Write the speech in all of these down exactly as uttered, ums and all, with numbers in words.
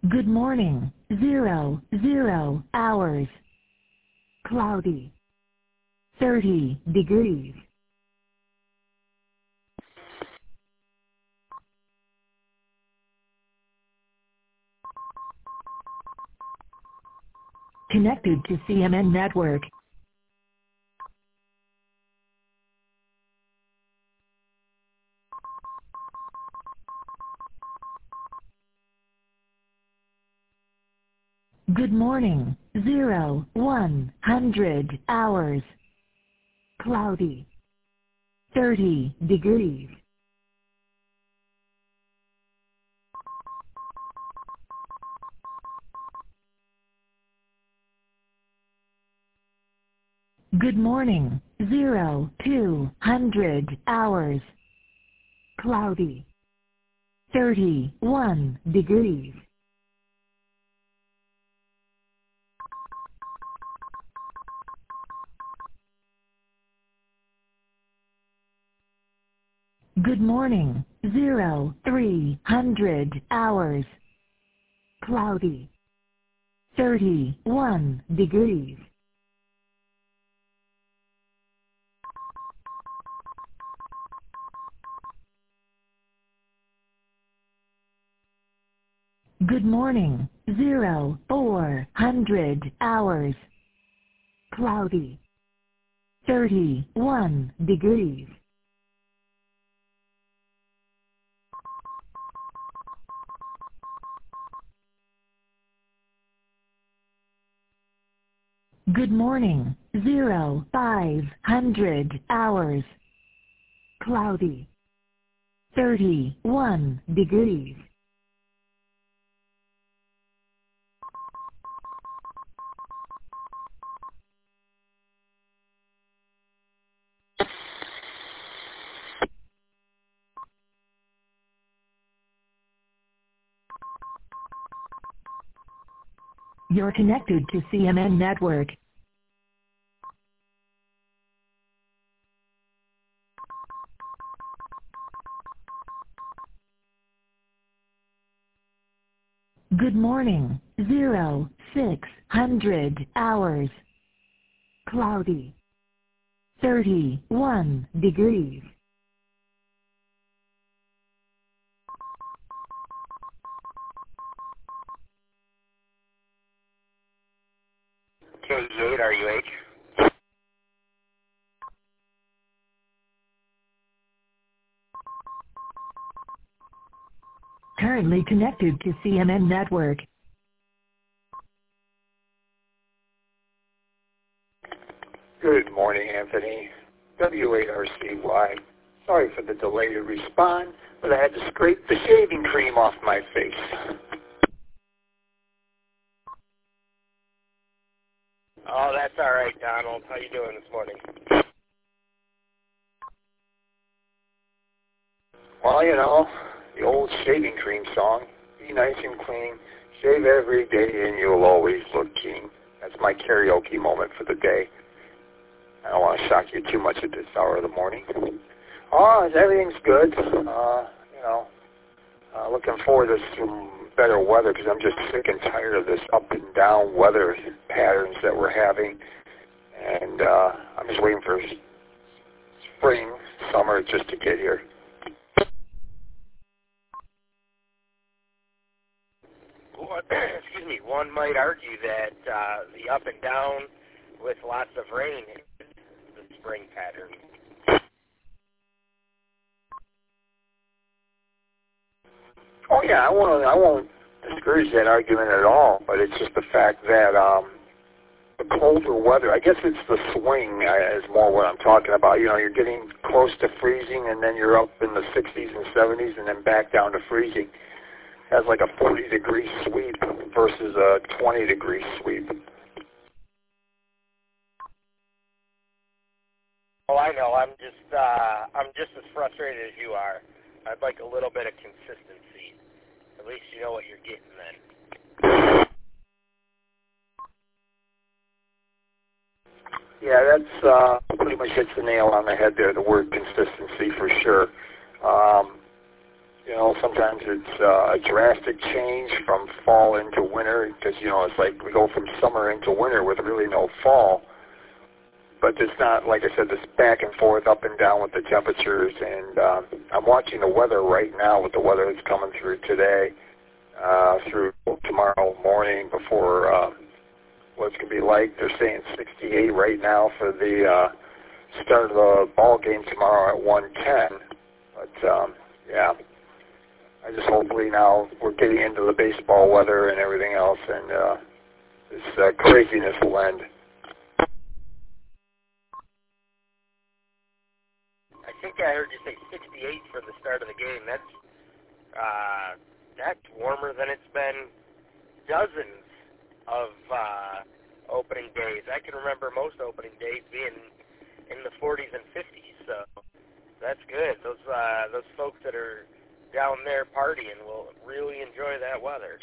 Good morning. Zero, zero hours. Cloudy. thirty degrees. Connected to C M N network. Good morning. Zero, one hundred hours. Cloudy. thirty degrees. Good morning. Zero, two hundred hours. Cloudy. thirty-one degrees. Good morning. Zero, three hundred hours. Cloudy. thirty-one degrees. Good morning. Zero, four hundred hours. Cloudy. thirty-one degrees. Good morning. Zero, five hundred hours. Cloudy. thirty-one degrees. You're connected to C M N network. Good morning. Zero, six hundred hours. Cloudy. thirty-one degrees. K eight R U H. Currently connected to C M N network. Good morning, Anthony. W eight R C Y. Sorry for the delay to respond, but I had to scrape the shaving cream off my face. Oh, that's all right, Donald. How you doing this morning? Well, you know, the old shaving cream song. Be nice and clean. Shave every day and you'll always look keen. That's my karaoke moment for the day. I don't want to shock you too much at this hour of the morning. Oh, everything's good. Uh, you know, uh, looking forward to some better weather because I'm just sick and tired of this up and down weather patterns that we're having. And uh, I'm just waiting for spring, summer just to get here. Well, excuse me. One might argue that uh, the up and down with lots of rain is the spring pattern. Oh yeah, I won't. I won't discourage that argument at all. But it's just the fact that um, the colder weather. I guess it's the swing uh, is more what I'm talking about. You know, you're getting close to freezing, and then you're up in the sixties and seventies, and then back down to freezing. That's like a forty degree sweep versus a twenty degree sweep. Oh, I know. I'm just uh, I'm just as frustrated as you are. I'd like a little bit of consistency. At least you know what you're getting then. Yeah, that's uh, pretty much hits the nail on the head there, the word consistency for sure. Um, You know, sometimes it's uh, a drastic change from fall into winter because, you know, it's like we go from summer into winter with really no fall. But it's not, like I said, this back and forth, up and down with the temperatures. And uh, I'm watching the weather right now with the weather that's coming through today, uh, through tomorrow morning before uh, what it's going to be like. They're saying sixty-eight right now for the uh, start of the ball game tomorrow at one ten. But, um, yeah, I just hopefully now we're getting into the baseball weather and everything else, and uh, this uh, craziness will end. I think I heard you say sixty-eight for the start of the game. That's uh, that's warmer than it's been dozens of uh, opening days. I can remember most opening days being in the forties and fifties, so that's good. Those uh, those folks that are down there partying will really enjoy that weather.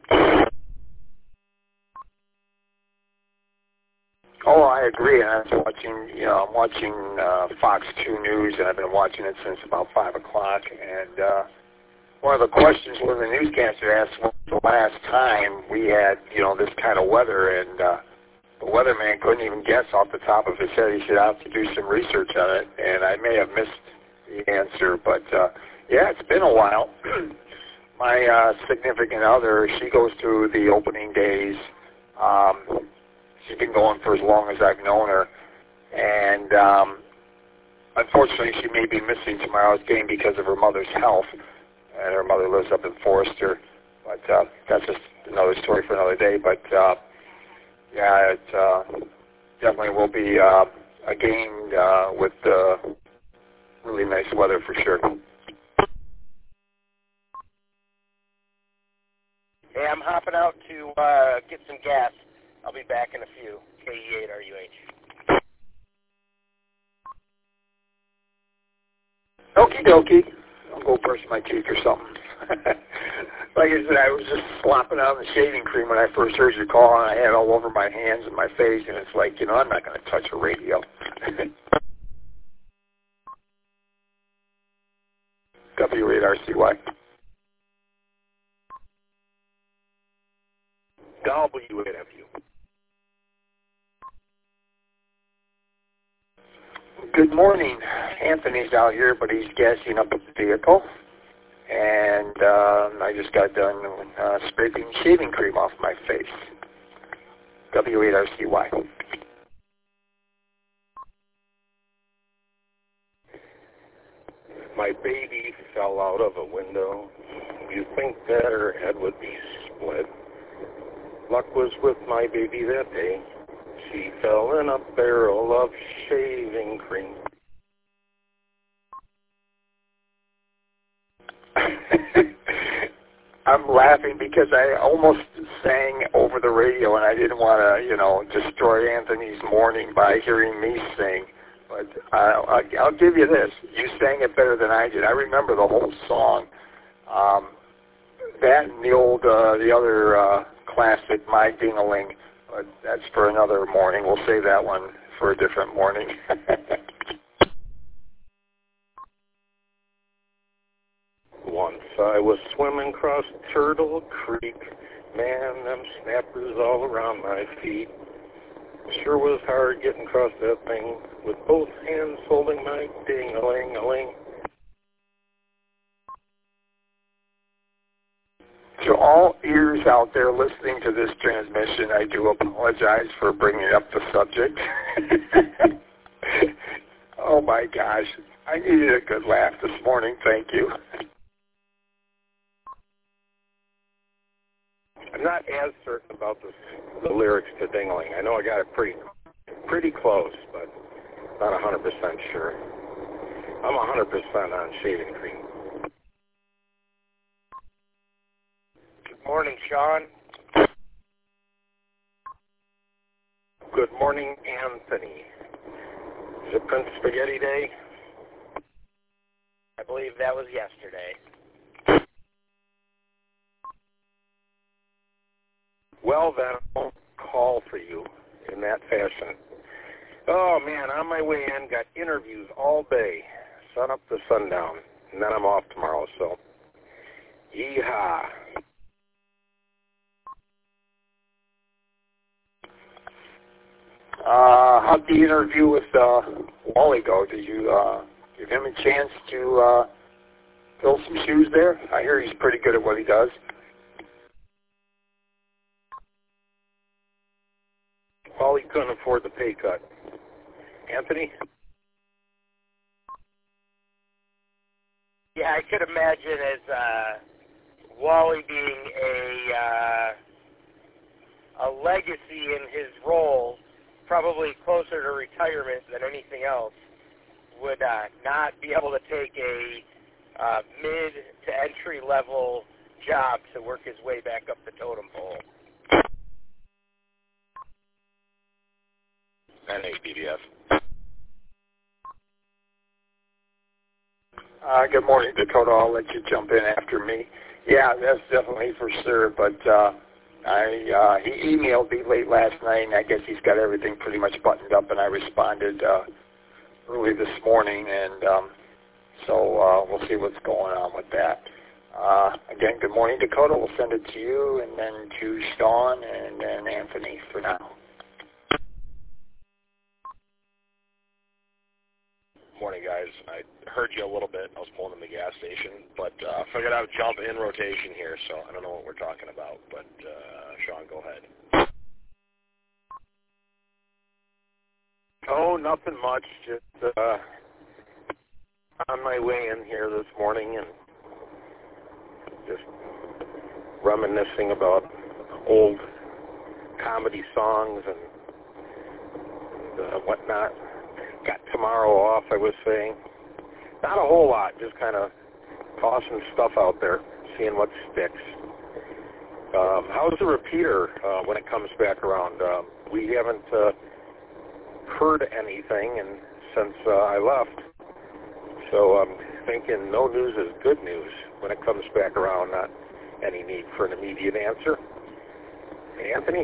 Oh, I agree. And I'm watching, you know, I'm watching uh, Fox two News, and I've been watching it since about five o'clock. And uh, one of the questions one of the newscaster asked was the last time we had, you know, this kind of weather, and uh, the weatherman couldn't even guess off the top of his head. He said, "I have to do some research on it," and I may have missed the answer, but uh, yeah, it's been a while. My uh, significant other, she goes through the opening days. Um, She's been going for as long as I've known her, and um, unfortunately she may be missing tomorrow's game because of her mother's health, and her mother lives up in Forester, but uh, that's just another story for another day. But uh, yeah, it uh, definitely will be uh, a game uh, with uh, really nice weather for sure. Hey, I'm hopping out to uh, get some gas. I'll be back in a few. K E eight R U H. Okie dokie. I'll go brush my teeth or something. Like I said, I was just slopping on the shaving cream when I first heard your call, and I had it all over my hands and my face, and it's like, you know, I'm not going to touch a radio. W eight R C Y. W eight F U. Good morning. Anthony's out here, but he's gassing up the vehicle. And uh, I just got done uh, scraping shaving cream off my face. W eight R C Y. My baby fell out of a window. You'd think that her head would be split. Luck was with my baby that day. She fell in a barrel of shaving cream. I'm laughing because I almost sang over the radio, and I didn't want to, you know, destroy Anthony's morning by hearing me sing. But uh, I'll give you this. You sang it better than I did. I remember the whole song. Um, that and the old, uh, the other uh, classic, My Ding-a-Ling. But that's for another morning. We'll save that one for a different morning. Once I was swimming across Turtle Creek. Man, them snappers all around my feet. Sure was hard getting across that thing with both hands holding my ding-a-ling-a-ling. To all ears out there listening to this transmission, I do apologize for bringing up the subject. Oh my gosh, I needed a good laugh this morning, thank you. I'm not as certain about the, the lyrics to Ding-a-ling. I know I got it pretty pretty close, but not one hundred percent sure. I'm one hundred percent on shaving cream. Good morning, Sean. Good morning, Anthony. Is it Prince Spaghetti Day? I believe that was yesterday. Well, then I'll call for you in that fashion. Oh, man, on my way in, got interviews all day, sun up to sundown, and then I'm off tomorrow, so Yeehaw. Uh, how'd the interview with uh, Wally go? Did you uh, give him a chance to uh, fill some shoes there? I hear he's pretty good at what he does. Wally couldn't afford the pay cut. Anthony? Yeah, I could imagine as uh, Wally being a uh, a legacy in his role, probably closer to retirement than anything else, would uh, not be able to take a uh, mid to entry level job to work his way back up the totem pole. N A B D F. Uh, good morning, Dakota. I'll let you jump in after me. Yeah, that's definitely for sure. But uh, I uh, he emailed me late last night, and I guess he's got everything pretty much buttoned up. And I responded uh, early this morning, and um, so uh, we'll see what's going on with that. Uh, again, good morning, Dakota. We'll send it to you, and then to Sean, and then Anthony for now. Morning, guys. I heard you a little bit. I was pulling in the gas station, but uh, figured I would jump in rotation here, so I don't know what we're talking about. But, uh, Sean, go ahead. Oh, nothing much. Just uh, on my way in here this morning and just reminiscing about old comedy songs and, and uh, whatnot. Got tomorrow off, I was saying. Not a whole lot, just kind of tossing stuff out there, seeing what sticks. Um, how's the repeater uh, when it comes back around? Um, we haven't uh, heard anything and since uh, I left, so I'm thinking no news is good news when it comes back around, not any need for an immediate answer. Anthony?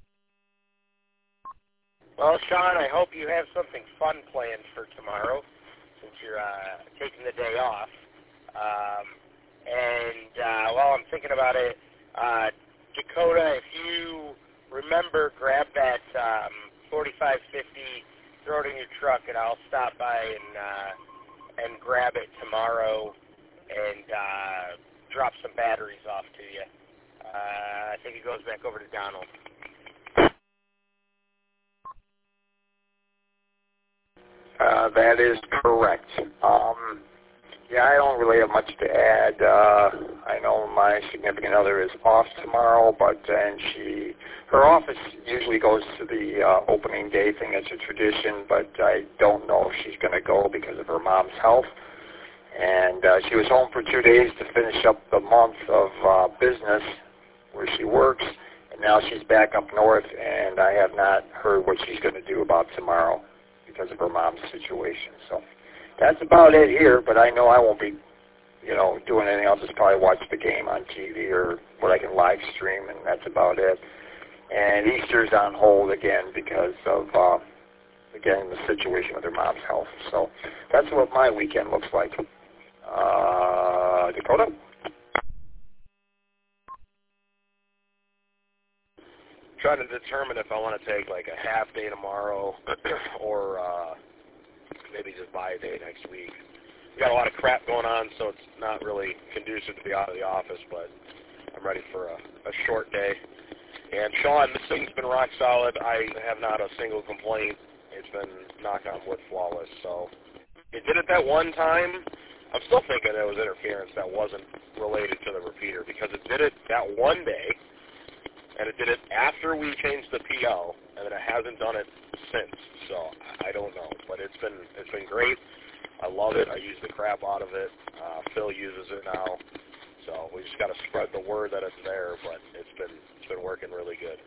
Well, Sean, I hope you have something fun planned for tomorrow since you're uh, taking the day off. Um, and uh, while I'm thinking about it, uh, Dakota, if you remember, grab that um, forty-five fifty, throw it in your truck, and I'll stop by and uh, and grab it tomorrow and uh, drop some batteries off to you. Uh, I think it goes back over to Donald. Uh, that is correct. Um, yeah, I don't really have much to add. Uh, I know my significant other is off tomorrow, but then she, her office usually goes to the uh, opening day thing. It's a tradition, but I don't know if she's going to go because of her mom's health. And uh, she was home for two days to finish up the month of uh, business where she works, and now she's back up north, and I have not heard what she's going to do about tomorrow because of her mom's situation. So that's about it here, but I know I won't be, you know, doing anything else. Just probably watch the game on T V or what I can live stream, and that's about it. And Easter's on hold again because of, uh, again, the situation with her mom's health. So that's what my weekend looks like. Uh, Dakota? Trying to determine if I want to take like a half day tomorrow or uh, maybe just buy a day next week. We got a lot of crap going on, so it's not really conducive to be out of the office, but I'm ready for a, a short day. And Sean, this thing's been rock solid. I have not a single complaint. It's been knock on wood flawless. So it did it that one time. I'm still thinking it was interference that wasn't related to the repeater because it did it that one day. And it did it after we changed the P L, and then it hasn't done it since. So I don't know, but it's been it's been great. I love it. I use the crap out of it. Uh, Phil uses it now, so we just got to spread the word that it's there. But it's been it's been working really good.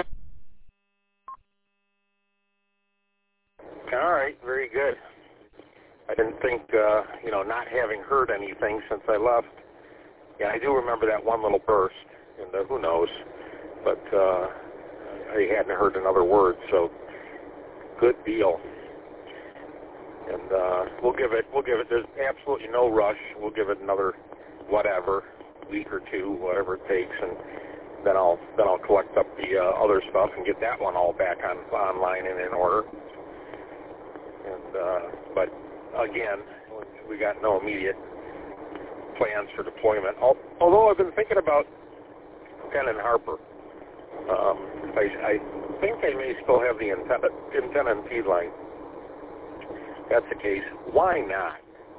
All right, very good. I didn't think, uh, you know, not having heard anything since I left. Yeah, I do remember that one little burst, and uh, who knows. But uh, I hadn't heard another word, so good deal. And uh, we'll give it, we'll give it, there's absolutely no rush. We'll give it another whatever, week or two, whatever it takes, and then I'll then I'll collect up the uh, other stuff and get that one all back on online and in order. And uh, but again, we got no immediate plans for deployment. Although I've been thinking about Penn and Harper. Um, I, I think they may still have the antenna, antenna and feed line. If that's the case, why not?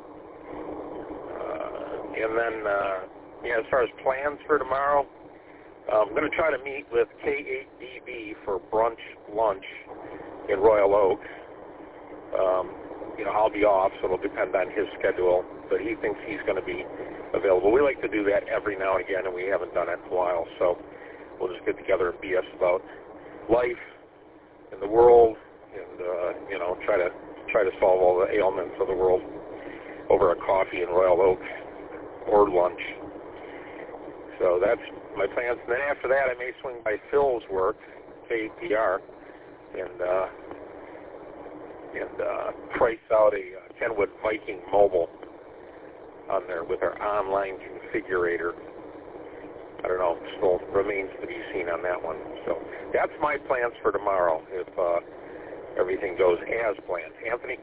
Uh, and then, uh, yeah, as far as plans for tomorrow, I'm going to try to meet with K eight D B for brunch lunch in Royal Oak. Um, you know, I'll be off, so it'll depend on his schedule, but he thinks he's going to be available. We like to do that every now and again, and we haven't done it in a while, so we'll just get together and B S about life in the world, and uh, you know, try to try to solve all the ailments of the world over a coffee in Royal Oak or lunch. So that's my plans. And then after that, I may swing by Phil's work, K P R, and uh, and uh, price out a uh, Kenwood Viking mobile on there with our online configurator. I don't know, still remains to be seen on that one. So that's my plans for tomorrow if uh, everything goes as planned. Anthony?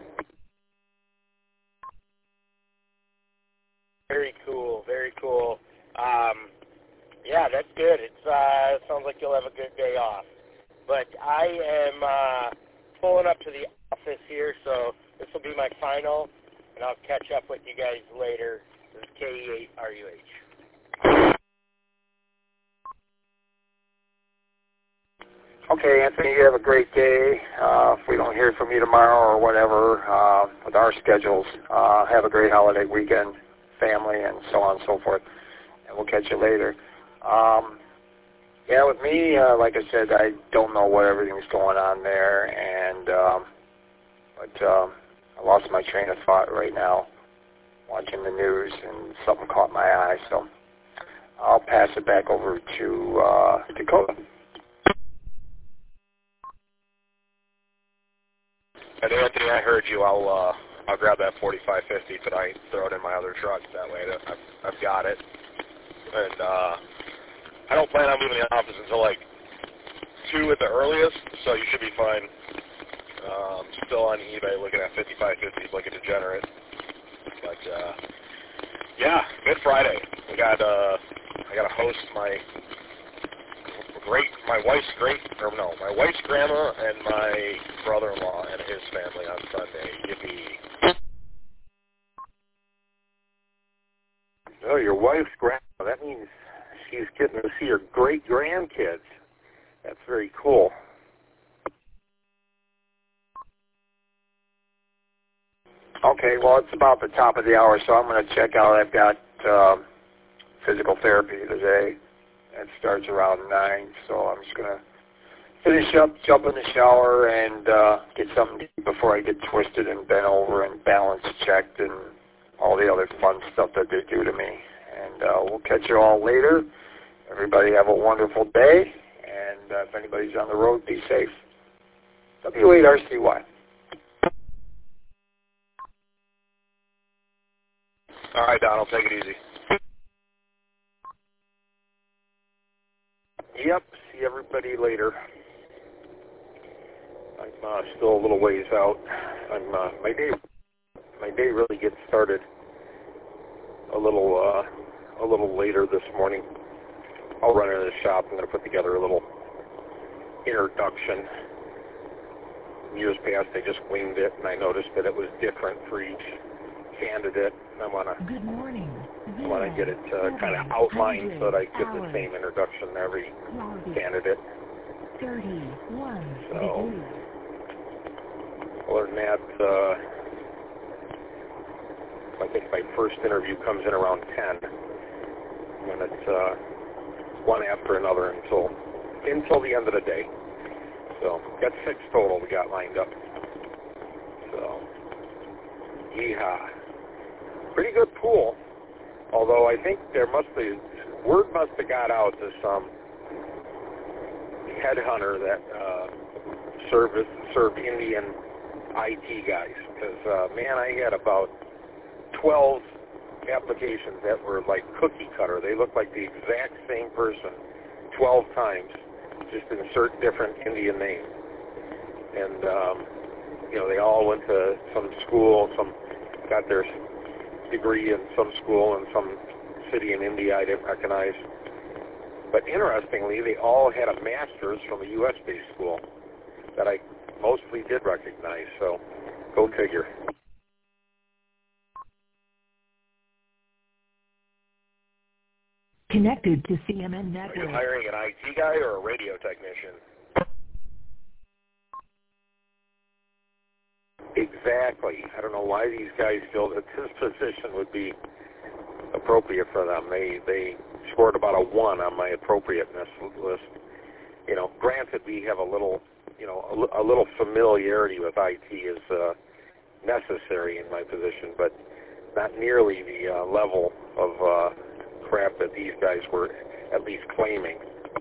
Very cool, very cool. Um, yeah, that's good. It's uh, it sounds like you'll have a good day off. But I am uh, pulling up to the office here, so this will be my final, and I'll catch up with you guys later. This is K E eight R U H. Okay, Anthony, you have a great day. Uh, if we don't hear from you tomorrow or whatever, uh, with our schedules, uh, have a great holiday weekend, family, and so on and so forth. And we'll catch you later. Um, yeah, with me, uh, like I said, I don't know what everything's going on there, and um, but um, I lost my train of thought right now watching the news, and something caught my eye, so I'll pass it back over to uh, Dakota. And Anthony, I heard you. I'll uh, I'll grab that forty-five fifty tonight, throw it in my other truck. That way, I've, I've got it. And uh, I don't plan on leaving the office until like two at the earliest, so you should be fine. Um, still on eBay looking at fifty-five fifties like a degenerate. But uh, yeah, Good Friday. We got uh, I got to host my great, my wife's great, or no, my wife's grandma and my brother-in-law and his family on Sunday. Yippee. Oh, your wife's grandma. That means she's getting to see her great-grandkids. That's very cool. Okay, well, it's about the top of the hour, so I'm going to check out. I've got uh, physical therapy today. It starts around nine, so I'm just going to finish up, jump in the shower, and uh, get something to eat before I get twisted and bent over and balance checked and all the other fun stuff that they do to me. And uh, we'll catch you all later. Everybody have a wonderful day, and uh, if anybody's on the road, be safe. W eight R C Y. All right, Donald, take it easy. Yep, see everybody later. I'm uh, still a little ways out. I'm uh, my day my day really gets started a little uh, a little later this morning. I'll run into the shop. I'm going to put together a little introduction. Years past, I just winged it, and I noticed that it was different for each candidate. And I want to Good morning. I want to get it uh, kind of outlined so that I get the same introduction to every candidate. thirty-one So, degrees. other than that, uh, I think my first interview comes in around ten, when it's uh, one after another until until the end of the day. So, got six total we got lined up. So, yeehaw. Pretty good pool. Although I think there must be, word must have got out to some headhunter that uh, served, served Indian I T guys. Because, uh, man, I had about twelve applications that were like cookie cutter. They looked like the exact same person twelve times, just insert different Indian name. And, um, you know, they all went to some school, some got their degree in some school in some city in India I didn't recognize. But interestingly, they all had a master's from a U S-based school that I mostly did recognize, so go figure. Connected to C M N Are you Network. hiring an I T guy or a radio technician? Exactly. I don't know why these guys feel that this position would be appropriate for them. They they scored about a one on my appropriateness list. You know, granted, we have a little, you know, a, a little familiarity with I T is uh, necessary in my position, but not nearly the uh, level of uh, crap that these guys were at least claiming.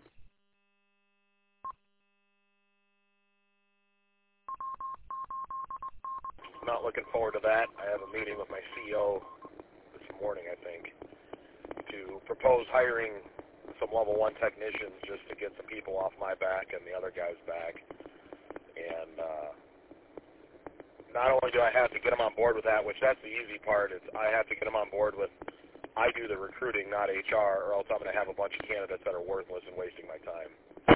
Not looking forward to that. I have a meeting with my C O this morning, I think, to propose hiring some level one technicians just to get some people off my back and the other guy's back. And uh, not only do I have to get them on board with that, which that's the easy part, it's I have to get them on board with I do the recruiting, not H R, or else I'm going to have a bunch of candidates that are worthless and wasting my time.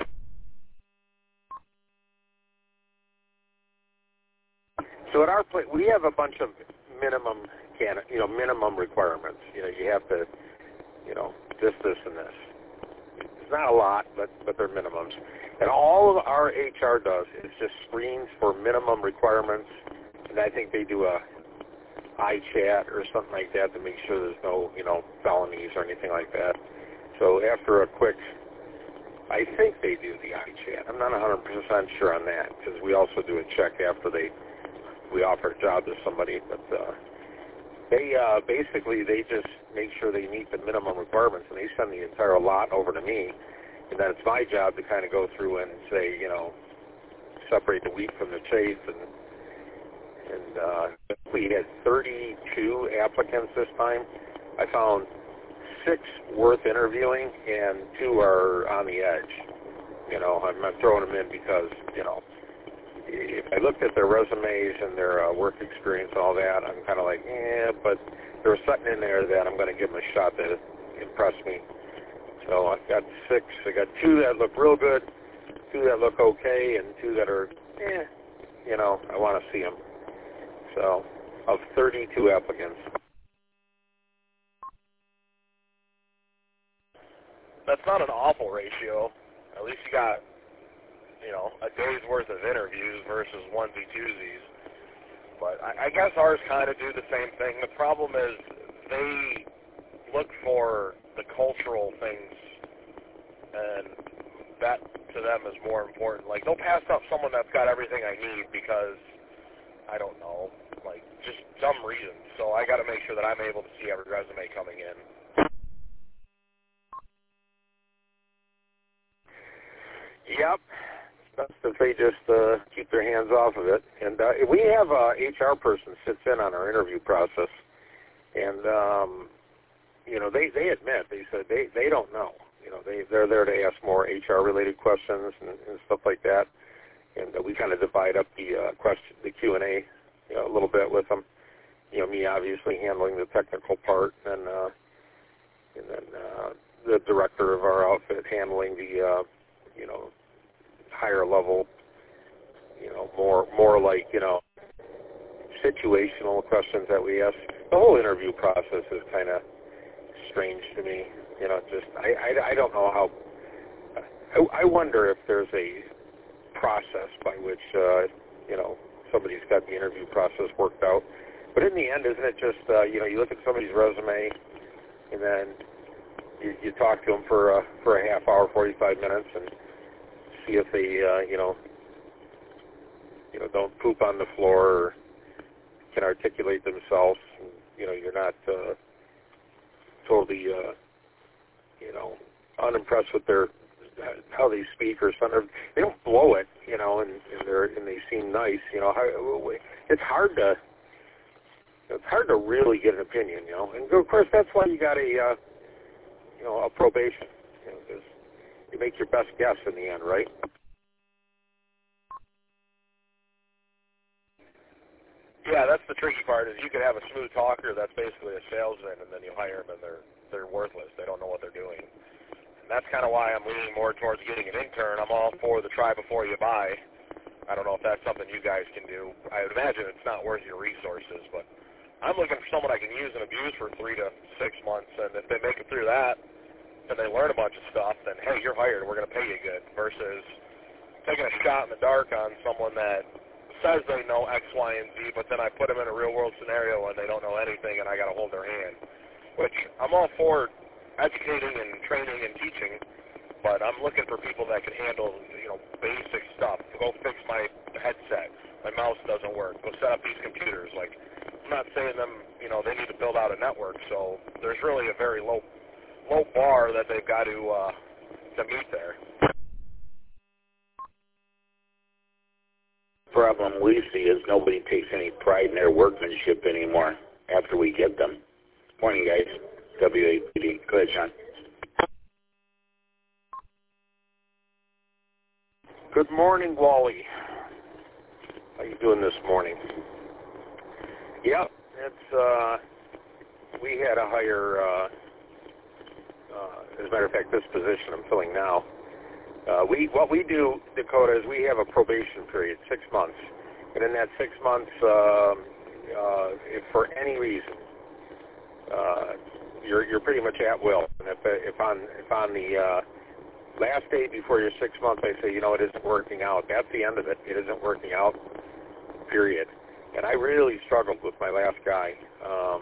So at our place, we have a bunch of minimum can you know minimum requirements. You know, you have to, you know, this, this, and this. It's not a lot, but but they're minimums. And all of our H R does is just screens for minimum requirements, and I think they do a iChat or something like that to make sure there's no you know felonies or anything like that. So after a quick, I think they do the iChat. I'm not one hundred percent sure on that because we also do a check after they. We offer a job to somebody, but uh, they uh, basically they just make sure they meet the minimum requirements, and they send the entire lot over to me, and then it's my job to kind of go through and say, you know, separate the wheat from the chaff, and and uh, we had thirty-two applicants this time. I found six worth interviewing, and two are on the edge. You know, I'm not throwing them in because you know. If I looked at their resumes and their uh, work experience and all that, I'm kind of like, eh, but there was something in there that I'm going to give them a shot that impressed me. So I've got six. I got two that look real good, two that look okay, and two that are, eh, you know, I want to see them. So of thirty-two applicants. That's not an awful ratio. At least you got, you know, a day's worth of interviews versus onesie-twosies. But I, I guess ours kind of do the same thing. The problem is they look for the cultural things, and that to them is more important. Like, they'll pass up someone that's got everything I need because, I don't know, like, just dumb reasons. So I got to make sure that I'm able to see every resume coming in. Yep. If they just uh, keep their hands off of it. And uh, we have a H R person sits in on our interview process, and, um, you know, they, they admit, they said they, they don't know. You know, they, they're there to ask more H R-related questions and, and stuff like that. And uh, we kind of divide up the uh, question, the Q and A, you know, a little bit with them. You know, me obviously handling the technical part, and, uh, and then uh, the director of our outfit handling the, uh, you know, higher level, you know, more more like, you know, situational questions that we ask. The whole interview process is kind of strange to me. You know, just, I, I, I don't know how, I, I wonder if there's a process by which, uh, you know, somebody's got the interview process worked out. But in the end, isn't it just, uh, you know, you look at somebody's resume and then you, you talk to them for, uh, for a half hour, forty-five minutes, and see if they, uh, you know, you know, don't poop on the floor or can articulate themselves. And, you know, you're not uh, totally, uh, you know, unimpressed with their how they speak or something. They don't blow it, you know, and, and they're and they seem nice. You know, how, it's hard to. it's hard to really get an opinion, you know. And of course, that's why you got a, uh, you know, a probation, you know, because you make your best guess in the end, right? Yeah, that's the tricky part. Is you could have a smooth talker that's basically a salesman, and then you hire them, and they're they're worthless. They don't know what they're doing. And that's kind of why I'm leaning more towards getting an intern. I'm all for the try before you buy. I don't know if that's something you guys can do. I would imagine it's not worth your resources, but I'm looking for someone I can use and abuse for three to six months, and if they make it through that and they learn a bunch of stuff, then, hey, you're hired. We're going to pay you good, versus taking a shot in the dark on someone that says they know X, Y, and Z, but then I put them in a real-world scenario and they don't know anything, and I got to hold their hand, which I'm all for educating and training and teaching, but I'm looking for people that can handle, you know, basic stuff. Go fix my headset. My mouse doesn't work. Go set up these computers. Like, I'm not saying them, you know, they need to build out a network, so there's really a very low low bar that they've got to, uh, to meet there. Problem we see is nobody takes any pride in their workmanship anymore after we get them. Morning, guys. W A P D. Go ahead, Sean. Good morning, Wally. How you doing this morning? Yep, it's, uh, we had to hire, uh, uh, as a matter of fact, this position I'm filling now. Uh, we what we do, Dakota, is we have a probation period, six months, and in that six months, um, uh, if for any reason, uh, you're you're pretty much at will. And if if on if on the uh, last day before your six months, I say, you know, it isn't working out. That's the end of it. It isn't working out. Period. And I really struggled with my last guy. Um,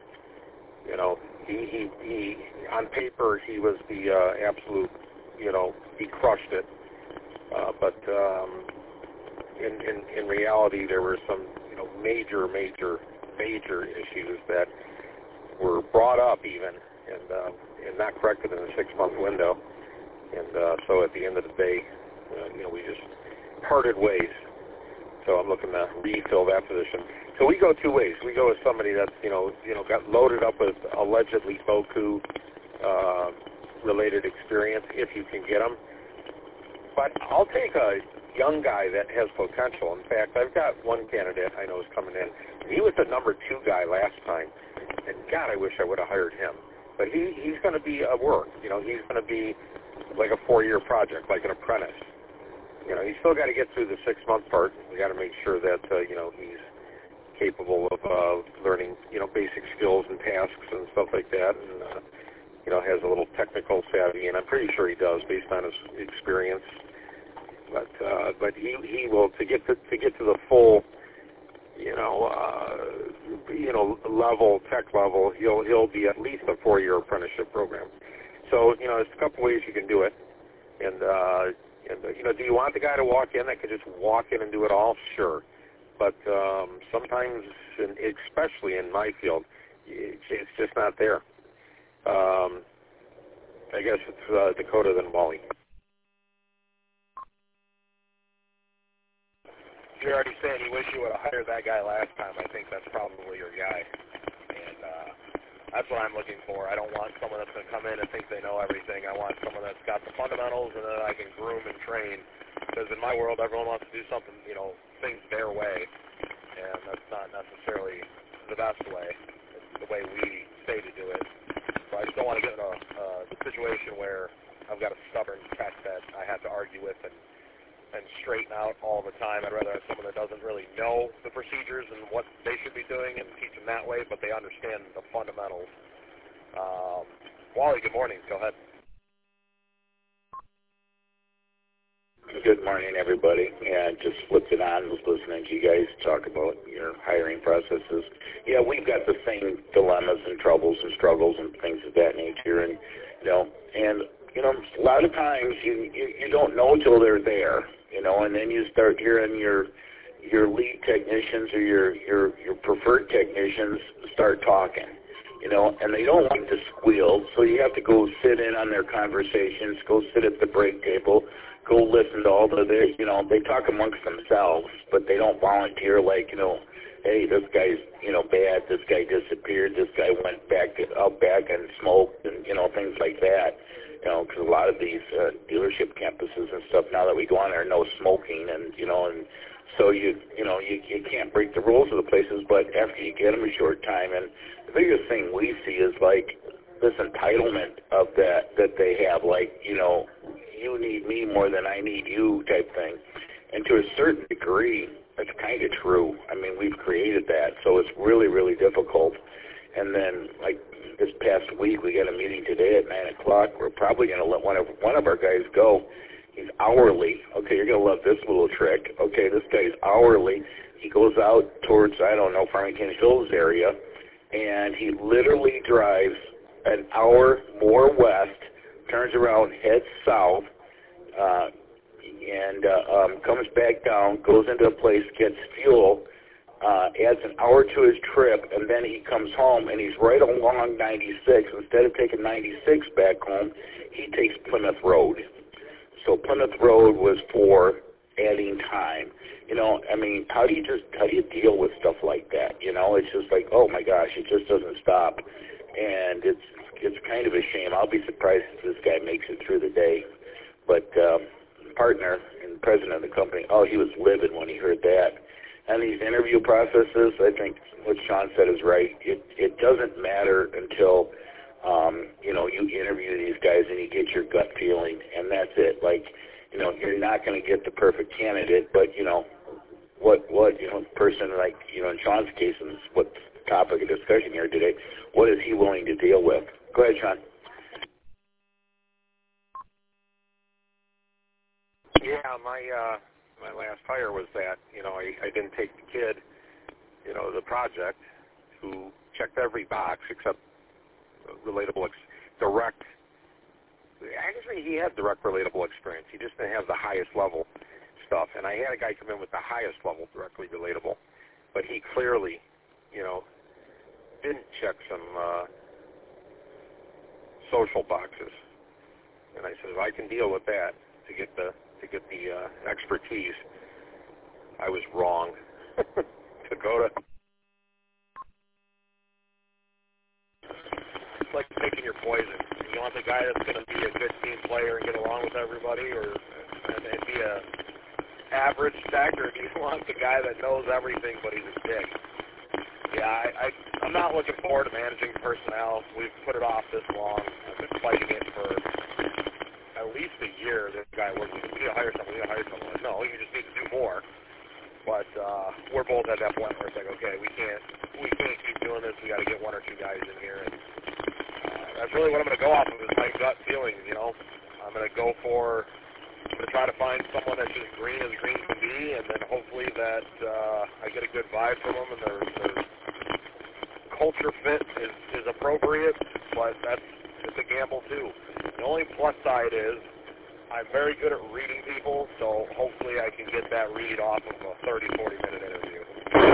you know, he he he on paper he was the uh, absolute. You know, he crushed it. Uh, but um, in, in in reality, there were some you know major, major, major issues that were brought up even and uh, and not corrected in a six-month window. And uh, so at the end of the day, uh, you know, we just parted ways. So I'm looking to refill that position. So we go two ways. We go with somebody that's you know you know got loaded up with allegedly Boku. Uh, related experience if you can get them. But I'll take a young guy that has potential. In fact, I've got one candidate I know is coming in. He was the number two guy last time. And God, I wish I would have hired him. But he, he's going to be a work. You know, he's going to be like a four-year project, like an apprentice. You know, he's still got to get through the six-month part. We got to make sure that, uh, you know, he's capable of uh, learning, you know, basic skills and tasks and stuff like that. And, uh, you know, has a little technical savvy, and I'm pretty sure he does based on his experience. But uh, but he he will to get to to get to the full, you know, uh, you know level tech level. He'll he'll be at least a four-year apprenticeship program. So you know, there's a couple ways you can do it. And uh, and uh, you know, do you want the guy to walk in that can just walk in and do it all? Sure. But um, sometimes, and especially in my field, it's, it's just not there. Um, I guess it's uh, Dakota then Wally. You're already saying you wish you would have hired that guy last time. I think that's probably your guy. And uh, that's what I'm looking for. I don't want someone that's going to come in and think they know everything. I want someone that's got the fundamentals and that I can groom and train. Because in my world, everyone wants to do something, you know, things their way. And that's not necessarily the best way. It's the way we say to do it. So I just don't want to get in a uh, situation where I've got a stubborn tech that I have to argue with and, and straighten out all the time. I'd rather have someone that doesn't really know the procedures and what they should be doing and teach them that way, but they understand the fundamentals. Um, Wally, good morning. Go ahead. Good morning, everybody. Yeah, just flipped it on, was listening to you guys talk about your hiring processes. Yeah, we've got the same dilemmas and troubles and struggles and things of that nature, and you know, and you know, a lot of times you you, you don't know till they're there, you know, and then you start hearing your your lead technicians or your your your preferred technicians start talking, you know, and they don't like to squeal, so you have to go sit in on their conversations, go sit at the break table. Go listen to all the, they, you know, they talk amongst themselves, but they don't volunteer like, you know, hey, this guy's, you know, bad, this guy disappeared, this guy went back to, out back and smoked, and, you know, things like that. You know, because a lot of these uh, dealership campuses and stuff, now that we go on there, no smoking, and, you know, and so you, you know, you, you can't break the rules of the places, but after you get them a short time, and the biggest thing we see is, like, this entitlement of that, that they have, like, you know, you need me more than I need you type thing. And to a certain degree, that's kind of true. I mean, we've created that, so it's really, really difficult. And then, like, this past week, we got a meeting today at nine o'clock. We're probably going to let one of one of our guys go. He's hourly. Okay, you're going to love this little trick. Okay, this guy's hourly. He goes out towards, I don't know, Farmington Hills area, and he literally drives an hour more west, turns around, heads south, uh, and uh, um, comes back down, goes into a place, gets fuel, uh, adds an hour to his trip, and then he comes home, and he's right along ninety-six. Instead of taking ninety-six back home, he takes Plymouth Road. So Plymouth Road was for adding time. You know, I mean, how do you just, how do you deal with stuff like that? You know, it's just like, oh my gosh, it just doesn't stop. And it's, it's kind of a shame. I'll be surprised if this guy makes it through the day. But, um, partner and president of the company, oh, he was livid when he heard that. And these interview processes, I think what Sean said is right. It, it doesn't matter until, um, you know, you interview these guys and you get your gut feeling, and that's it. Like, you know, you're not going to get the perfect candidate, but, you know, what, what, you know, person like, you know, in Sean's case, and what's the topic of discussion here today, what is he willing to deal with? Go ahead, Sean. Yeah, my uh, my last hire was that, you know, I, I didn't take the kid, you know, the project, who checked every box except relatable, ex- direct. Actually, he had direct relatable experience. He just didn't have the highest level stuff. And I had a guy come in with the highest level directly relatable, but he clearly, you know, didn't check some uh, social boxes. And I said, well, I can deal with that to get the to get the uh, expertise. I was wrong. Dakota. It's like picking your poison. You want the guy that's going to be a good team player and get along with everybody, or and, and be a average tech, or do you want the guy that knows everything but he's a dick? Yeah, I, I, I'm not looking forward to managing personnel. We've put it off this long. I've been fighting it for at least a year. This guy was, we need to hire someone, we need to hire someone. Like, no, you just need to do more. But uh, we're both at that point where it's like, okay, we can't, we can't keep doing this. We got to get one or two guys in here. And uh, that's really what I'm going to go off of is my gut feelings. You know, I'm going to go for, I'm going to try to find someone that's just green as green can be, and then hopefully that uh, I get a good vibe from them, and their, their culture fit is, is appropriate. But that's it's a gamble too. The only plus side is I'm very good at reading people, so hopefully I can get that read off of a thirty, forty minute interview.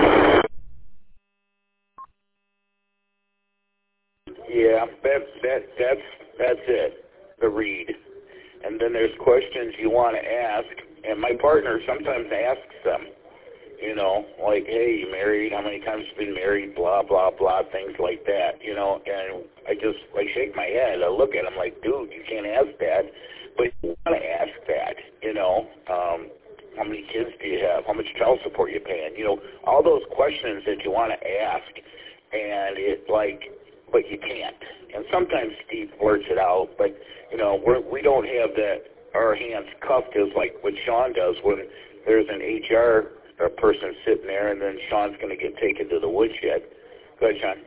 Yeah, that, that, that's, that's it, the read. And then there's questions you want to ask, and my partner sometimes asks them, you know, like, hey, you married, how many times you been married, blah, blah, blah, things like that, you know, and I just, like, shake my head. I look at him like, dude, you can't ask that, but you want to ask that, you know, um, how many kids do you have, how much child support you paying, you know, all those questions that you want to ask, and it, like, but you can't. And sometimes Steve blurts it out, but, you know, we're, we don't have that, our hands cuffed as like what Sean does when there's an H R a person sitting there, and then Sean's going to get taken to the woodshed. Go ahead, Sean.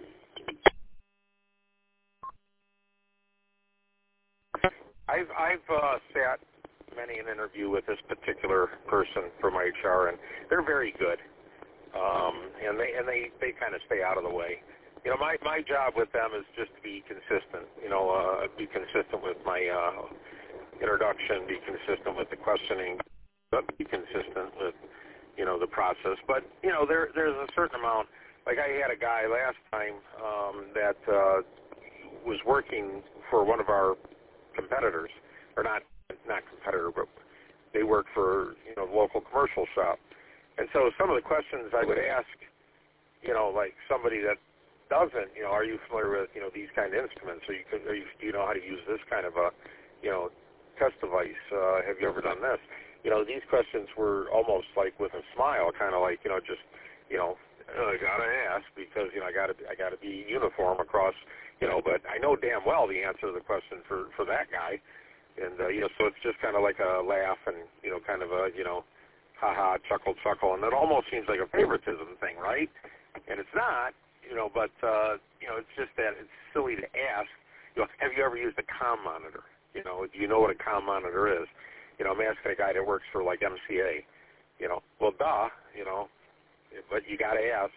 I've I've uh, sat many an interview with this particular person from H R, and they're very good, um, and they and they, they kind of stay out of the way. You know, my my job with them is just to be consistent. You know, uh, be consistent with my uh, introduction, be consistent with the questioning, but be consistent with, you know, the process. But, you know, there there's a certain amount. Like I had a guy last time um, that uh, was working for one of our competitors, or not not competitor, but they work for, you know, the local commercial shop. And so some of the questions I would ask you know, like somebody that doesn't, you know, are you familiar with, you know, these kind of instruments? Or you could, or you, do you know how to use this kind of a, you know, test device? Uh, have you ever done this? You know, these questions were almost like with a smile, kind of like, you know, just, you know, I gotta ask because, you know, I gotta, I gotta be uniform across, you know, but I know damn well the answer to the question for, for that guy. And, uh, you know, so it's just kind of like a laugh and, you know, kind of a, you know, ha-ha, chuckle, chuckle. And it almost seems like a favoritism thing, right? And it's not. You know, but, uh, you know, it's just that it's silly to ask, you know, have you ever used a comm monitor? You know, do you know what a comm monitor is? You know, I'm asking a guy that works for, like, M C A. You know, well, duh, you know, but you got to ask.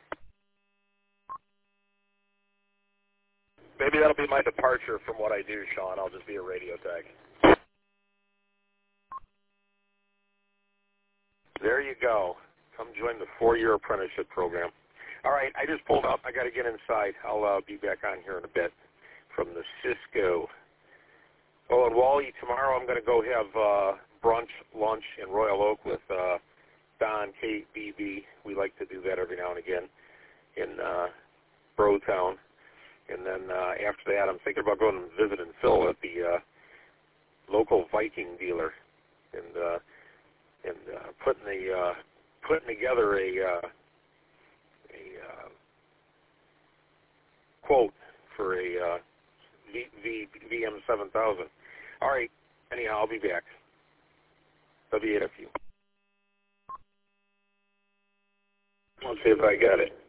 Maybe that'll be my departure from what I do, Sean. I'll just be a radio tech. There you go. Come join the four-year apprenticeship program. All right, I just pulled up. I got to get inside. I'll uh, be back on here in a bit from the Cisco. Oh, and Wally, tomorrow I'm going to go have uh, brunch, lunch in Royal Oak with uh, Don, Kate, B B. We like to do that every now and again in uh, Brotown. And then uh, after that, I'm thinking about going and visiting Phil at the uh, local Viking dealer and uh, and uh, putting the uh, putting together a. Uh, a uh, quote for a uh, v, v, V M seven thousand. All right. Anyhow, I'll be back. W eight F U. Let's see if I got it.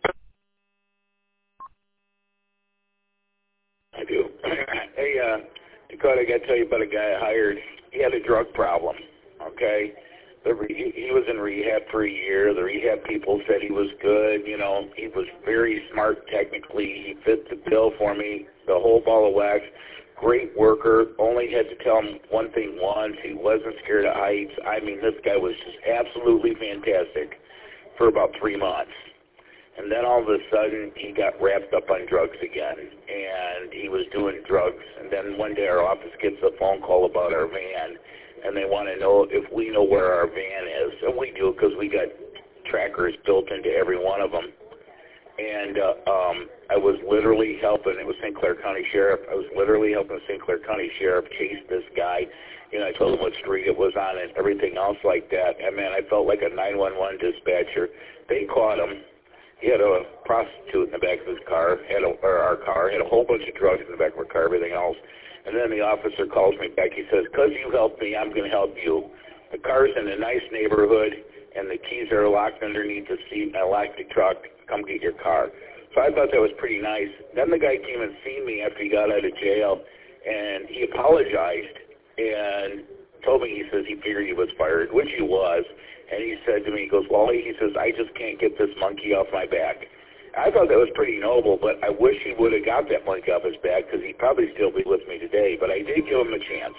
I do. Hey, uh, Dakota, I got to tell you about a guy I hired. He had a drug problem, okay? The re- he was in rehab for a year. The rehab people said he was good. You know, he was very smart technically. He fit the bill for me, the whole ball of wax. Great worker. Only had to tell him one thing once. He wasn't scared of heights. I mean, this guy was just absolutely fantastic for about three months. And then all of a sudden, he got wrapped up on drugs again, and he was doing drugs. And then one day our office gets a phone call about our van, and they want to know if we know where our van is. And we do, because we got trackers built into every one of them. And uh, um, I was literally helping, it was Saint Clair County Sheriff, I was literally helping Saint Clair County Sheriff chase this guy. You know, I told him what street it was on and everything else like that. And, man, I felt like a nine one one dispatcher. They caught him. He had a prostitute in the back of his car, had a, or our car, had a whole bunch of drugs in the back of our car, everything else. And then the officer calls me back. He says, because you helped me, I'm going to help you. The car's in a nice neighborhood, and the keys are locked underneath the seat, and I locked the truck. Come get your car. So I thought that was pretty nice. Then the guy came and seen me after he got out of jail, and he apologized and told me, he says he figured he was fired, which he was. And he said to me, he goes, Wally, he says, I just can't get this monkey off my back. I thought that was pretty noble, but I wish he would have got that monkey off his back because he'd probably still be with me today. But I did give him a chance.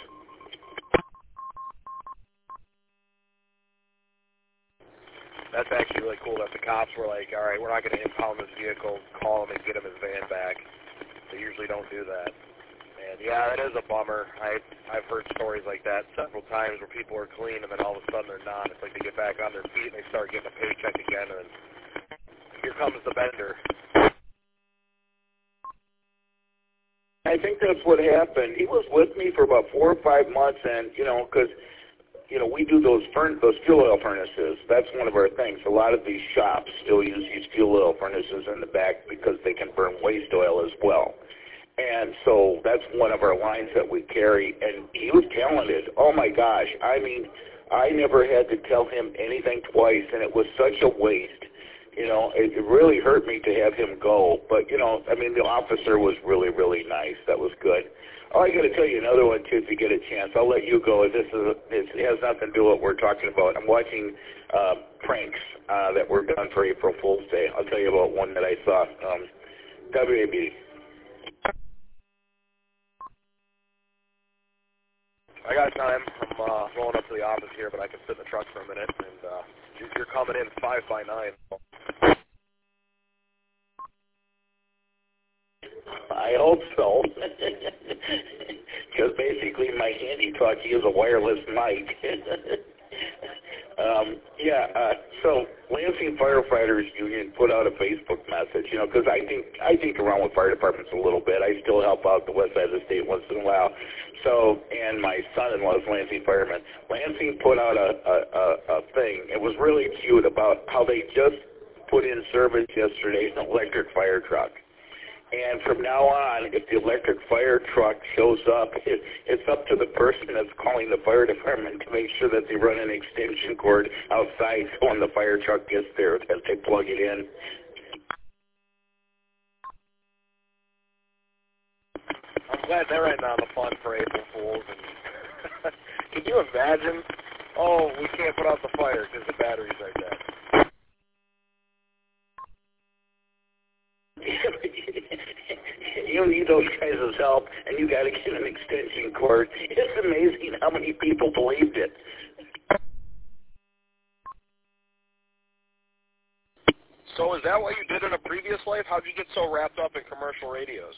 That's actually really cool that the cops were like, all right, we're not going to impound his vehicle, call him and get him his van back. They usually don't do that. And yeah, that is a bummer. I, I've heard stories like that several times where people are clean and then all of a sudden they're not. It's like they get back on their feet and they start getting a paycheck again, and here comes the bender. I think that's what happened. He was with me for about four or five months, and, you know, because, you know, we do those furn- those fuel oil furnaces. That's one of our things. A lot of these shops still use these fuel oil furnaces in the back because they can burn waste oil as well. And so that's one of our lines that we carry. And he was talented. Oh, my gosh. I mean, I never had to tell him anything twice, and it was such a waste. You know, it, it really hurt me to have him go. But, you know, I mean, the officer was really, really nice. That was good. Oh, I got to tell you another one, too, if you get a chance. I'll let you go. This is it has nothing to do with what we're talking about. I'm watching uh, pranks uh, that were done for April Fool's Day. I'll tell you about one that I saw. Um, W A B. I got time. I'm uh, rolling up to the office here, but I can sit in the truck for a minute. And uh, you're coming in five by nine. I hope so. Because basically my handy talkie is a wireless mic. uh, Um, yeah, uh, so Lansing Firefighters Union put out a Facebook message, you know, because I think I think around with fire departments a little bit. I still help out the west side of the state once in a while. So, and my son-in-law is Lansing fireman. Lansing put out a, a, a, a thing. It was really cute about how they just put in service yesterday an electric fire truck. And from now on, if the electric fire truck shows up, it, it's up to the person that's calling the fire department to make sure that they run an extension cord outside so when the fire truck gets there, as they plug it in. I'm glad they're right now the fun for April Fools. And can you imagine? Oh, we can't put out the fire because the batteries are dead. You need those guys' help, and you got to get an extension cord. It's amazing how many people believed it. So is that what you did in a previous life? How'd you get so wrapped up in commercial radios?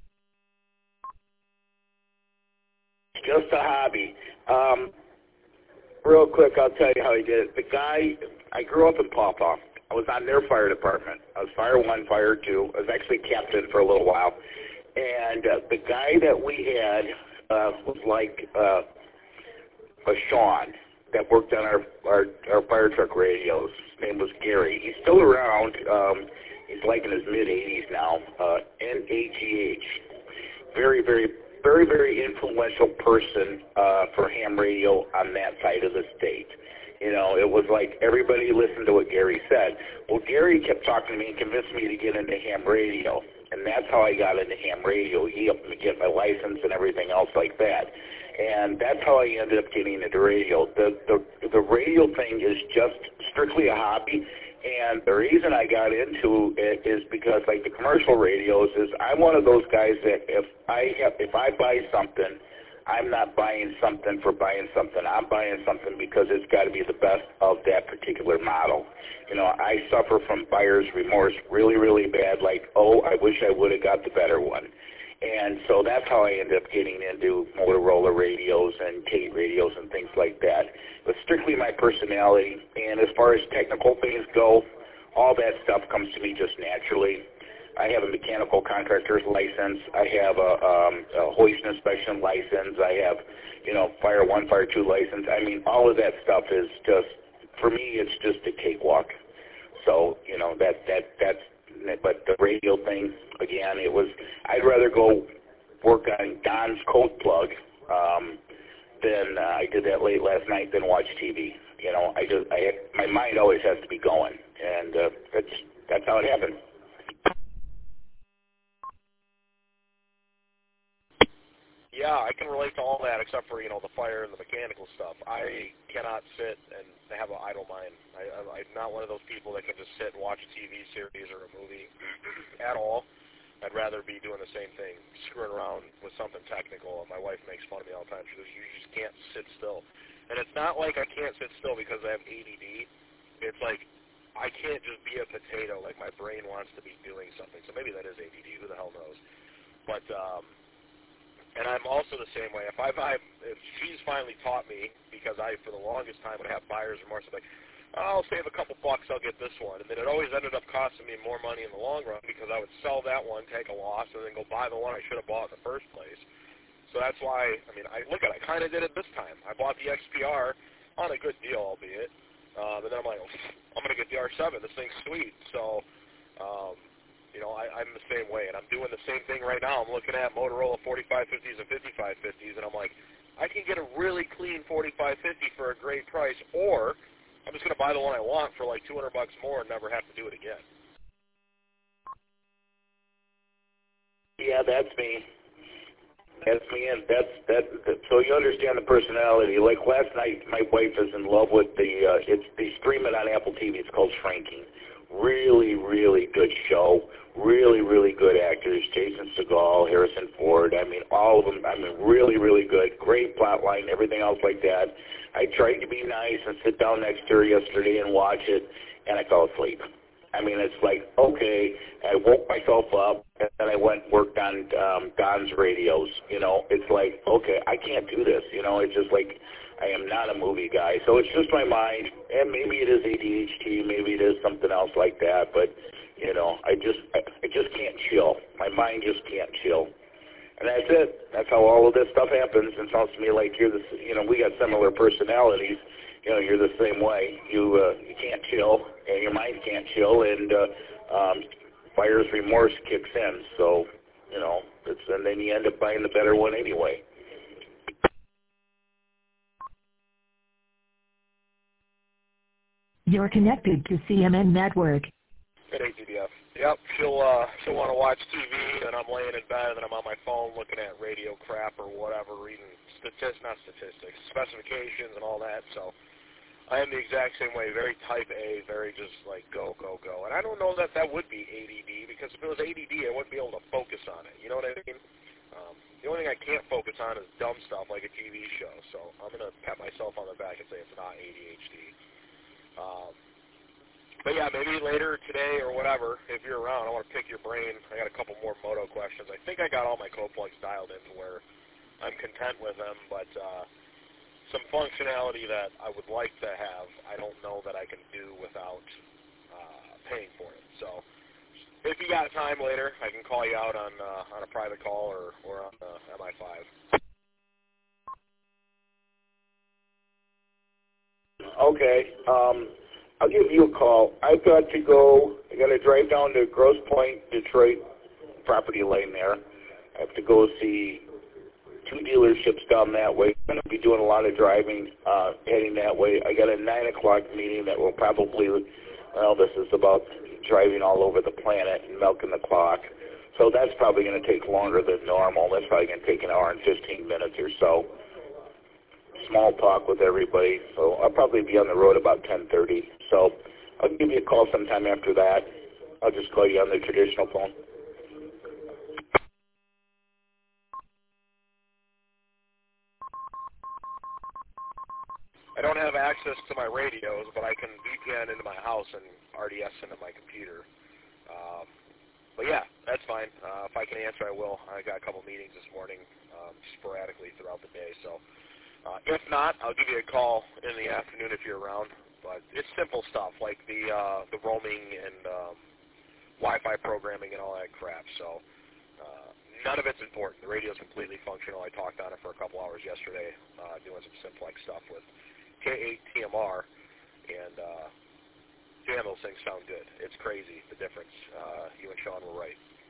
Just a hobby. Um, real quick, I'll tell you how I did it. The guy, I grew up in Paw Paw. I was on their fire department. I was Fire One, Fire Two. I was actually captain for a little while. And uh, the guy that we had uh, was like uh, a Sean that worked on our, our our fire truck radios. His name was Gary. He's still around. Um, he's like in his mid eighties now. Uh, N A G H. Very, very, very, very influential person uh, for ham radio on that side of the state. You know, it was like everybody listened to what Gary said. Well, Gary kept talking to me and convinced me to get into ham radio, and that's how I got into ham radio. He helped me get my license and everything else like that, and that's how I ended up getting into radio. The the the radio thing is just strictly a hobby, and the reason I got into it is because, like the commercial radios, is I'm one of those guys that if I have, if I buy something, I'm not buying something for buying something. I'm buying something because it's got to be the best of that particular model. You know, I suffer from buyer's remorse really, really bad, like, oh, I wish I would have got the better one. And so that's how I ended up getting into Motorola radios and Tate radios and things like that. But strictly my personality, and as far as technical things go, all that stuff comes to me just naturally. I have a mechanical contractor's license. I have a, um, a hoist inspection license. I have, you know, Fire One, Fire Two license. I mean, all of that stuff is just, for me, it's just a cakewalk. So, you know, that that that's. But the radio thing, again, it was. I'd rather go work on Don's coat plug um, than uh, I did that late last night than watch T V. You know, I just, I my mind always has to be going, and uh, that's that's how it happened. Yeah, I can relate to all that except for, you know, the fire and the mechanical stuff. I cannot sit and have an idle mind. I, I, I'm not one of those people that can just sit and watch a T V series or a movie at all. I'd rather be doing the same thing, screwing around with something technical. And my wife makes fun of me all the time. She goes, you just can't sit still. And it's not like I can't sit still because I have A D D. It's like I can't just be a potato. Like my brain wants to be doing something. So maybe that is A D D. Who the hell knows? But, um... and I'm also the same way. If I buy, if she's finally taught me, because I, for the longest time, would have buyer's remorse. I'm like, oh, I'll save a couple bucks, I'll get this one. And then it always ended up costing me more money in the long run because I would sell that one, take a loss, and then go buy the one I should have bought in the first place. So that's why, I mean, I look at it, I kind of did it this time. I bought the X P R on a good deal, albeit. Um, and then I'm like, oh, I'm going to get the R seven. This thing's sweet. So, um, You know, I, I'm the same way, and I'm doing the same thing right now. I'm looking at Motorola forty-five fifties and fifty-five fifties, and I'm like, I can get a really clean forty-five fifty for a great price, or I'm just going to buy the one I want for like two hundred bucks more and never have to do it again. Yeah, that's me. That's me, and that's that. that so you understand the personality. Like last night, my wife is in love with the. Uh, it's they stream it on Apple T V. It's called Shrinking. Really, really good show. Really, really good actors. Jason Segel, Harrison Ford. I mean, all of them. I mean, really, really good. Great plot line, everything else like that. I tried to be nice and sit down next to her yesterday and watch it, and I fell asleep. I mean, it's like, okay, I woke myself up, and then I went and worked on um, Don's radios. You know, it's like, okay, I can't do this. You know, it's just like, I am not a movie guy. So it's just my mind, and maybe it is A D H D, maybe it is something else like that, but, you know, I just, I, I just can't chill. My mind just can't chill. And that's it. That's how all of this stuff happens. It sounds to me like you're the, you know, we got similar personalities. You know, you're the same way. You uh, you can't chill, and your mind can't chill, and uh, um, buyer's remorse kicks in. So, you know, it's, and then you end up buying the better one anyway. You're connected to C M N Network. At A T D F. Yep, she'll uh, she'll want to watch T V, and I'm laying in bed, and I'm on my phone looking at radio crap or whatever, reading statistics, not statistics, specifications and all that. So I am the exact same way, very type A, very just like go, go, go. And I don't know that that would be A D D, because if it was A D D, I wouldn't be able to focus on it. You know what I mean? Um, the only thing I can't focus on is dumb stuff like a T V show. So I'm going to pat myself on the back and say it's not A D H D. Um, But yeah, maybe later today or whatever, if you're around, I want to pick your brain. I got a couple more moto questions. I think I got all my code plugs dialed in to where I'm content with them, but uh, some functionality that I would like to have, I don't know that I can do without uh, paying for it. So if you got time later, I can call you out on uh, on a private call or, or on uh, M I five. Okay. Um, I'll give you a call. I've got to go. I got to drive down to Grosse Pointe, Detroit, property lane there. I have to go see two dealerships down that way. I'm going to be doing a lot of driving, uh, heading that way. I got a nine o'clock meeting that will probably, well, this is about driving all over the planet and milking the clock. So that's probably going to take longer than normal. That's probably going to take an hour and fifteen minutes or so. Small talk with everybody, so I'll probably be on the road about ten thirty. So I'll give you a call sometime after that. I'll just call you on the traditional phone. I don't have access to my radios, but I can V P N into my house and R D S into my computer. Um, but yeah, that's fine. Uh, if I can answer, I will. I got a couple meetings this morning um, sporadically throughout the day, so... Uh, if not, I'll give you a call in the afternoon if you're around. But it's simple stuff like the uh, the roaming and um, Wi-Fi programming and all that crap. So uh, none of it's important. The radio's completely functional. I talked on it for a couple hours yesterday, uh, doing some simplex stuff with K eight T M R, and uh, damn, those things sound good. It's crazy the difference. Uh, you and Sean were right.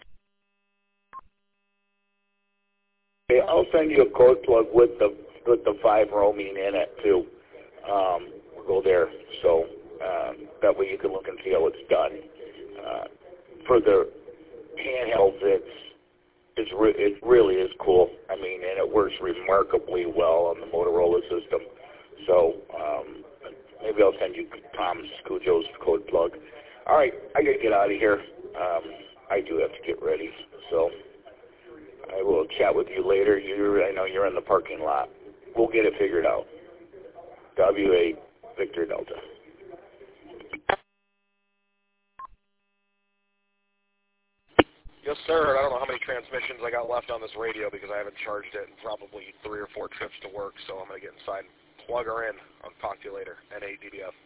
Okay, I'll send you a code plug with the with the five roaming in it too. Um, we'll go there, so um, that way you can look and see how it's done. Uh, for the handhelds, it's it's re- it really is cool. I mean, and it works remarkably well on the Motorola system. So um, maybe I'll send you Tom Scujo's code plug. All right, I gotta get out of here. Um, I do have to get ready, so I will chat with you later. You, I know you're in the parking lot. We'll get it figured out. W eight Victor Delta. Yes, sir. I don't know how many transmissions I got left on this radio because I haven't charged it in probably three or four trips to work, so I'm going to get inside and plug her in. I'll talk to you later. N A D D F.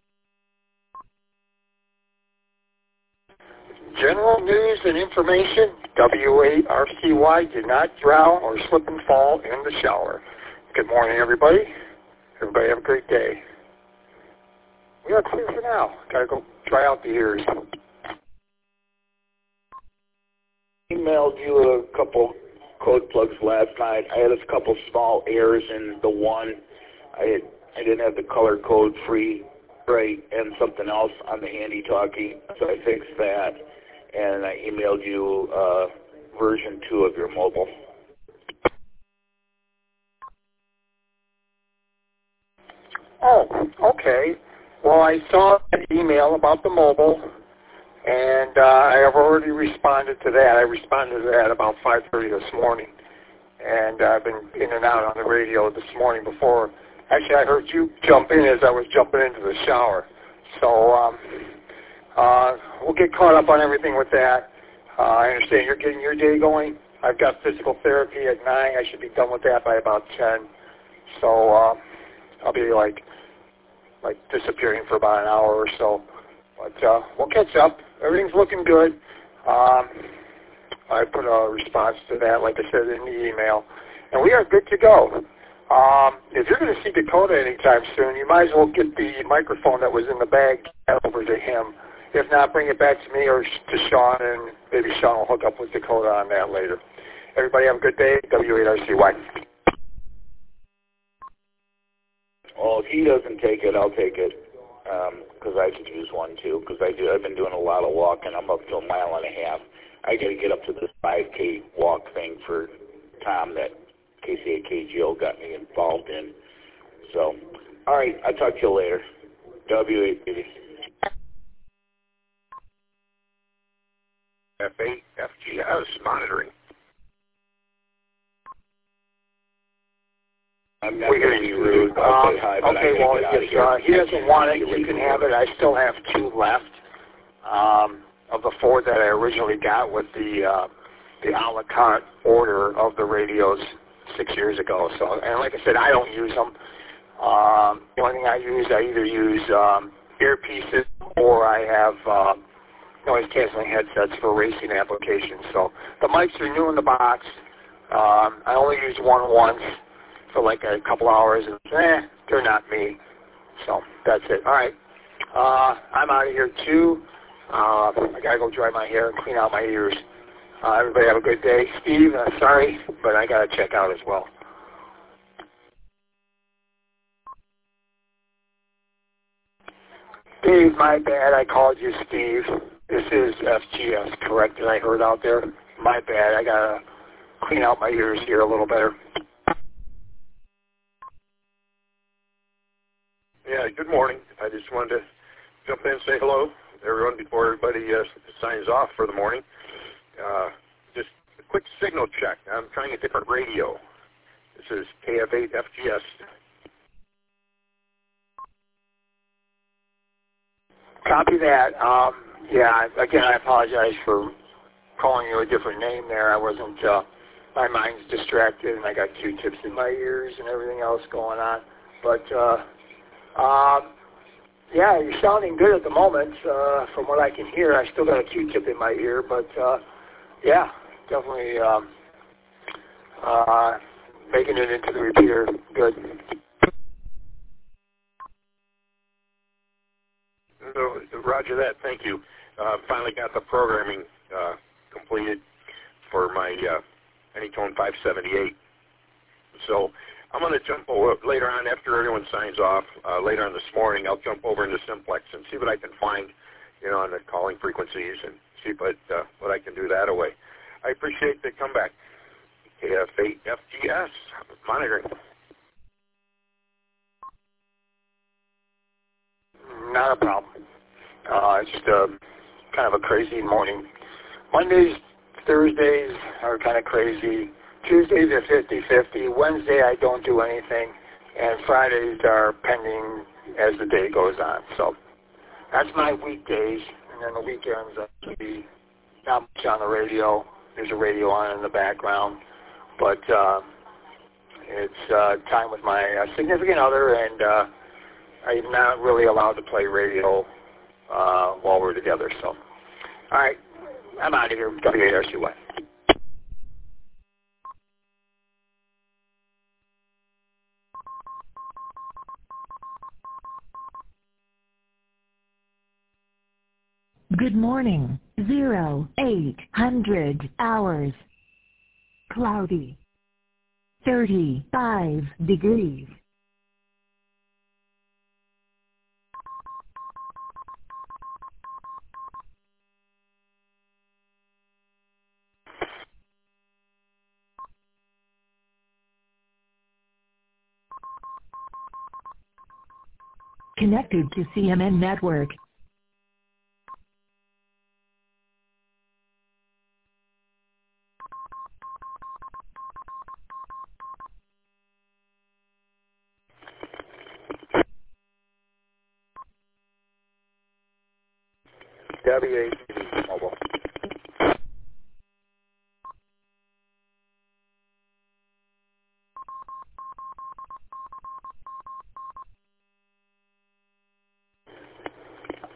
General news and information, W eight R C Y, do not drown or slip and fall in the shower. Good morning, everybody. Everybody have a great day. We are clear for now. Got to go dry out the ears. Emailed you a couple code plugs last night. I had a couple small errors in the one. I had, I didn't have the color code free right and something else on the handy talkie, so I fixed that. And I emailed you uh, version two of your mobile. Oh, okay. Well, I saw an email about the mobile, and uh, I have already responded to that. I responded to that about five thirty this morning, and uh, I've been in and out on the radio this morning before. Actually, I heard you jump in as I was jumping into the shower. So um, uh, we'll get caught up on everything with that. Uh, I understand you're getting your day going. I've got physical therapy at nine. I should be done with that by about ten. So... Uh, be like like disappearing for about an hour or so. But uh, we'll catch up. Everything's looking good. Um, I put a response to that, like I said, in the email. And we are good to go. Um, if you're going to see Dakota anytime soon, you might as well get the microphone that was in the bag over to him. If not, bring it back to me or to Sean, and maybe Sean will hook up with Dakota on that later. Everybody have a good day. W eight R C Y. Well, if he doesn't take it, I'll take it, because um, I could use one too, because I do, I've been doing a lot of walking. I'm up to a mile and a half. I got to get up to this five K walk thing for Tom that K C A K G O got me involved in. So, all right, I'll talk to you later. W eight, baby. F eight F G S monitoring. I'm not going to be rude. I'll uh, say hi, but okay, I well, get out of if here. uh, he doesn't want it, you can have it. I still have two left um, of the four that I originally got with the uh, the a la carte order of the radios six years ago. So, and like I said, I don't use them. Um, the only thing I use, I either use um, earpieces or I have uh, noise canceling headsets for racing applications. So the mics are new in the box. Um, I only use one once for like a couple hours, and eh, they're not me. So that's it. All right. Uh, I'm out of here too. Uh, I gotta go dry my hair and clean out my ears. Uh, everybody have a good day. Steve, uh, sorry, but I gotta check out as well. Dave, my bad. I called you Steve. This is F G S, correct? That I heard out there. My bad. I gotta clean out my ears here a little better. Yeah, good morning. I just wanted to jump in and say hello to everyone before everybody uh, signs off for the morning. Uh, just a quick signal check. I'm trying a different radio. This is K F eight F G S. Copy that. Um, yeah, again, I apologize for calling you a different name there. I wasn't, uh, my mind's distracted, and I got Q-tips in my ears and everything else going on. But, uh, um, yeah, you're sounding good at the moment. Uh, from what I can hear, I still got a Q-tip in my ear, but, uh, yeah, definitely um, uh, making it into the repeater. Good. So, roger that. Thank you. Uh, finally got the programming uh, completed for my uh, Anytone five seventy-eight. So I'm going to jump over later on after everyone signs off. Uh, later on this morning, I'll jump over into Simplex and see what I can find, you know, on the calling frequencies and see what uh, what I can do that away. I appreciate the comeback. K F eight F G S monitoring. Not a problem. Uh, it's just a kind of a crazy morning. Mondays, Thursdays are kind of crazy. Tuesdays are fifty-fifty. Wednesday I don't do anything. And Fridays are pending as the day goes on. So that's my weekdays. And then the weekends I'll be not much on the radio. There's a radio on in the background. But uh, it's uh, time with my uh, significant other, and uh, I'm not really allowed to play radio uh, while we're together. So, all right, I'm out of here. W eight R C Y. Good morning. Zero, eight hundred hours. Cloudy. Thirty-five degrees. Connected to C M N Network. W eight mobile.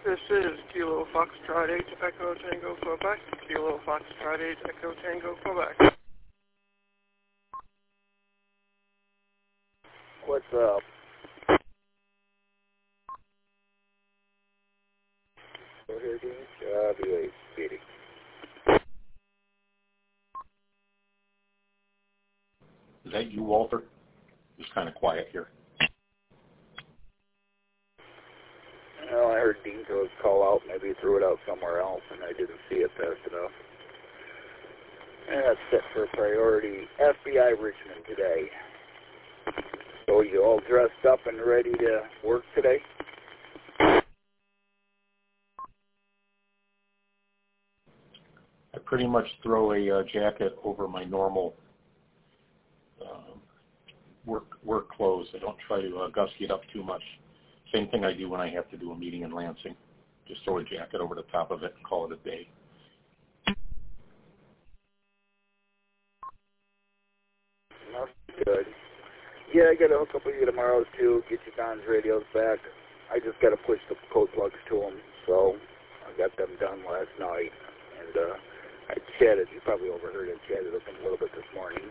This is Kilo Foxtrot eight Echo Tango Quebec. Kilo Foxtrot eight Echo Tango Quebec. What's up? Go ahead, Dean. Job, you speedy. Is that you, Walter? It's kind of quiet here. Well, I heard Dean throw his call out. Maybe he threw it out somewhere else, and I didn't see it fast enough. And that's set for priority F B I Richmond today. So you all dressed up and ready to work today? I pretty much throw a uh, jacket over my normal uh, work work clothes. I don't try to uh, gusky it up too much. Same thing I do when I have to do a meeting in Lansing. Just throw a jacket over the top of it and call it a day. That's good. Yeah, I got to hook up with you tomorrow, too, get you Don's radios back. I just got to push the code plugs to them, so I got them done last night. And uh, I chatted, you probably overheard I chatted with them a little bit this morning.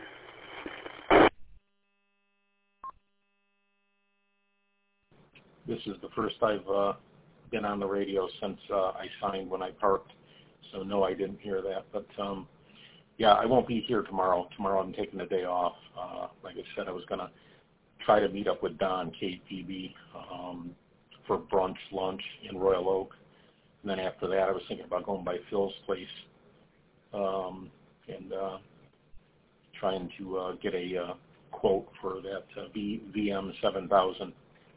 This is the first I've uh, been on the radio since uh, I signed when I parked, so no, I didn't hear that. But um, yeah, I won't be here tomorrow. Tomorrow I'm taking the day off. Uh, like I said, I was going to try to meet up with Don, K P B, um, for brunch, lunch in Royal Oak. And then after that, I was thinking about going by Phil's place um, and uh, trying to uh, get a uh, quote for that uh, v- VM seven thousand.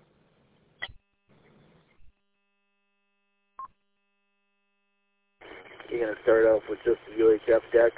You're going to start off with just the U H F deck?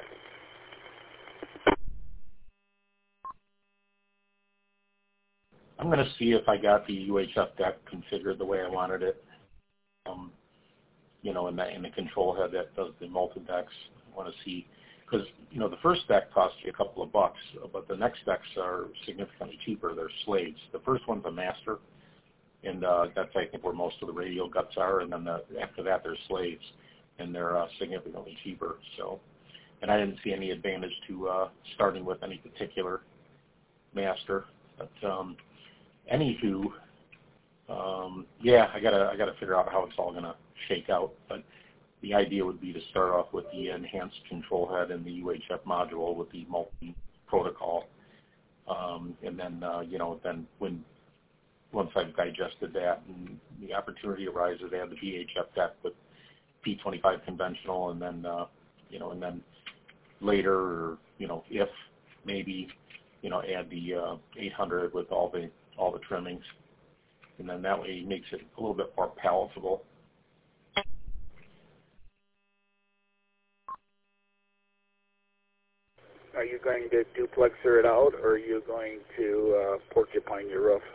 I'm going to see if I got the U H F deck configured the way I wanted it. Um, you know, in the, in the control head that does the multi-decks. I want to see, because, you know, the first deck costs you a couple of bucks, but the next decks are significantly cheaper. They're slaves. The first one's a master, and uh, that's, I think, where most of the radio guts are, and then the, after that, they're slaves. And they're uh, significantly cheaper. So, and I didn't see any advantage to uh, starting with any particular master. But um, anywho, um, yeah, I gotta I gotta figure out how it's all gonna shake out. But the idea would be to start off with the enhanced control head and the U H F module with the multi protocol, um, and then uh, you know then when once I've digested that and the opportunity arises, to add the V H F deck with P twenty-five conventional, and then uh, you know, and then later, or you know, if maybe, you know, add the uh, eight hundred with all the all the trimmings, and then that way it makes it a little bit more palatable. Are you going to duplexer it out, or are you going to uh, porcupine your roof?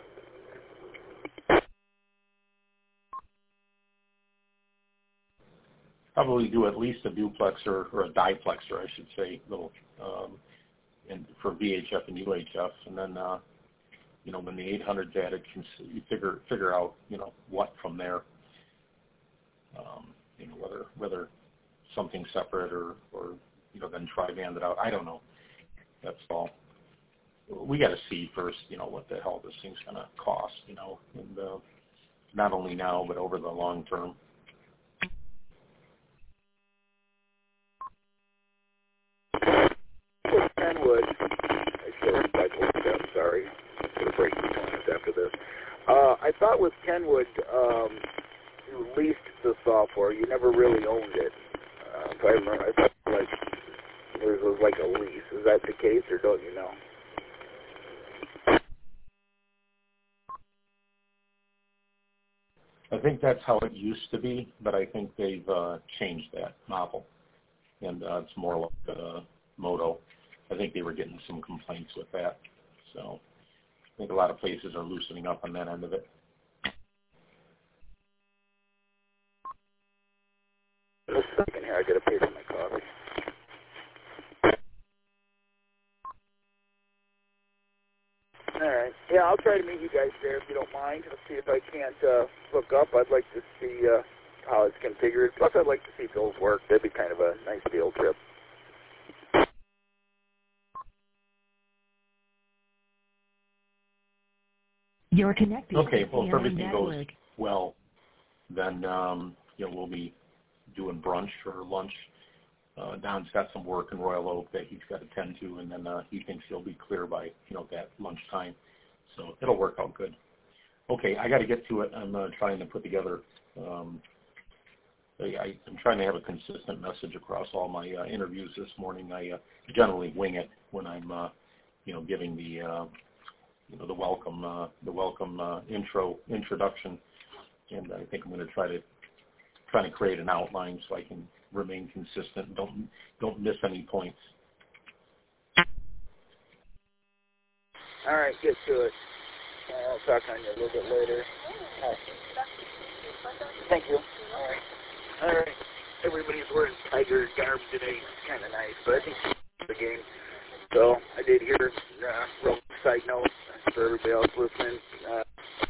Probably do at least a duplexer or a diplexer, I should say, little, um, and for V H F and U H F, and then uh, you know when the eight hundred's added, you figure figure out you know what from there. Um, you know whether whether something separate or or you know then tri-band it out. I don't know. That's all. We got to see first, you know, what the hell this thing's going to cost, you know, and uh, not only now but over the long term. Kenwood, I should have cycled step, sorry. I'm going to break the minutes after this. Uh, I thought with Kenwood, um, you leased the software. You never really owned it. Uh, if I remember, I thought like it was like a lease. Is that the case, or don't you know? I think that's how it used to be, but I think they've uh, changed that model, and uh, it's more like a Moto. I think they were getting some complaints with that, so I think a lot of places are loosening up on that end of it. Just a second here, I got to pay for my coffee. All right. Yeah, I'll try to meet you guys there if you don't mind. I'll see if I can't uh, hook up. I'd like to see uh, how it's configured. Plus, I'd like to see Bill's work. That'd be kind of a nice field trip. You're connected. Okay, to well, if C M N everything Network. goes well, then um, you know we'll be doing brunch or lunch. Uh, Don's got some work in Royal Oak that he's got to tend to, and then uh, he thinks he'll be clear by you know that lunchtime. So it'll work out good. Okay, I got to get to it. I'm uh, trying to put together. Um, I, I'm trying to have a consistent message across all my uh, interviews this morning. I uh, generally wing it when I'm, uh, you know, giving the, uh, you know, the welcome, uh, the welcome uh, intro introduction, and I think I'm going to try to try to create an outline so I can remain consistent. Don't don't miss any points. All right, get to it. Uh, I'll talk on you a little bit later. All right. Thank you. All right. All right. Everybody's wearing Tiger garb today. It's kind of nice, but I think it's the game. So I did hear uh, real side note for everybody else listening. Uh,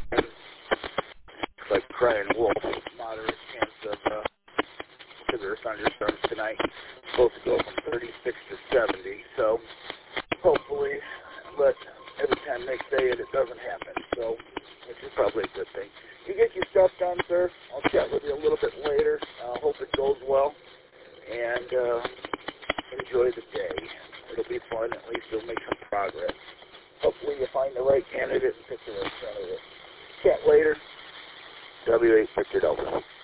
it's like crying wolf. Moderate chance of uh, severe thunderstorms tonight. It's supposed to go from thirty-six to seventy. So hopefully, but every time they say it, it doesn't happen. So which is probably a good thing. You get your stuff done, sir. I'll chat with you a little bit later. I uh, hope it goes well. And uh, enjoy the day. It'll be fun. At least you'll make some progress. Hopefully you find the right candidate and pick the right candidate. Chat later. W eight Victor Delta.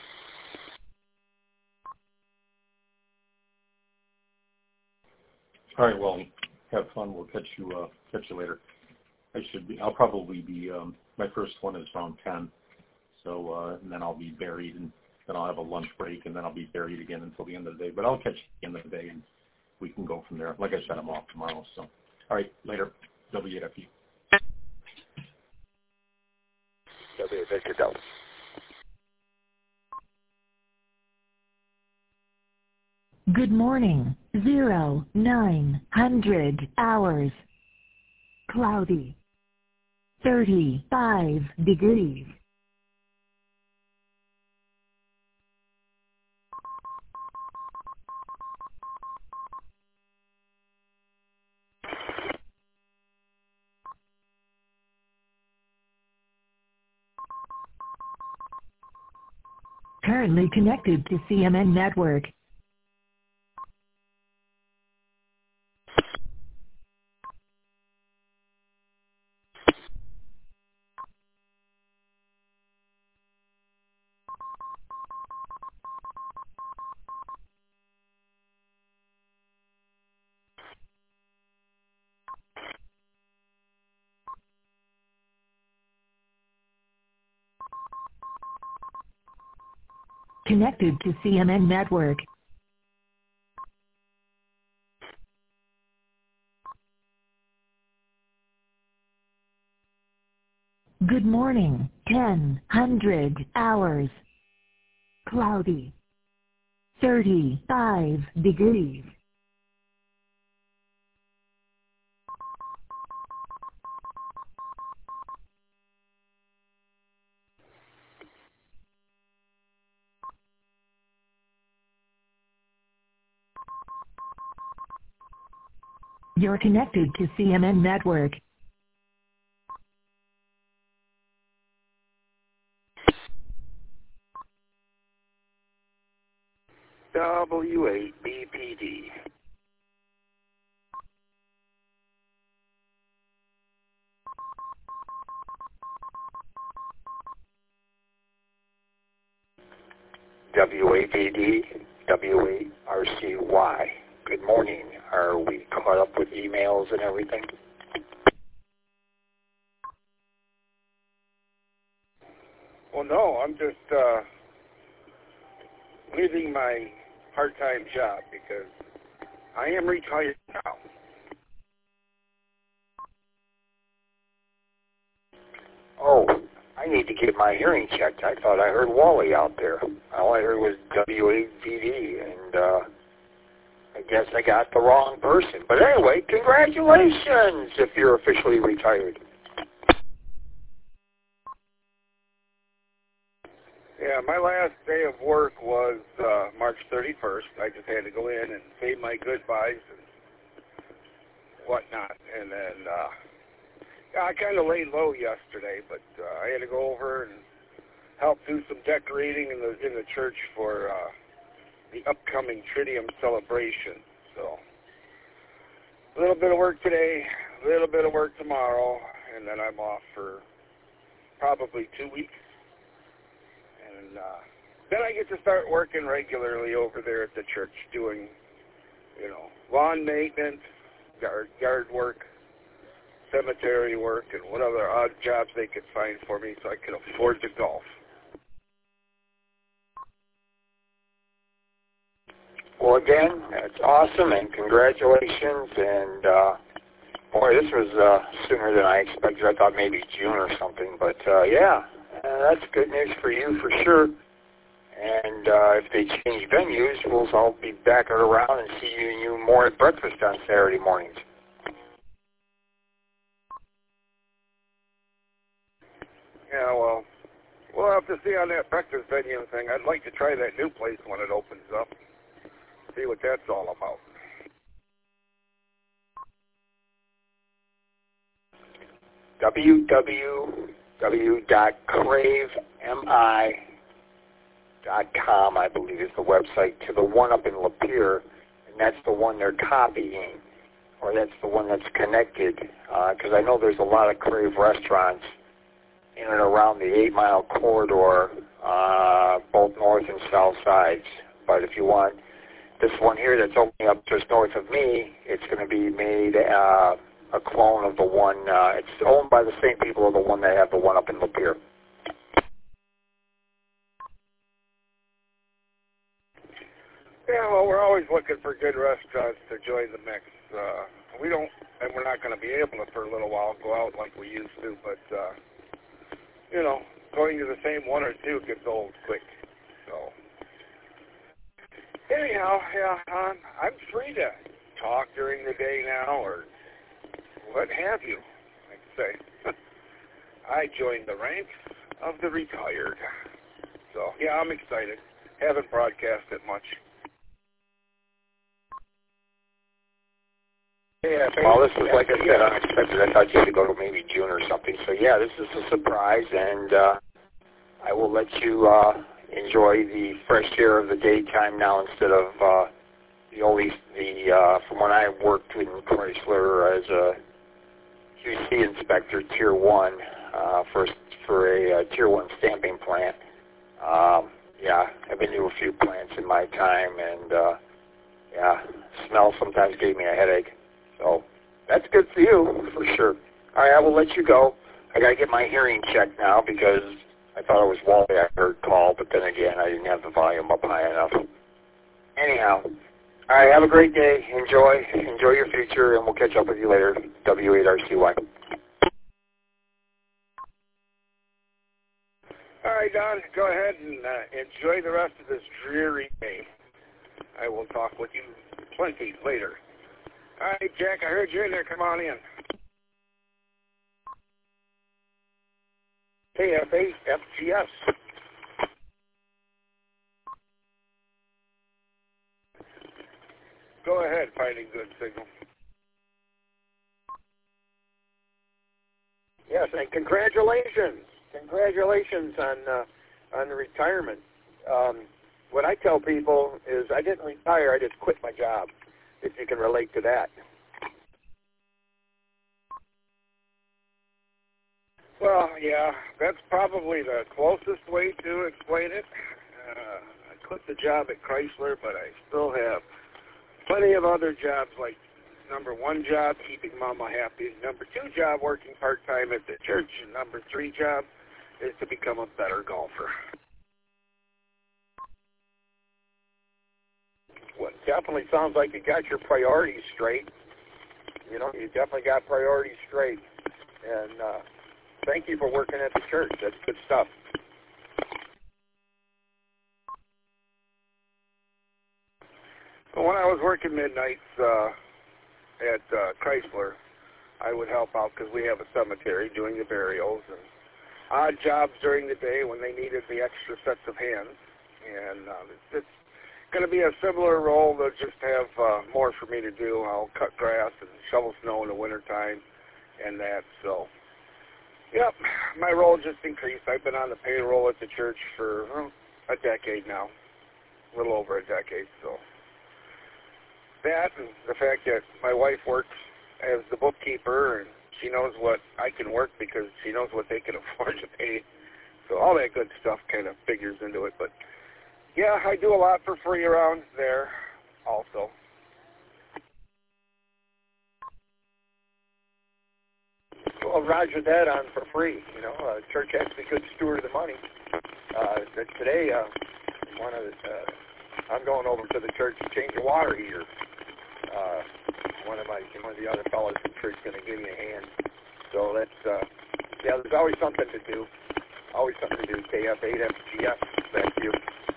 All right, well, have fun. We'll catch you uh, catch you later. I should be. I'll probably be. Um, my first one is around ten. So uh, and then I'll be buried, and then I'll have a lunch break, and then I'll be buried again until the end of the day. But I'll catch you at the end of the day, and we can go from there. Like I said, I'm off tomorrow. So, all right, later. W eight F U. W eight Victor Delta. Good morning. Zero, nine hundred hours. Cloudy. Thirty-five degrees. Currently connected to C M N Network. Connected to C M N Network. Good morning. ten hundred hours. Cloudy. Thirty-five degrees. You're connected to C M N Network. W eight B P D. W eight B D, W eight R C Y. Good morning. Are we caught up with emails and everything? Well, no, I'm just uh, leaving my part-time job because I am retired now. Oh, I need to get my hearing checked. I thought I heard Wally out there. All I heard was W eight B D, and uh, I guess I got the wrong person. But anyway, congratulations if you're officially retired. Yeah, my last day of work was uh, March thirty-first. I just had to go in and say my goodbyes and whatnot. And then uh, yeah, I kind of laid low yesterday, but uh, I had to go over and help do some decorating in the in the church for uh, the upcoming Triduum celebration. So a little bit of work today, a little bit of work tomorrow, and then I'm off for probably two weeks. And uh, then I get to start working regularly over there at the church, doing, you know, lawn maintenance, yard, yard work, cemetery work, and what other odd jobs they could find for me so I could afford to golf. Well, again, it's awesome, and congratulations. And, uh, boy, this was uh, sooner than I expected. I thought maybe June or something. But, uh, yeah, uh, that's good news for you for sure. And uh, if they change venues, we'll all be back around and see you, you more at breakfast on Saturday mornings. Yeah, well, we'll have to see on that breakfast venue thing. I'd like to try that new place when it opens up. See what that's all about. w w w dot crave mi dot com, I believe, is the website to the one up in Lapeer, and that's the one they're copying, or that's the one that's connected, because uh, I know there's a lot of Crave restaurants in and around the eight mile corridor, uh, both north and south sides. But if you want this one here that's opening up just north of me, it's going to be made uh, a clone of the one. Uh, it's owned by the same people of the one that have the one up in Lapeer. Yeah, well, we're always looking for good restaurants to join the mix. Uh, we don't, and we're not going to be able to for a little while go out like we used to, but, uh, you know, going to the same one or two gets old quick. So, anyhow, yeah, um, I'm free to talk during the day now, or what have you, I say. I joined the ranks of the retired. So, yeah, I'm excited. Haven't broadcasted much. Yeah, well, this was, like I said, unexpected. I thought you had to go to maybe June or something. So, yeah, this is a surprise, and uh, I will let you uh, enjoy the fresh air of the daytime now instead of uh, the only, the, uh, from when I worked in Chrysler as a Q C inspector, Tier one, uh, for, for a uh, Tier one stamping plant. Um, yeah, I've been to a few plants in my time, and, uh, yeah, smell sometimes gave me a headache. So that's good for you, for sure. All right, I will let you go. I got to get my hearing checked now because I thought it was Wally I heard call, but then again, I didn't have the volume up high enough. Anyhow, all right, have a great day. Enjoy. Enjoy your future, and we'll catch up with you later. W eight R C Y. All right, Don, go ahead and uh, enjoy the rest of this dreary day. I will talk with you plenty later. All right, Jack, I heard you in there. Come on in. K F A F G S. Go ahead, Fighting Good Signal. Yes, and congratulations. Congratulations on uh, on the retirement. Um, what I tell people is I didn't retire, I just quit my job, if you can relate to that. Well, yeah, that's probably the closest way to explain it. Uh, I quit the job at Chrysler, but I still have plenty of other jobs, like number one job, keeping Mama happy, number two job, working part-time at the church, and number three job is to become a better golfer. Well, it definitely sounds like you got your priorities straight. You know, you definitely got priorities straight. And uh, thank you for working at the church. That's good stuff. Well, when I was working midnights uh, at uh, Chrysler, I would help out because we have a cemetery doing the burials. And odd jobs during the day when they needed the extra sets of hands. And uh, it's, it's going to be a similar role. They'll just have uh, more for me to do. I'll cut grass and shovel snow in the wintertime and that. So, yep, my role just increased. I've been on the payroll at the church for well, a decade now, a little over a decade. So that and the fact that my wife works as the bookkeeper and she knows what I can work because she knows what they can afford to pay. So all that good stuff kind of figures into it. But, yeah, I do a lot for free around there also. Well, roger that on for free. You know, uh, church has to be a good steward of the money. Uh, today, uh, one of the, uh, I'm going over to the church to change a water heater. Uh, one of my, one of the other fellows in church is going to give me a hand. So that's, uh, yeah, there's always something to do. Always something to do. K F eight F G F. Thank you.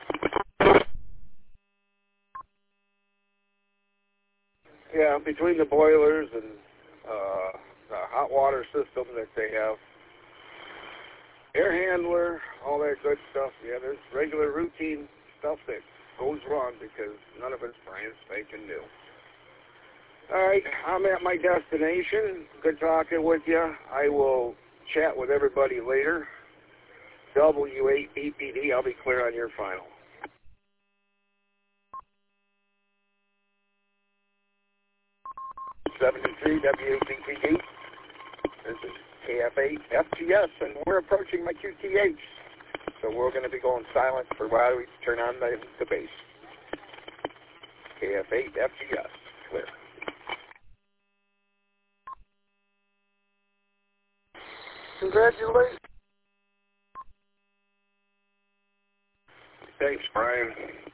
Yeah, between the boilers and uh, the hot water system that they have, air handler, all that good stuff. Yeah, there's regular routine stuff that goes wrong because none of it's brand spanking new. All right, I'm at my destination. Good talking with you. I will chat with everybody later. W eight B P D, I'll be clear on your final. seventy-three W eight B P D. This is K F eight F G S, and we're approaching my Q T H. So we're going to be going silent for a while. We turn on the, the base. K F eight F G S, clear. Congratulations. Thanks, Brian.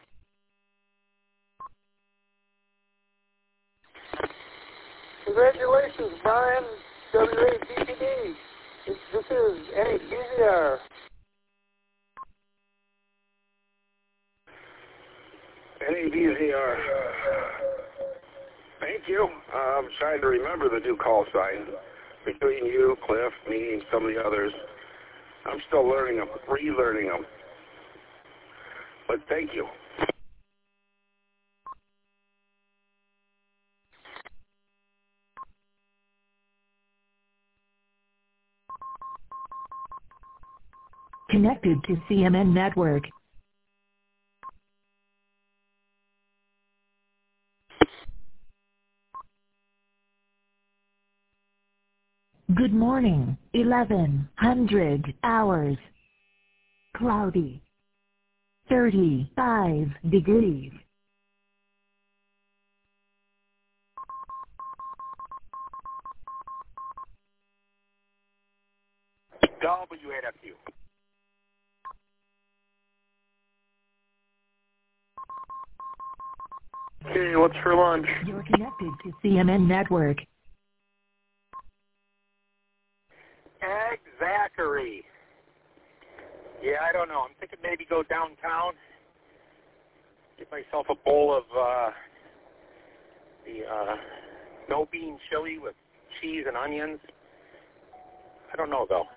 Congratulations, Brian. W eight B P D. This, this is N A B Z R. N A B Z R. Thank you. Uh, I'm trying to remember the new call sign. Between you, Cliff, me, and some of the others, I'm still learning them, relearning them. But thank you. Connected to C M N Network. Good morning, eleven hundred hours. Cloudy. thirty-five degrees. W eight F U. Okay, what's for lunch? You're connected to C M N Network. Ag Zachary. Yeah, I don't know. I'm thinking maybe go downtown, get myself a bowl of uh, the uh, no bean chili with cheese and onions. I don't know, though.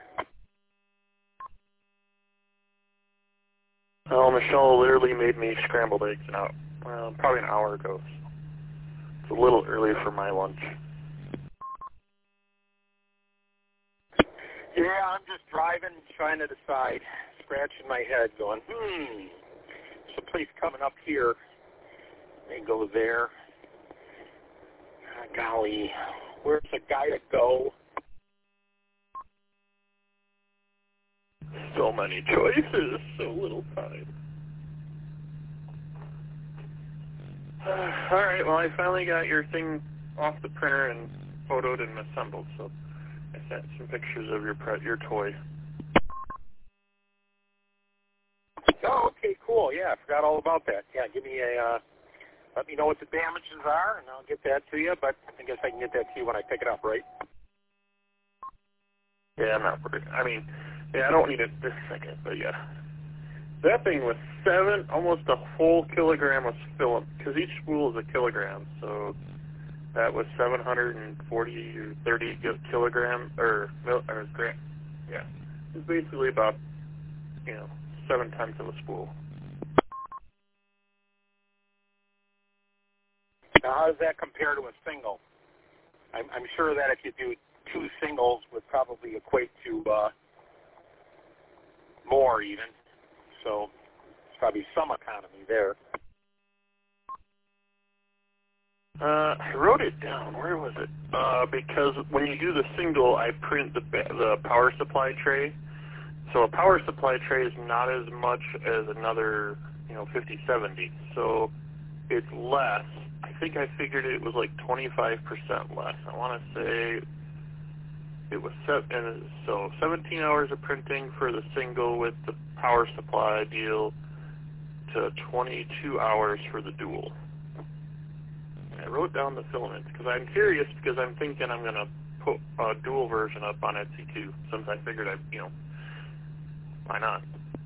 Oh, Michelle literally made me scrambled eggs now, well, probably an hour ago. It's a little early for my lunch. Yeah, I'm just driving, trying to decide, scratching my head, going, hmm, there's a place coming up here. May go there. Ah, golly, where's the guy to go? So many choices, so little time. Uh, all right, well, I finally got your thing off the printer and photoed and assembled, so I sent some pictures of your pre- your toy. Oh, okay, cool. Yeah, I forgot all about that. Yeah, give me a, uh, let me know what the damages are, and I'll get that to you, but I guess I can get that to you when I pick it up, right? Yeah, I'm not worried. I mean, yeah, I don't need it this second, but yeah. That thing was seven, almost a whole kilogram of filament, because each spool is a kilogram, so that was seven hundred forty or thirty kilograms, or, mil, or gram, yeah, is basically about, you know, seven tenths of a spool. Now, how does that compare to a single? I'm, I'm sure that if you do two singles would probably equate to uh, more even. So there's probably some economy there. Uh, I wrote it down. Where was it? Uh, because when you do the single, I print the the power supply tray. So a power supply tray is not as much as another, you know, fifty seventy. So it's less. I think I figured it was like twenty-five percent less. I want to say it was seven, so seventeen hours of printing for the single with the power supply deal to twenty-two hours for the dual. I wrote down the filament because I'm curious because I'm thinking I'm going to put a dual version up on Etsy too, since I figured I, you know, why not?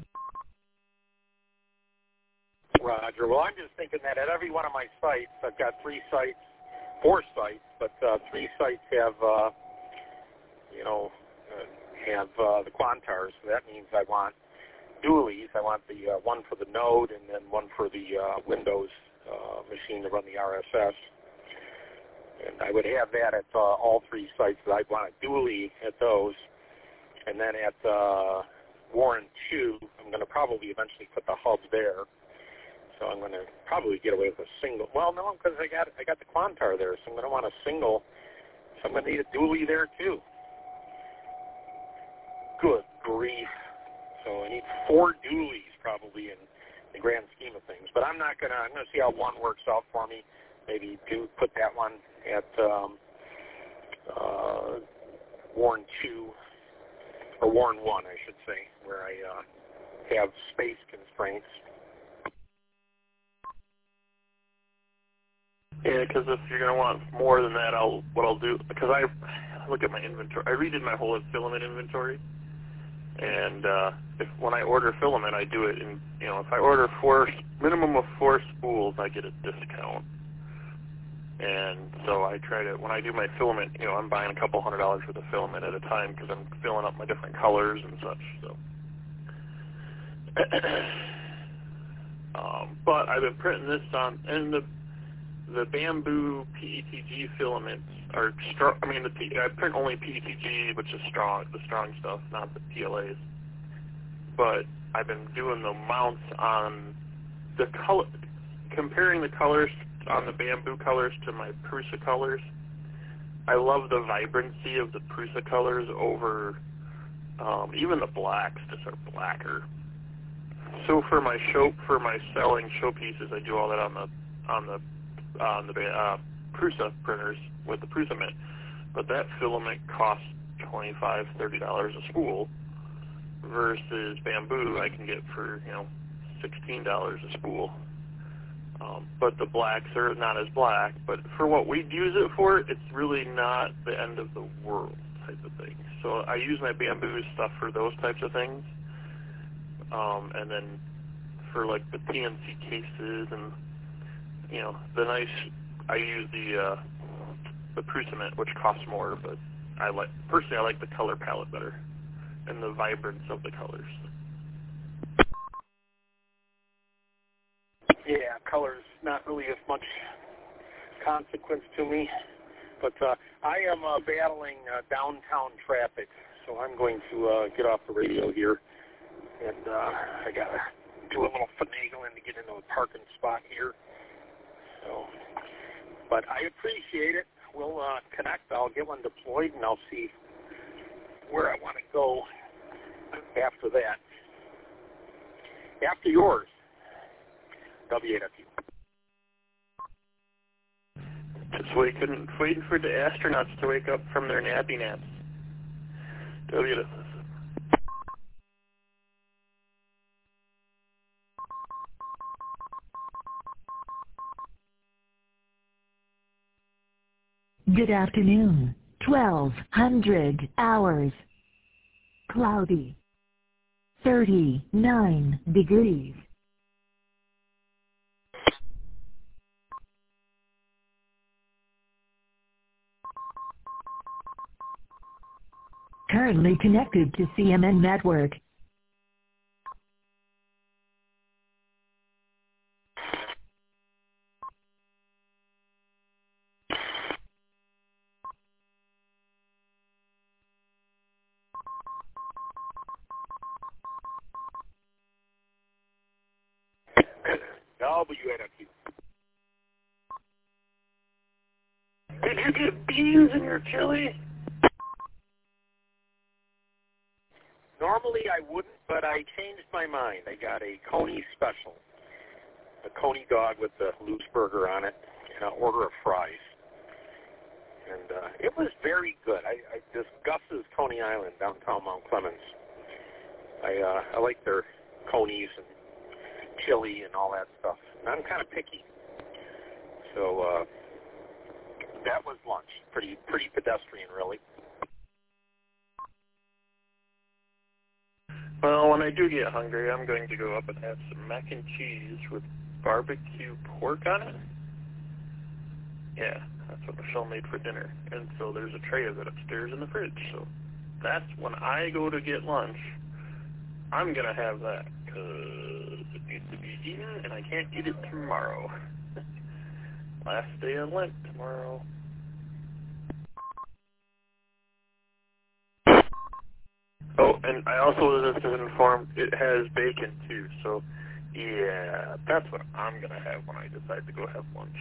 Roger. Well, I'm just thinking that at every one of my sites, I've got three sites, four sites, but uh, three sites have, uh, you know, uh, have uh, the Quantars. So that means I want dualies. I want the uh, one for the Node and then one for the uh, Windows uh, machine to run the R S S. And I would have that at uh, all three sites. That I'd want a dually at those. And then at uh, Warren two, I'm going to probably eventually put the hub there. So I'm going to probably get away with a single. Well, no, because I got I got the Quantar there, so I'm going to want a single. So I'm going to need a dually there too. Good grief! So I need four dualies probably in the grand scheme of things. But I'm not going to. I'm going to see how one works out for me. Maybe do put that one at um, uh, Warren two or Warren one, I should say, where I uh, have space constraints. Yeah, because if you're going to want more than that, I'll what I'll do, because I look at my inventory. I redid my whole filament inventory, and uh, if when I order filament, I do it in, you know, if I order four, minimum of four spools, I get a discount. And so I try to, when I do my filament, you know, I'm buying a couple hundred dollars worth of filament at a time because I'm filling up my different colors and such, so. um, but I've been printing this on, and the The bamboo P E T G filaments are strong. I mean, the P, I print only P E T G, which is strong, the strong stuff, not the P L As. But I've been doing the mounts on the color, comparing the colors on the bamboo colors to my Prusa colors. I love the vibrancy of the Prusa colors over um, even the blacks. Just are blacker. So for my show, for my selling showpieces, I do all that on the on the on the uh, Prusa printers with the Prusa mint, but that filament costs twenty-five dollars, thirty dollars a spool, versus bamboo I can get for, you know, sixteen dollars a spool. Um, but the blacks are not as black, but for what we use it for, it's really not the end of the world type of thing. So I use my bamboo stuff for those types of things, um, and then for like the P N C cases and, you know, the nice, I use the uh, the Prusa mint, which costs more, but I like, personally I like the color palette better and the vibrance of the colors. Yeah, color's not really as much consequence to me, but uh, I am uh, battling uh, downtown traffic, so I'm going to uh, get off the radio here, and uh, I got to do a little finagling to get into a parking spot here. So, but I appreciate it. We'll uh, connect. I'll get one deployed, and I'll see where I want to go after that. After yours. W eight F U. Just waiting, waiting for the astronauts to wake up from their nappy naps. W eight F U. Good afternoon. twelve hundred hours. Cloudy. thirty-nine degrees. Currently connected to C M N Network. W N F U. Did you get beans in your chili? Normally I wouldn't, but I changed my mind. I got a Coney special. A Coney dog with the loose burger on it and an order of fries. And uh, it was very good. I, I This Gus's Coney Island, downtown Mount Clemens. I, uh, I like their Conies and chili and all that stuff. And I'm kind of picky. So uh, that was lunch. Pretty pretty pedestrian, really. Well, when I do get hungry, I'm going to go up and have some mac and cheese with barbecue pork on it. Yeah, that's what Michelle made for dinner. And so there's a tray of it upstairs in the fridge. So that's when I go to get lunch. I'm going to have that because it needs to be eaten, and I can't eat it tomorrow. Last day of Lent tomorrow. Oh, and I also was just informed it has bacon too, so yeah, that's what I'm going to have when I decide to go have lunch.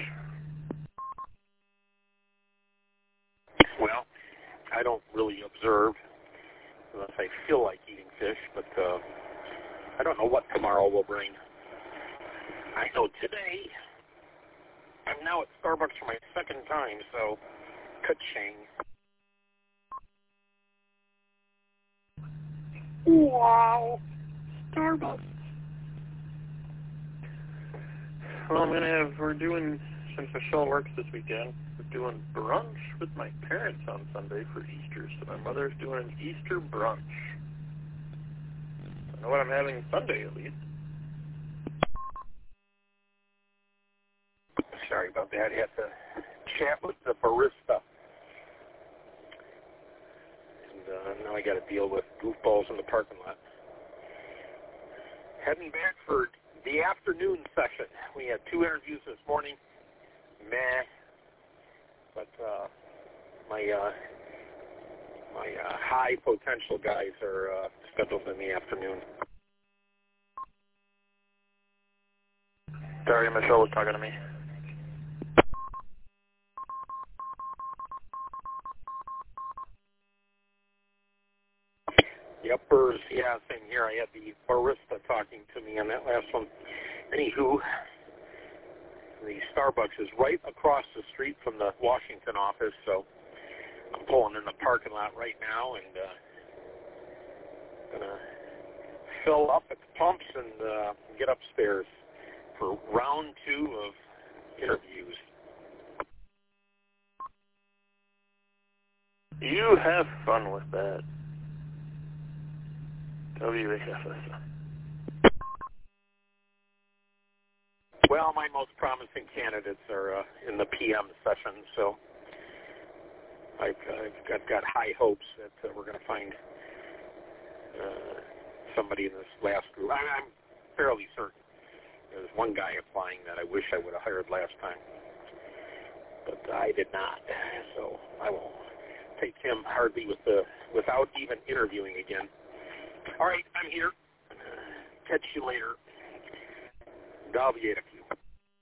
Well, I don't really observe unless I feel like eating fish, but uh, I don't know what tomorrow will bring. I know today, I'm now at Starbucks for my second time, so ka-ching. Wow, Starbucks. Well, I'm going to have, we're doing, since Michelle works this weekend, we're doing brunch with my parents on Sunday for Easter. So my mother's doing an Easter brunch. I know what I'm having Sunday, at least. Sorry about that. I had to chat with the barista. And uh, now I got to deal with goofballs in the parking lot. Heading back for the afternoon session. We had two interviews this morning. Meh. But uh, my uh, my uh, high potential guys are uh, scheduled in the afternoon. Sorry, Michelle was talking to me. The uppers, yeah, same here. I had the barista talking to me on that last one. Anywho, the Starbucks is right across the street from the Washington office, so I'm pulling in the parking lot right now and uh, gonna fill up at the pumps and uh, get upstairs for round two of interviews. You have fun with that. W H F S. Well, my most promising candidates are uh, in the P M session, so I've, I've got, got high hopes that uh, we're going to find uh, somebody in this last group. I, I'm fairly certain. There's one guy applying that I wish I would have hired last time, but I did not, so I will take him hardly with the without even interviewing again. All right, I'm here. Catch you later. W N F U.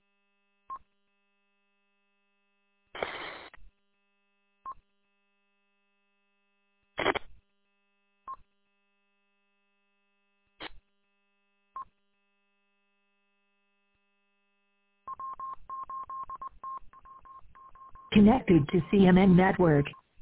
Connected to C M N Network.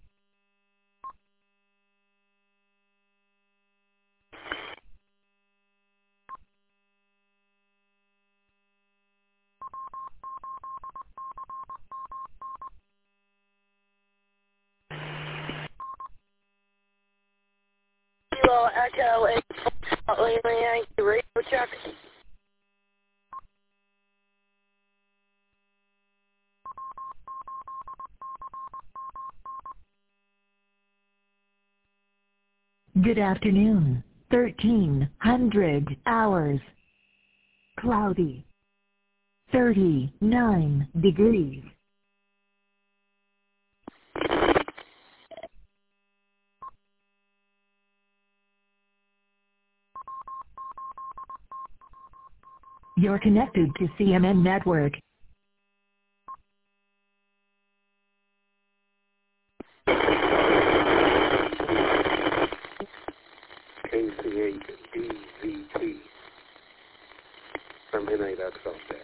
Kilo Echo eight Yankee radio check. Good afternoon. thirteen hundred hours. Cloudy. thirty-nine degrees. You're connected to C M N Network. K C eight D Z T from N eight X L J.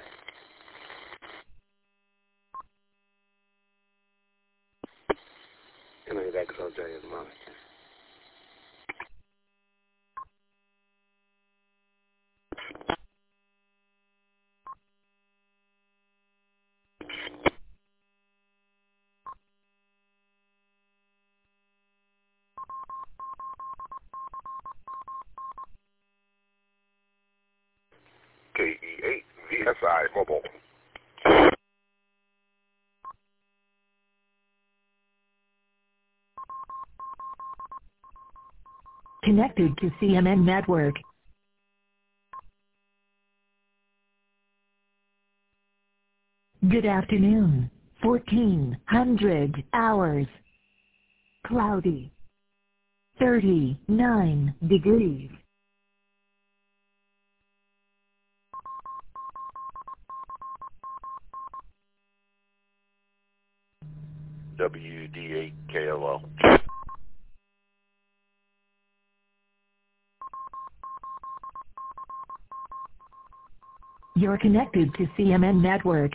N eight X L J is mine. K E eight V S I Mobile. Connected to C M N Network. Good afternoon. fourteen hundred hours. Cloudy. thirty-nine degrees. W D eight K L O. You're connected to C M N Network.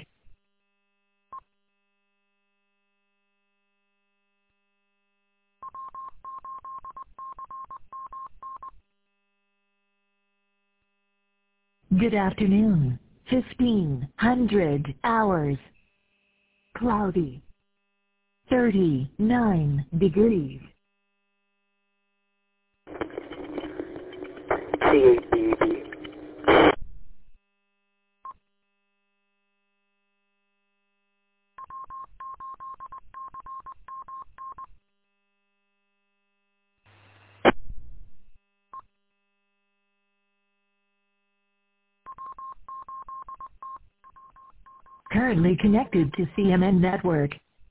Good afternoon. fifteen hundred hours. Cloudy. thirty-nine degrees. C eight D B. Currently connected to C M N Network.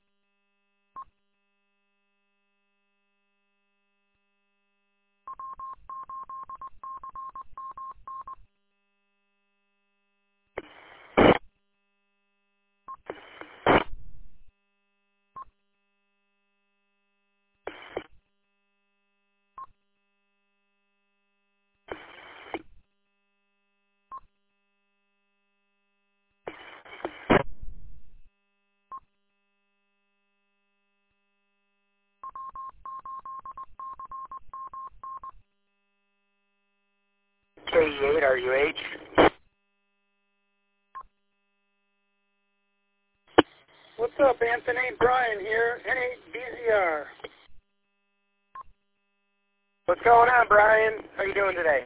K E eight R U H. What's up, Anthony? Brian here, N eight B Z R. What's going on, Brian? How you doing today?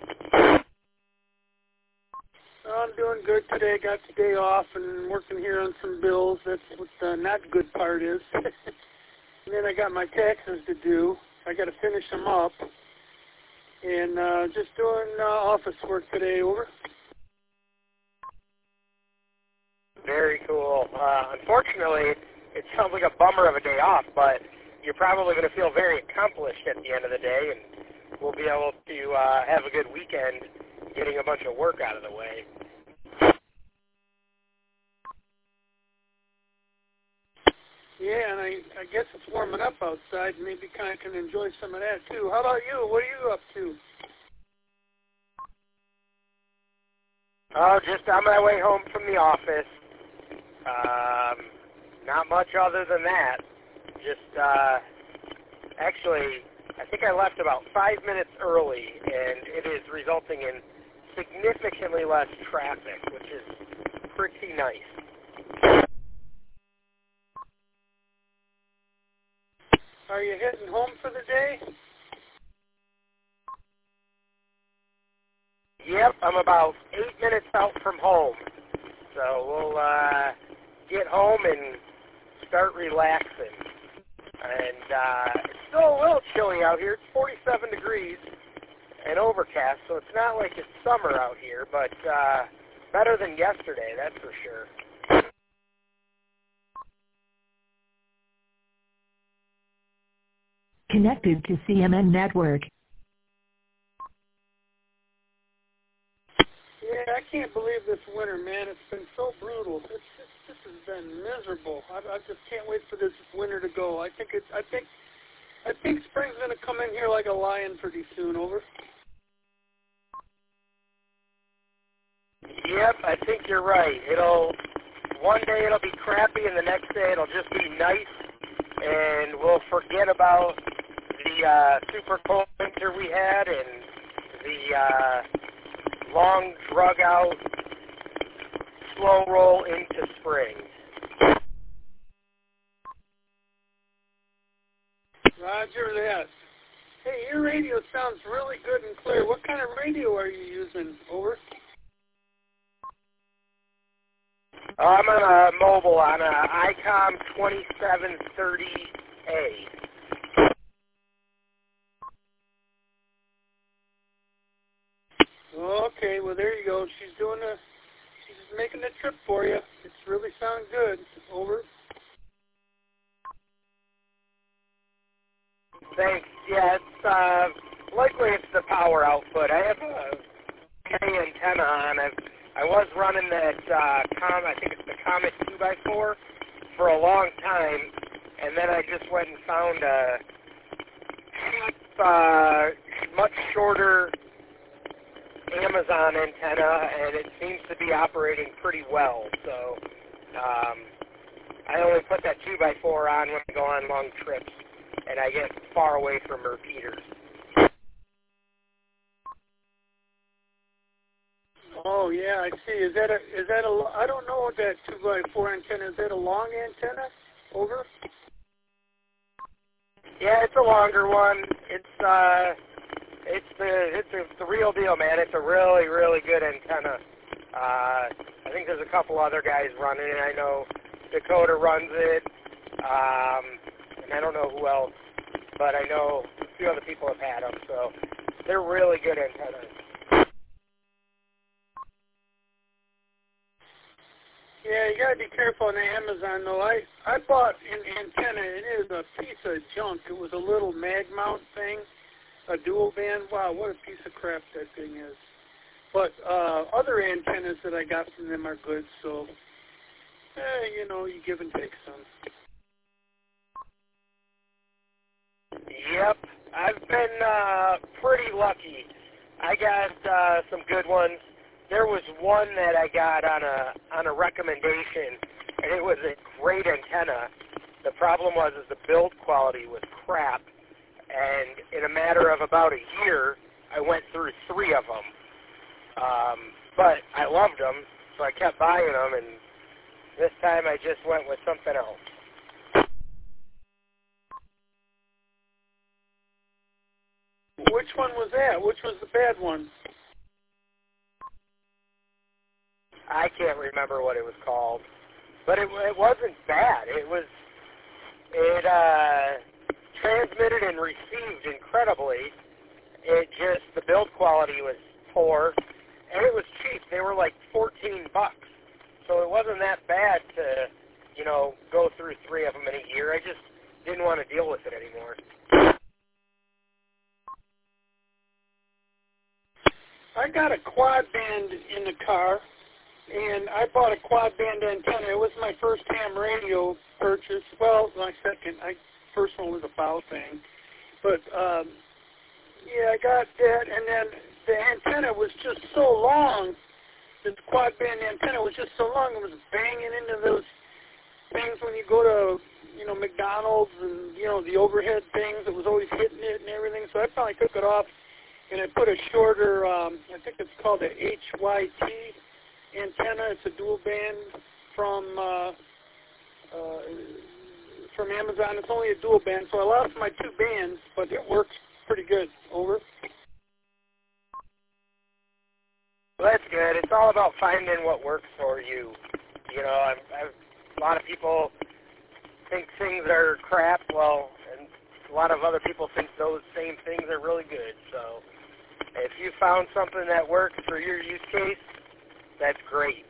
I'm doing good today. Got the day off and working here on some bills. That's what the not good part is. And then I got my taxes to do. I got to finish them up. And uh, just doing uh, office work today. Over. Very cool. Uh, unfortunately, it sounds like a bummer of a day off, but you're probably going to feel very accomplished at the end of the day, and we'll be able to uh, have a good weekend getting a bunch of work out of the way. Yeah, and I, I guess it's warming up outside. Maybe kind of can enjoy some of that, too. How about you? What are you up to? Oh, just on my way home from the office. Um, not much other than that. Just, uh, actually, I think I left about five minutes early, and it is resulting in significantly less traffic, which is pretty nice. Are you heading home for the day? Yep, I'm about eight minutes out from home. So we'll uh, get home and start relaxing. And uh, still a little chilly out here. It's forty-seven degrees and overcast, so it's not like it's summer out here, but uh, better than yesterday, that's for sure. Connected to C M N Network. Yeah, I can't believe this winter, man. It's been so brutal. It's, it's, this has been miserable. I, I just can't wait for this winter to go. I think it's. I think. I think spring's gonna come in here like a lion pretty soon. Over. Yep, I think you're right. It'll one day it'll be crappy, and the next day it'll just be nice, and we'll forget about the uh, super cold winter we had and the uh, long, drug-out, slow roll into spring. Roger that. Hey, your radio sounds really good and clear. What kind of radio are you using? Over. Uh, I'm on a mobile on a I COM twenty-seven thirty A. Okay, well there you go. She's doing a, she's making a trip for you. It's really sounding good. Over. Thanks. Yeah, it's uh, likely it's the power output. I have a K antenna on. I've, I was running that uh, Com. I think it's the Comet two by four for a long time, and then I just went and found a cheap, uh, much shorter Amazon antenna, and it seems to be operating pretty well. So um, I only put that two by four on when I go on long trips, and I get far away from repeaters. Oh yeah, I see. Is that a is that a I don't know what that two by four antenna is. That a long antenna? Over. Yeah, it's a longer one. It's uh, it's the it's, a, it's the real deal, man. It's a really really good antenna. Uh, I think there's a couple other guys running it. I know Dakota runs it, um, and I don't know who else, but I know a few other people have had them. So they're really good antennas. Yeah, you gotta be careful on the Amazon though. I I bought an antenna. It is a piece of junk. It was a little mag mount thing, a dual band. Wow, what a piece of crap that thing is. But uh, other antennas that I got from them are good. So, eh, you know, you give and take some. Yep, I've been uh, pretty lucky. I got uh, some good ones. There was one that I got on a on a recommendation, and it was a great antenna. The problem was is the build quality was crap, and in a matter of about a year, I went through three of them. Um, but I loved them, so I kept buying them, and this time I just went with something else. Which one was that? Which was the bad one? I can't remember what it was called, but it, it wasn't bad. It was, it uh, transmitted and received incredibly. It just, the build quality was poor, and it was cheap. They were like fourteen bucks, so it wasn't that bad to, you know, go through three of them in a year. I just didn't want to deal with it anymore. I got a quad band in the car. And I bought a quad band antenna. It was my first ham radio purchase. Well, my second. I first one was a bow thing. But, um, yeah, I got that. And then the antenna was just so long. The quad band antenna was just so long. It was banging into those things when you go to, you know, McDonald's and, you know, the overhead things. It was always hitting it and everything. So I finally took it off, and I put a shorter, um, I think it's called a H Y T antenna. It's a dual band from uh, uh, from Amazon. It's only a dual band, so I lost my two bands, but it works pretty good. Over. Well, that's good. It's all about finding what works for you. You know, I've, I've, a lot of people think things are crap. Well, and a lot of other people think those same things are really good. So if you found something that works for your use case, that's great.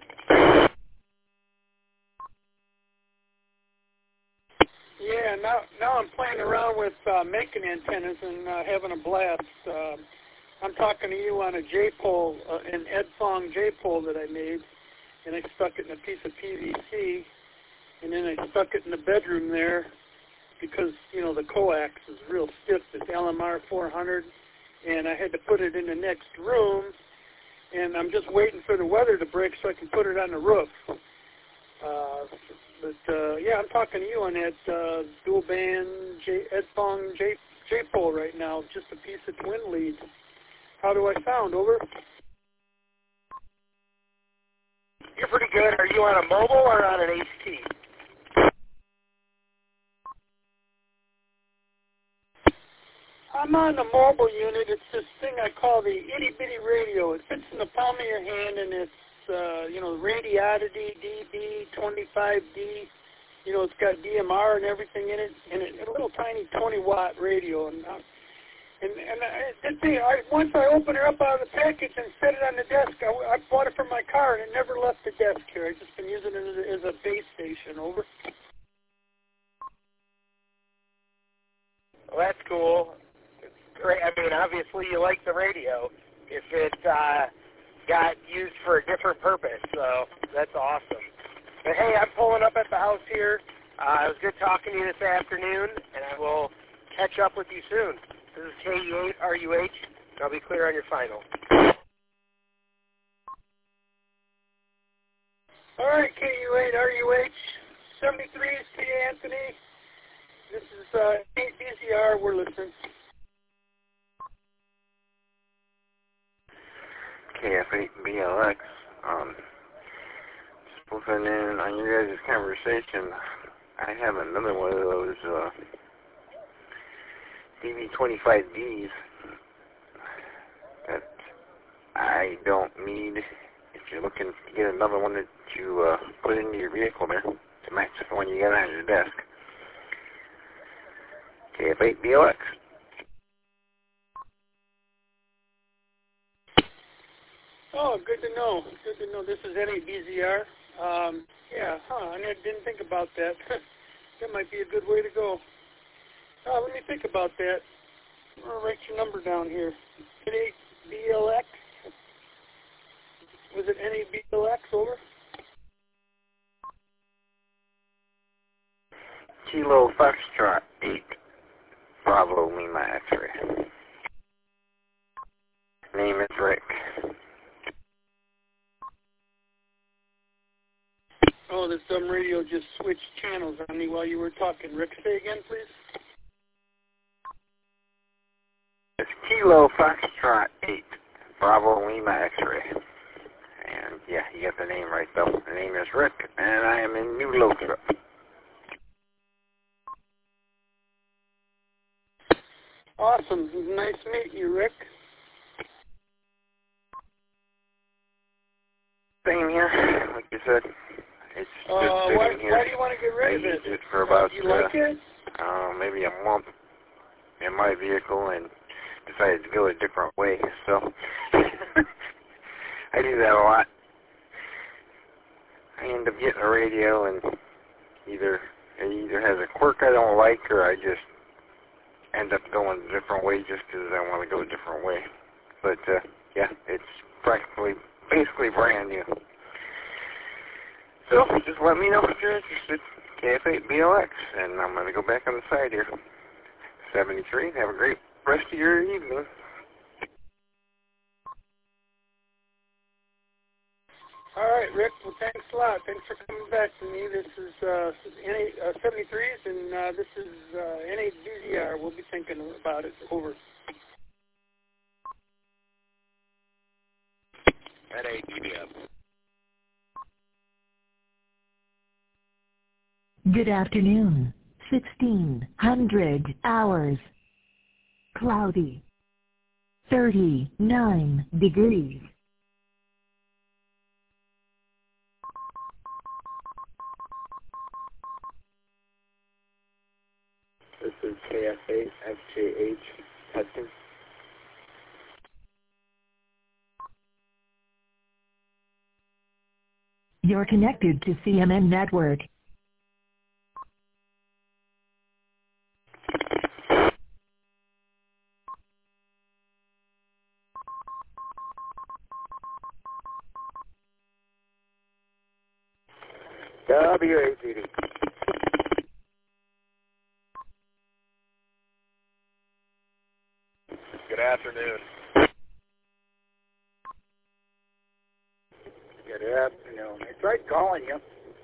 Yeah, now now I'm playing around with uh, making antennas and uh, having a blast. Uh, I'm talking to you on a J-pole, uh, an Edfong J-pole that I made, and I stuck it in a piece of P V C, and then I stuck it in the bedroom there because, you know, the coax is real stiff. It's L M R four hundred, and I had to put it in the next room, and I'm just waiting for the weather to break so I can put it on the roof. Uh, but, uh, yeah, I'm talking to you on that uh, dual band J, Edfong J, J-pole right now, just a piece of twin lead. How do I sound? Over? You're pretty good. Are you on a mobile or on an H T? I'm on the mobile unit. It's this thing I call the itty-bitty radio. It fits in the palm of your hand, and it's, uh, you know, Radiodity D B twenty-five D. You know, it's got D M R and everything in it, and it, a little tiny twenty watt radio. And, uh, and, and I, the thing, I, once I open it up out of the package and set it on the desk, I, I bought it from my car, and it never left the desk here. I've just been using it as a, as a base station. Over. Well, that's cool. Great. I mean, obviously you like the radio if it uh, got used for a different purpose, so that's awesome. But hey, I'm pulling up at the house here. Uh, it was good talking to you this afternoon, and I will catch up with you soon. This is K U eight R U H, and I'll be clear on your final. All right, K U eight R U H, seventy-three is T. Anthony. This is uh, eight B Z R. We're listening. K F eight B L X. Um, just listening in on your guys' conversation, I have another one of those uh, D B twenty-five Ds that I don't need. If you're looking to get another one that you uh, put into your vehicle there to match the one you got on your desk. K F eight B L X. Oh, good to know. Good to know. This is N A B Z R. Um, yeah, huh, I didn't think about that. That might be a good way to go. Oh, let me think about that. I'm going to write your number down here. N A B L X? Was it N A B L X, over? Kilo Foxtrot eight, Bravo Lima X-ray. Name is Rick. Oh, this dumb radio just switched channels on me while you were talking. Rick, say again, please. It's Kilo Foxtrot eight, Bravo Lima X-ray. And yeah, you got the name right though. The name is Rick, and I am in New Lothrop. Awesome. Nice meeting you, Rick. Same here, like you said. It's just uh, sitting why, here. why do you want to get rid I of it? used it for about uh, you like uh, it? Uh, maybe a month in my vehicle and decided to go a different way. So I do that a lot. I end up getting a radio and either it either has a quirk I don't like or I just end up going a different way just because I want to go a different way. But uh, yeah, it's practically, basically brand new. So just let me know if you're interested. K F eight B L X, and I'm going to go back on the side here. seventy-three, have a great rest of your evening. All right, Rick. Well, thanks a lot. Thanks for coming back to me. This is uh, N A, uh, seventy-threes, and uh, this is uh, N A B Z R. We'll be thinking about it. Over. N A B B M. Good afternoon. sixteen hundred hours. Cloudy. thirty-nine degrees. This is K F A F J H, testing. You're connected to C M N Network. W A C D. Good afternoon. Good afternoon. I tried calling you.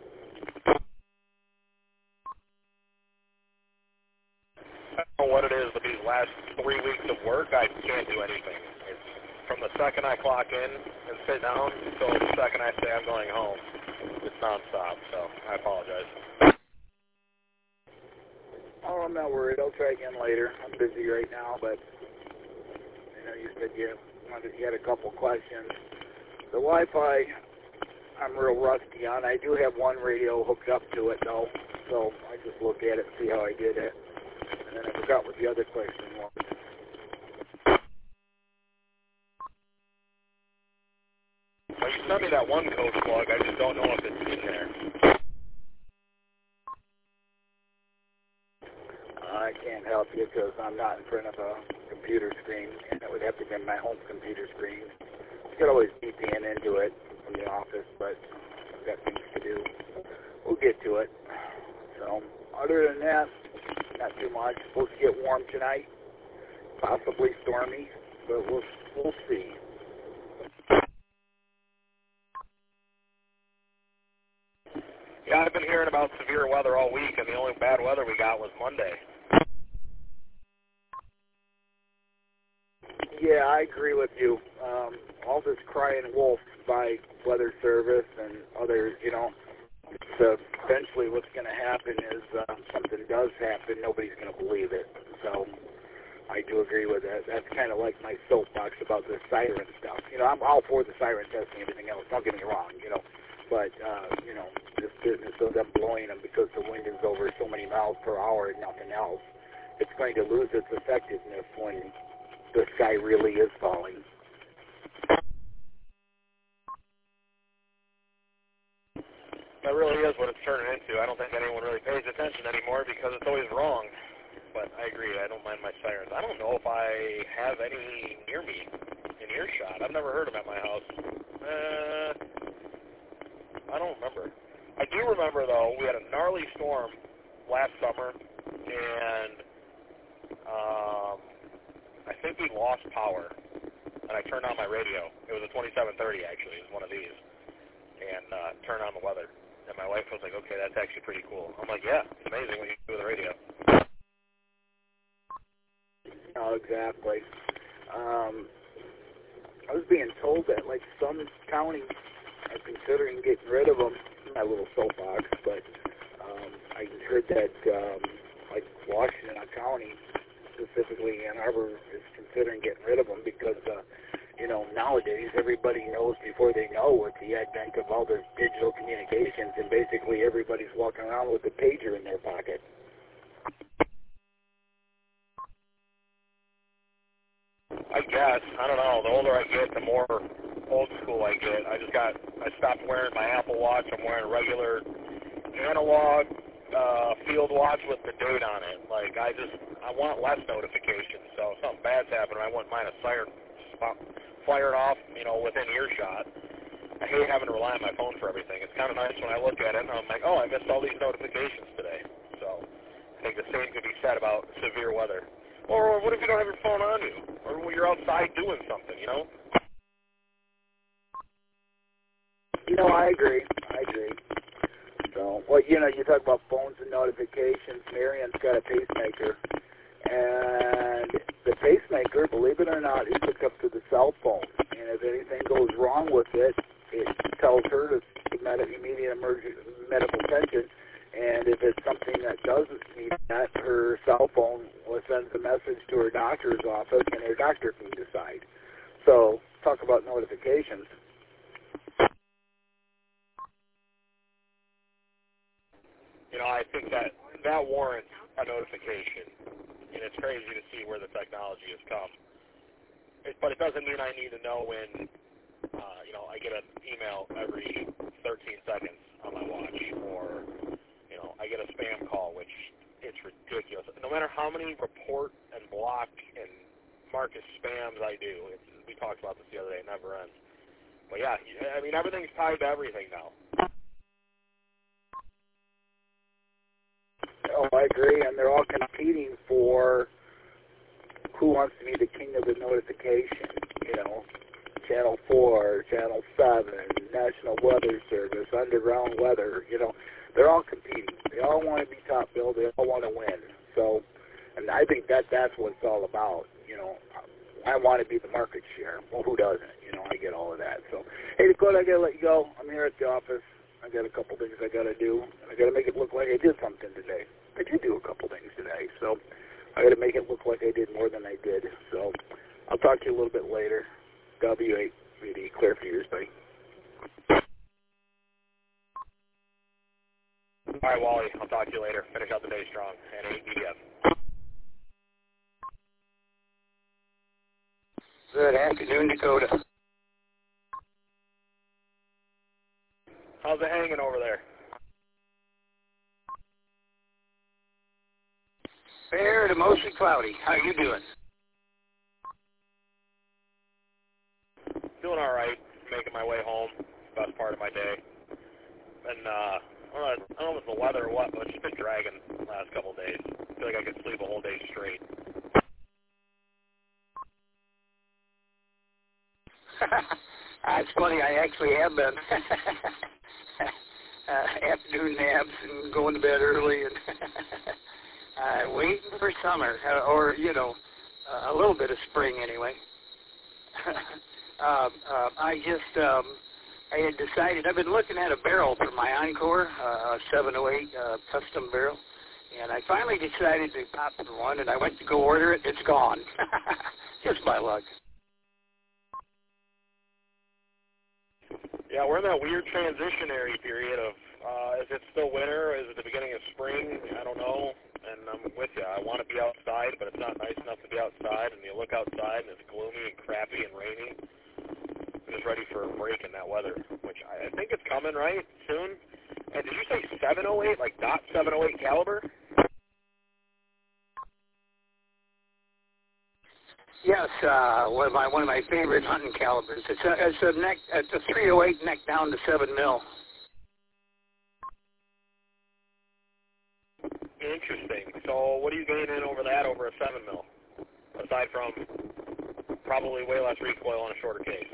I don't know what it is, but these last three weeks of work, I can't do anything. It's from the second I clock in and sit down until the second I say I'm going home. It's nonstop, so I apologize. Oh, I'm not worried. I'll try again later. I'm busy right now, but you know, you said you wanted you had a couple questions. The Wi-Fi, I'm real rusty on. I do have one radio hooked up to it, though, so I just look at it and see how I did it. And then I forgot what the other question was. Well, you sent me that one code plug. I just don't know if it's in there. I can't help you because I'm not in front of a computer screen, and it would have to be my home computer screen. You could always V P N into it from the office, but I've got things to do. We'll get to it. So, other than that, not too much. Supposed to get warm tonight, possibly stormy, but we'll we'll see. Yeah, I've been hearing about severe weather all week, and the only bad weather we got was Monday. Yeah, I agree with you. Um, all this crying wolf by Weather Service and others, you know, so eventually what's going to happen is uh, something does happen, nobody's going to believe it. So I do agree with that. That's kind of like my soapbox about the siren stuff. You know, I'm all for the siren testing and everything else. Don't get me wrong, you know. But, uh, you know, this business of them blowing them because the wind is over so many miles per hour and nothing else, it's going to lose its effectiveness when the sky really is falling. That really is what it's turning into. I don't think anyone really pays attention anymore because it's always wrong. But I agree. I don't mind my sirens. I don't know if I have any near me in earshot. I've never heard them at my house. Uh, I don't remember. I do remember, though, we had a gnarly storm last summer, and um, I think we lost power, and I turned on my radio. It was a twenty-seven thirty, actually. It was one of these, and uh, turned on the weather. And my wife was like, okay, that's actually pretty cool. I'm like, yeah, it's amazing what you do with the radio. Oh, exactly. Um, I was being told that, like, some counties are considering getting rid of them. My little soapbox, but um, I heard that, um, like, Washington County, specifically Ann Arbor, is considering getting rid of them because, uh, you know, nowadays everybody knows before they know with the advent of all the digital communications, and basically everybody's walking around with a pager in their pocket. I guess. I don't know. The older I get, the more old school I get. I just got, I stopped wearing my Apple Watch. I'm wearing a regular analog uh, field watch with the date on it. Like, I just, I want less notifications. So if something bad's happening, I wouldn't mind a siren firing off, you know, within earshot. I hate having to rely on my phone for everything. It's kind of nice when I look at it and I'm like, oh, I missed all these notifications today. So I think the same could be said about severe weather. Or what if you don't have your phone on you? Or when you're outside doing something, you know? You know, I agree. I agree. So, well, you know, you talk about phones and notifications. Marion's got a pacemaker. And the pacemaker, believe it or not, is hooked up to the cell phone. And if anything goes wrong with it, it tells her to seek immediate emergency medical attention. And if it's something that doesn't need that, her cell phone will send a message to her doctor's office, and her doctor can decide. So, talk about notifications. You know, I think that that warrants a notification. mean, it's crazy to see where the technology has come. It, but it doesn't mean I need to know when, uh, you know, I get an email every thirteen seconds on my watch, or, you know, I get a spam call, which it's ridiculous. No matter how many report and block and mark as spams I do, it's, we talked about this the other day, it never ends. But yeah, I mean, everything's tied to everything now. Oh, I agree, and they're all competing for who wants to be the king of the notification. You know, Channel four, Channel seven, National Weather Service, Underground Weather. You know, they're all competing. They all want to be top billed. They all want to win. So, and I think that that's what it's all about. You know, I want to be the market share. Well, who doesn't? You know, I get all of that. So, hey, Dakota, I got to let you go. I'm here at the office. I got a couple things I got to do. I got to make it look like I did something today. I did do a couple things today, so I got to make it look like I did more than I did. So I'll talk to you a little bit later. W eight V D, clear for yours, buddy. All right, Wally, I'll talk to you later. Finish out the day strong. And eight B D F. Good afternoon, Dakota. How's it hanging over there? Fair to mostly cloudy. How you doing? Doing all right. Making my way home. Best part of my day. And uh, I don't know, I don't know if it's the weather or what, but it's just been dragging the last couple of days. I feel like I could sleep a whole day straight. uh, it's funny. I actually have been. uh, afternoon naps and going to bed early and uh, waiting for summer, uh, or, you know, uh, a little bit of spring anyway. uh, uh, I just, um, I had decided, I've been looking at a barrel for my Encore, uh, a seven oh eight uh, custom barrel, and I finally decided to pop for one, and I went to go order it. It's gone. Just by luck. Yeah, we're in that weird transitionary period of, uh, is it still winter? Is it the beginning of spring? I don't know. And I'm with you. I want to be outside, but it's not nice enough to be outside. And you look outside, and it's gloomy and crappy and rainy. I'm just ready for a break in that weather, which I, I think it's coming, right, soon? And did you say seven oh eight, like dot seven oh eight caliber? Yes, uh, one of my one of my favorite hunting calibers. It's a it's a neck it's a three oh eight neck down to seven mil. Interesting. So what are you gaining over that over a seven mil? Aside from probably way less recoil on a shorter case.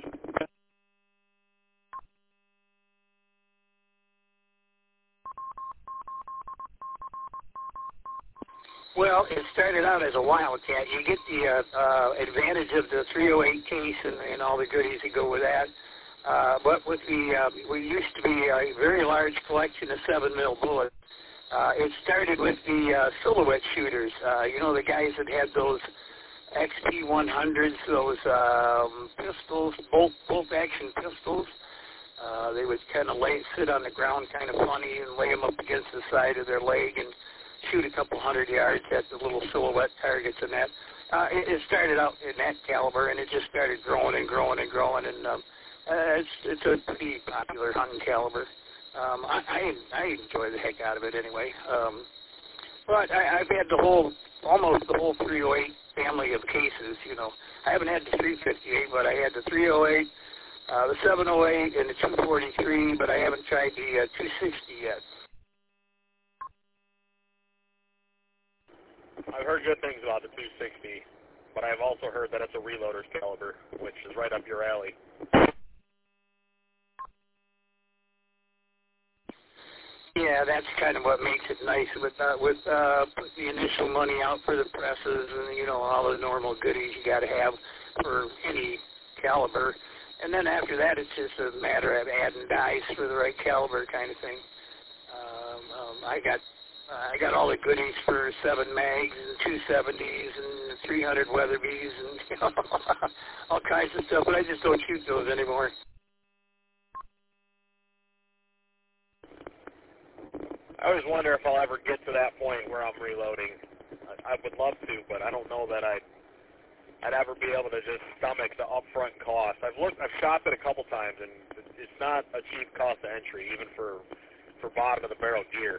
Well, it started out as a Wildcat. You get the uh, uh, advantage of the three oh eight case and, and all the goodies that go with that. Uh, but with the, uh, we used to be a very large collection of seven mil bullets. Uh, it started with the uh, silhouette shooters. Uh, you know, the guys that had those X P one hundreds, those um, pistols, bolt bolt action pistols. Uh, they would kind of lay sit on the ground, kind of funny, and lay them up against the side of their leg and shoot a couple hundred yards at the little silhouette targets and that. Uh, it, it started out in that caliber, and it just started growing and growing and growing, and um, uh, it's it's a pretty popular hunting caliber. Um, I, I I enjoy the heck out of it anyway. Um, but I, I've had the whole, almost the whole three oh eight family of cases. You know, I haven't had the three fifty-eight, but I had the three oh eight, uh, the seven oh eight, and the two forty-three. But I haven't tried the uh, two sixty yet. I've heard good things about the two sixty, but I've also heard that it's a reloader's caliber, which is right up your alley. Yeah, that's kind of what makes it nice with uh, with uh, putting the initial money out for the presses and, you know, all the normal goodies you got to have for any caliber. And then after that, it's just a matter of adding dice for the right caliber kind of thing. Um, um, I got uh, I got all the goodies for seven mags and two seventies and three hundred Weatherbees and, you know, all kinds of stuff, but I just don't shoot those anymore. I always wonder if I'll ever get to that point where I'm reloading. I would love to, but I don't know that I'd, I'd ever be able to just stomach the upfront cost. I've looked, I've shopped it a couple times, and it's not a cheap cost of entry, even for, for bottom of the barrel gear.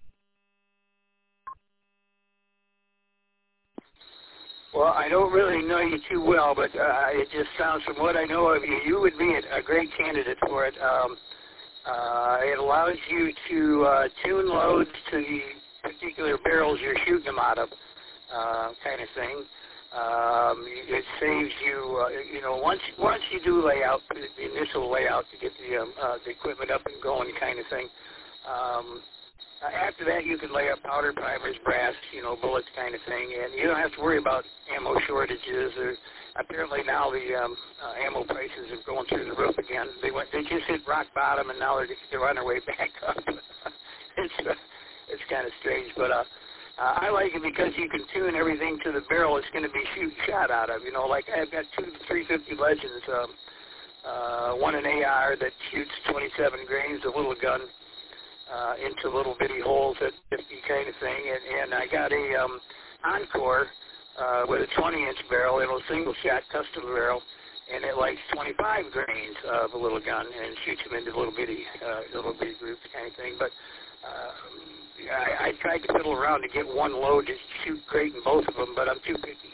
Well, I don't really know you too well, but uh, it just sounds, from what I know of you, you would be a, a great candidate for it. Um, uh, it allows you to uh, tune loads to the particular barrels you're shooting them out of, uh, kind of thing. Um, it saves you, uh, you know, once once you do layout, the initial layout to get the um, uh, the equipment up and going, kind of thing. Um, Uh, after that, you can lay up powder, primers, brass, you know, bullets, kind of thing, and you don't have to worry about ammo shortages. Or apparently now the um, uh, ammo prices are going through the roof again. They went, they just hit rock bottom, and now they're they're on their way back up. it's uh, it's kind of strange, but uh, uh, I like it because you can tune everything to the barrel it's going to be shoot shot out of. You know, like I've got two three fifty Legends, um, uh, one an A R that shoots twenty-seven grains, a little gun. Uh, into little bitty holes at fifty kind of thing, and, and I got a um, Encore uh, with a twenty inch barrel, you know, single shot custom barrel, and it likes twenty-five grains of a little gun and shoots them into little bitty, uh, little bitty groups kind of thing. But uh, I, I tried to fiddle around to get one load to shoot great in both of them, but I'm too picky.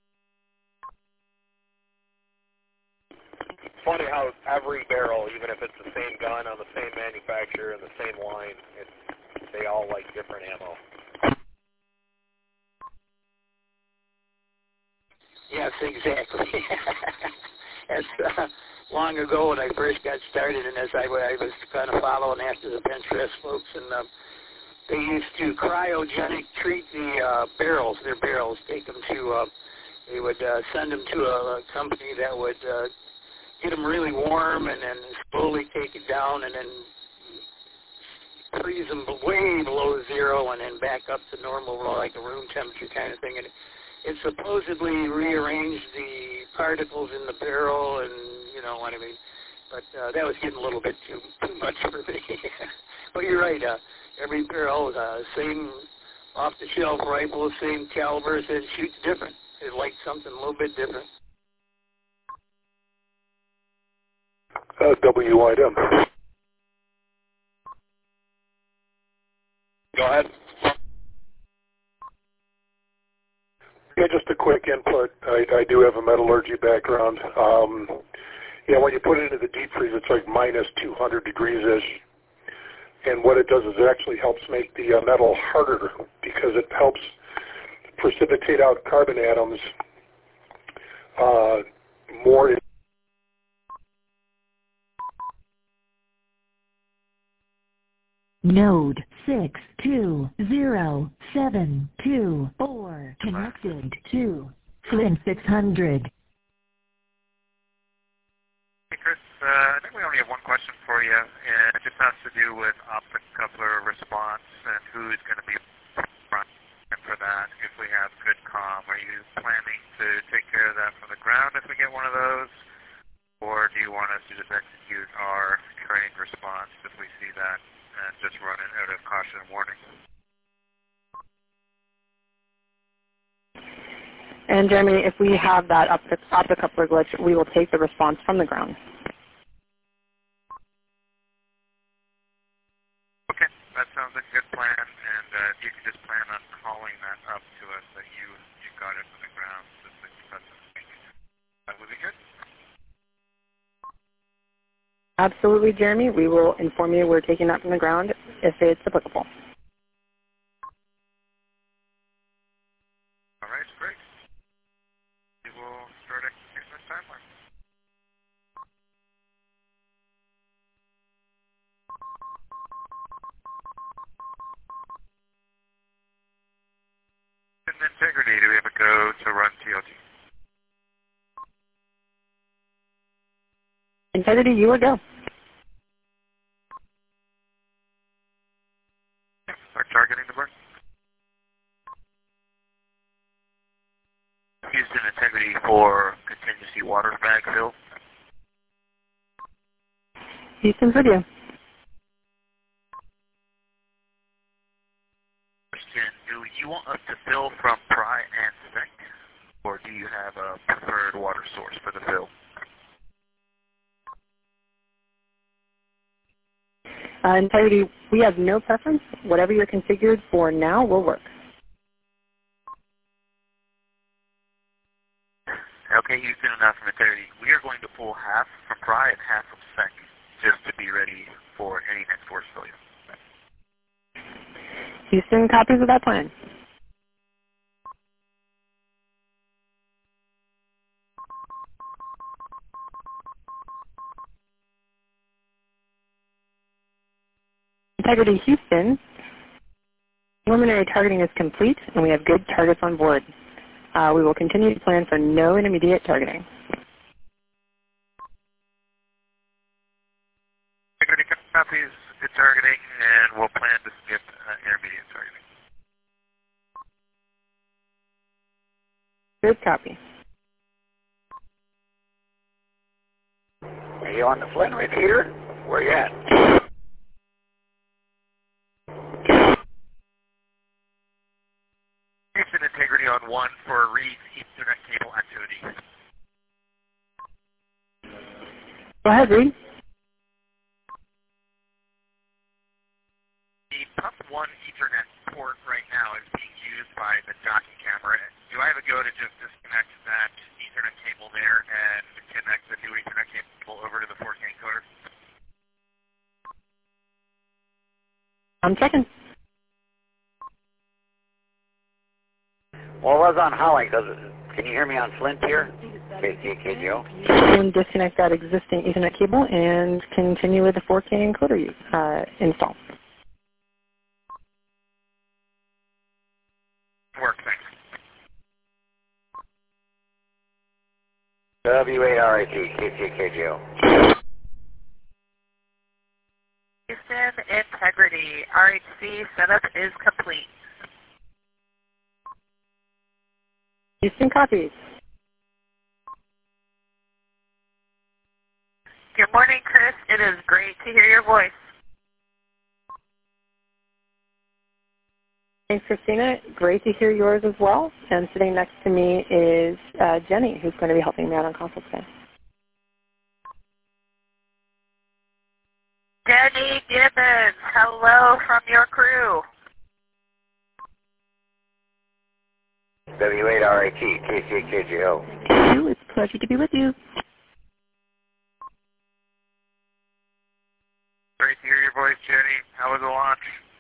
Funny how every barrel, even if it's the same gun on the same manufacturer and the same line, it's, they all like different ammo. Yes, exactly. as uh, long ago when I first got started, and as I, I was kind of following after the bench rest folks, and uh, they used to cryogenic treat the uh, barrels, their barrels, take them to, uh, they would uh, send them to a, a company that would uh, get them really warm and then slowly take it down and then freeze them way below zero and then back up to normal, like a room temperature kind of thing. And it supposedly rearranged the particles in the barrel and, you know what I mean. But uh, that was getting a little bit too, too much for me. But you're right. Uh, every barrel, uh, same off-the-shelf rifle, same caliber, it shoots different. It likes something a little bit different. Uh, W item. Go ahead. Yeah, just a quick input. I, I do have a metallurgy background. Um, yeah, when you put it into the deep freeze, it's like minus two hundred degrees-ish. And what it does is it actually helps make the uh, metal harder because it helps precipitate out carbon atoms uh, more. In Node six two zero seven two four connected to Flint six hundred. Hey Chris, uh, I think we only have one question for you, and it just has to do with optic coupler response and who's going to be front for that if we have good comm. Are you planning to take care of that from the ground if we get one of those, or do you want us to just execute our trained response if we see that and just run it out of caution and warning? And Jeremy, if we have that optic, optic coupler glitch, we will take the response from the ground. Okay, that sounds like a good plan, and uh, if you could just plan on calling that up to us that you, you got it from the ground, just like you got something, that would be good. Absolutely, Jeremy. We will inform you we're taking that from the ground if it's applicable. All right, great. We will start executing this timeline. And integrity, do we have a go to run T L T? Integrity, you will go. Start targeting the burn. Houston, integrity for contingency water bag fill. Houston's with you. Question, do you want us to fill from prime dry and sink, or do you have a preferred water source for the fill? Uh, Integrity, we have no preference. Whatever you're configured for now will work. Okay, Houston, enough from Integrity. We are going to pull half from dry and half from sink, just to be ready for any next force failure. Houston, copies of that plan. Integrity Houston, preliminary targeting is complete, and we have good targets on board. Uh, we will continue to plan for no intermediate targeting. Integrity copies, good targeting, and we'll plan to skip uh, intermediate targeting. Good copy. Are you on the Flint repeater? Where you at? Houston, Integrity on one for Reed's Ethernet cable activity. Go ahead, Reed. The pump one Ethernet port right now is being used by the docking camera. Do I have a go to just disconnect that Ethernet cable there and connect the new Ethernet cable over to the four K encoder? I'm checking. Well, I was on Holly. Does it, can you hear me on Flint here? K C K G O. And disconnect that existing Ethernet cable and continue with the four K encoder use, uh, install. Work, thanks. W eight R I T, K C K G O. Houston, Integrity, R H C setup is complete. Houston, copies. Good morning, Chris. It is great to hear your voice. Thanks, Christina. Great to hear yours as well. And sitting next to me is uh, Jenny, who's going to be helping me out on console today. Jenny Gibbons, hello from your crew. W eight R I T, K C K G O. It's a pleasure to be with you. Great to hear your voice, Jenny. How was the launch?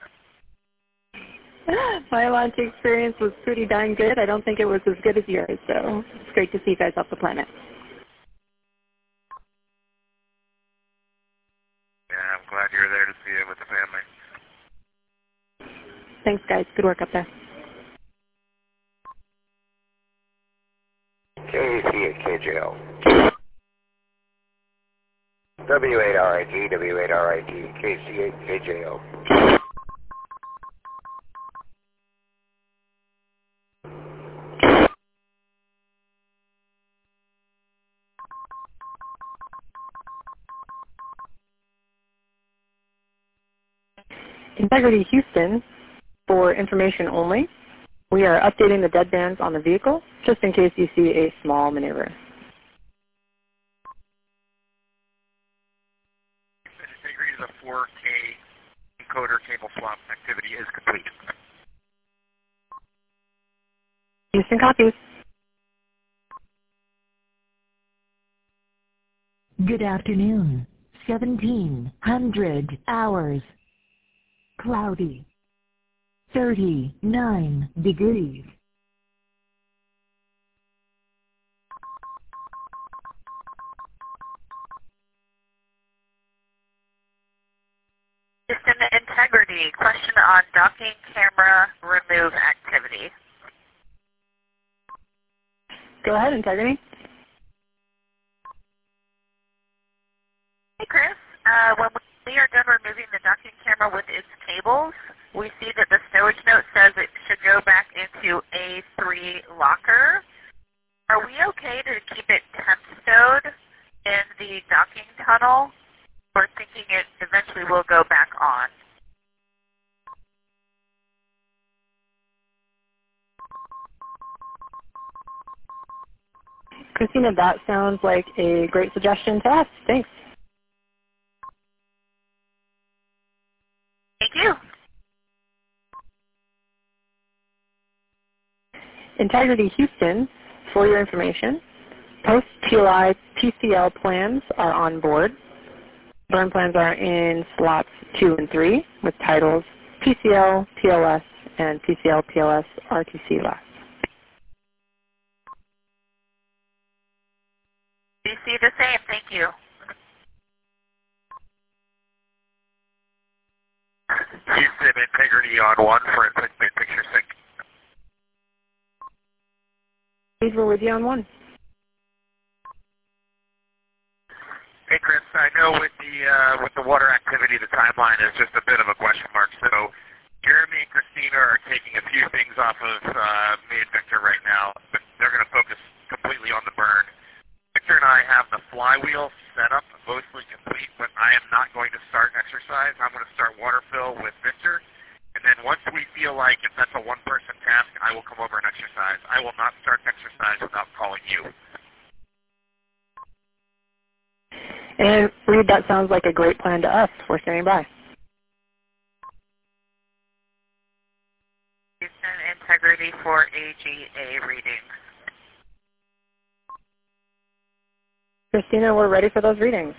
My launch experience was pretty darn good. I don't think it was as good as yours, so it's great to see you guys off the planet. Yeah, I'm glad you were there to see it with the family. Thanks, guys. Good work up there. K C K G O. W eight R I T, W eight R I T, K C eight K J O. Integrity Houston, for information only, we are updating the deadbands on the vehicle just in case you see a small maneuver. Integrity is a four K encoder cable swap activity is complete. Houston, copies. Good afternoon. seventeen hundred hours. Cloudy. thirty-nine degrees. Houston, Integrity, question on docking camera remove activity. Go ahead, Integrity. Hey, Chris. Uh, when we are done removing the docking camera with its cables, we see that the stowage note says it should go back into A three locker. Are we okay to keep it temp stowed in the docking tunnel? We're thinking it eventually will go back on. Christina, that sounds like a great suggestion to us. Thanks. Thank you. Integrity Houston, for your information, post-T L I P C L plans are on board. Burn plans are in slots two and three with titles P C L, P L S, and P C L, P L S, R T C last. We see the same. Thank you. Houston Integrity on one for picture sync. We're with you on one. Hey Chris, I know with the uh, with the water activity, the timeline is just a bit of a question mark. So Jeremy and Christina are taking a few things off of uh, me and Victor right now, but they're going to focus completely on the burn. Victor and I have the flywheel set up, mostly complete, but I am not going to start exercise. I'm going to start water fill with Victor. And then once we feel like if that's a one-person task, I will come over and exercise. I will not start exercise without calling you. And Reed, that sounds like a great plan to us. We're standing by. Houston Integrity for A G A readings. Christina, we're ready for those readings.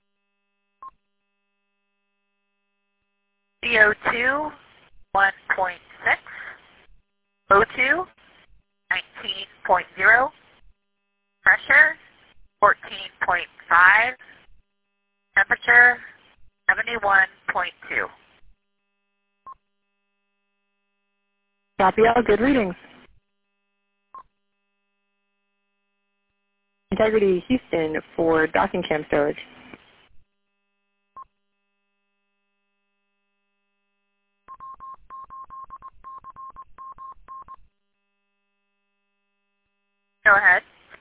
C O two, one point six. O two, nineteen point zero. Pressure, fourteen point five. Temperature, seventy-one point two. Copy all. Good readings. Integrity Houston for docking cam storage. Go ahead.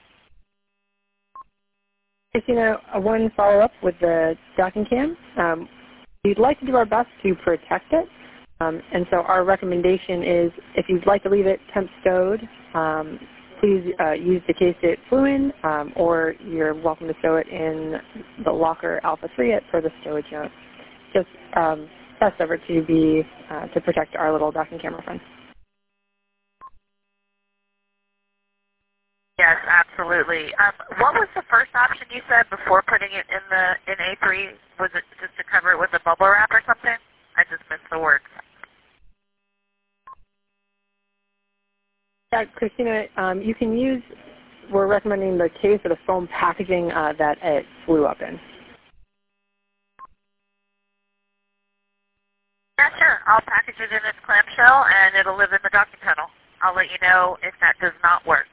Christina, uh, one follow-up with the docking cam. Um, we'd like to do our best to protect it, um, and so our recommendation is if you'd like to leave it temp stowed, um, please uh, use the K-State fluid, um, or you're welcome to stow it in the locker Alpha three at further stowage note. Just um, best effort to be uh, to protect our little docking camera friend. Yes, absolutely. Um, what was the first option you said before putting it in the in A three? Was it just to cover it with a bubble wrap or something? I just missed the words. Yeah, Christina, um, you can use, we're recommending the case or the foam packaging uh, that it flew up in. Yeah, sure. I'll package it in its clamshell and it'll live in the docking tunnel. I'll let you know if that does not work.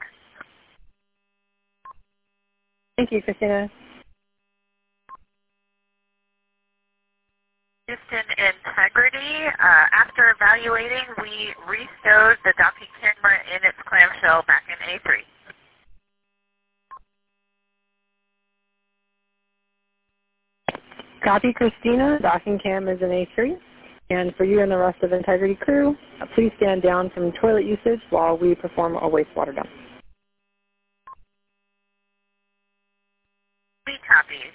Thank you, Christina. Houston Integrity, uh, after evaluating, we restowed the docking camera in its clamshell back in A three. Copy, Christina. Docking cam is in A three. And for you and the rest of the Integrity crew, uh, please stand down from toilet usage while we perform a wastewater dump. Three copies.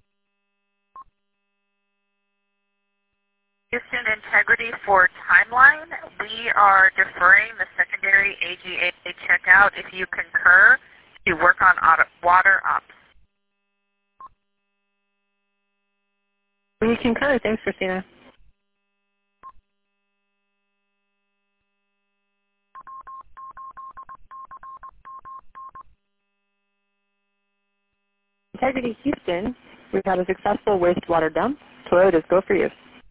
Houston Integrity for timeline, we are deferring the secondary A G A checkout if you concur to work on auto, water ops. We concur. Thanks, Christina. Integrity Houston, we've had a successful wastewater dump. Toyotas, go for you.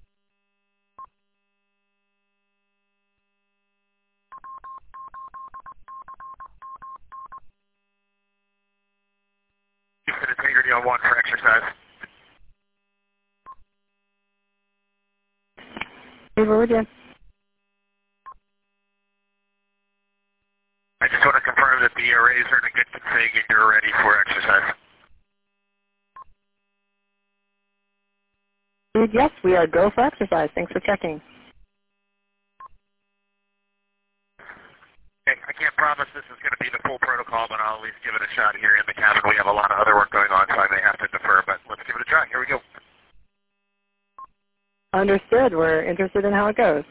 Houston Integrity on one for exercise. We're with you. I just want to confirm that the arrays are in a good config and you're ready for exercise. Yes, we are go for exercise. Thanks for checking. Okay, I can't promise promise this is going to be the full protocol, but I'll at least give it a shot here in the cabin. We have a lot of other work going on, so I may have to defer, but let's give it a try. Here we go. Understood. We're interested in how it goes.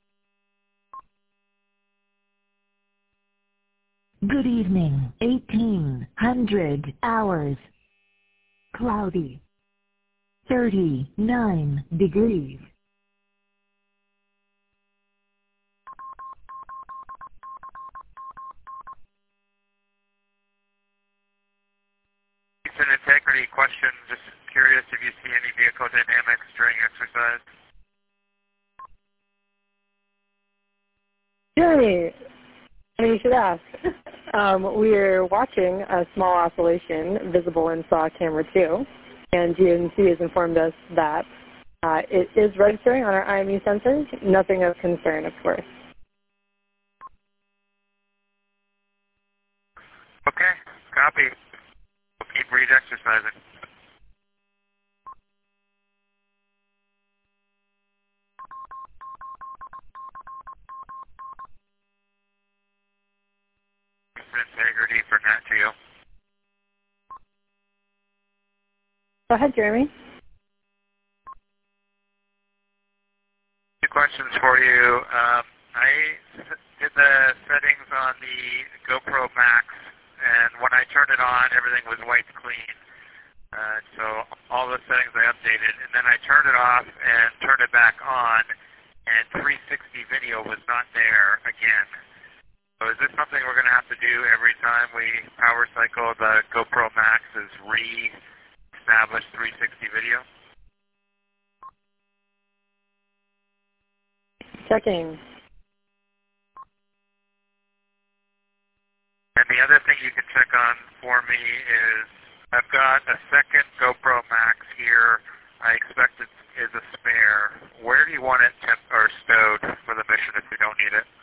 Good evening. eighteen hundred hours. Cloudy. thirty-nine degrees. An integrity question, just curious if you see any vehicle dynamics during exercise. Jeremy, you should ask. Um, we're watching a small oscillation visible in SAW camera two, and G N C has informed us that uh, it is registering on our I M U sensors. Nothing of concern, of course. Okay, copy. We'll keep Reed exercising. Integrity for Nat Geo. Go ahead, Jeremy. Two questions for you. Um, I did the settings on the GoPro Max, and when I turned it on, everything was white clean. Uh, so all the settings I updated, and then I turned it off and turned it back on, and three sixty video was not there again. So is this something we're going to have to do every time we power cycle the GoPro Max, is re-establish three sixty video? Checking. And the other thing you can check on for me is I've got a second GoPro Max here. I expect it is a spare. Where do you want it temp- or stowed for the mission if we don't need it?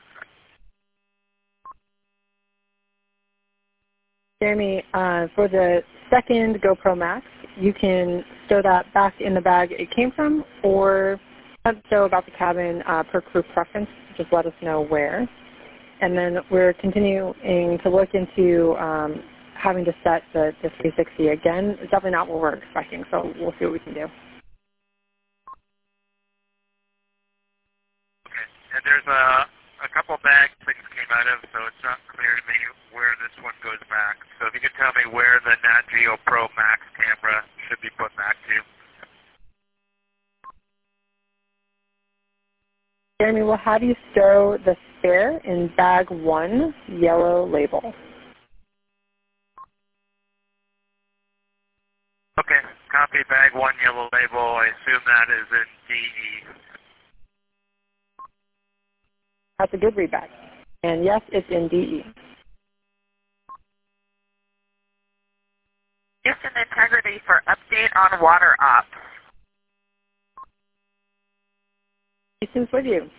Jeremy, uh, for the second GoPro Max, you can stow that back in the bag it came from, or stow about the cabin uh, per crew preference. Just let us know where. And then we're continuing to look into um, having to set the, the three sixty again. It's definitely not what we're expecting, so we'll see what we can do. Okay. And there's a, a couple bags things came out of, so it's not clear to me where this one goes back. So if you could tell me where the Nat Geo Pro Max camera should be put back to. Jeremy, we'll have you stow the spare in bag one, yellow label. Okay, copy bag one, yellow label. I assume that is in D E. That's a good readback. And yes, it's in D E. Houston Integrity for update on water ops. Houston's with you.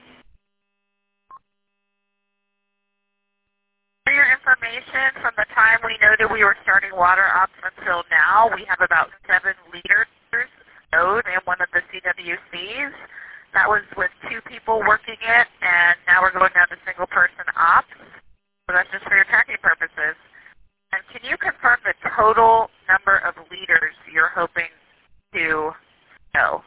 For your information, from the time we noted we were starting water ops until now, we have about seven liters stowed in one of the C W Cs. That was with two people working it, and now we're going down to single-person ops. So that's just for your tracking purposes. And can you confirm the total number of liters you're hoping to stow?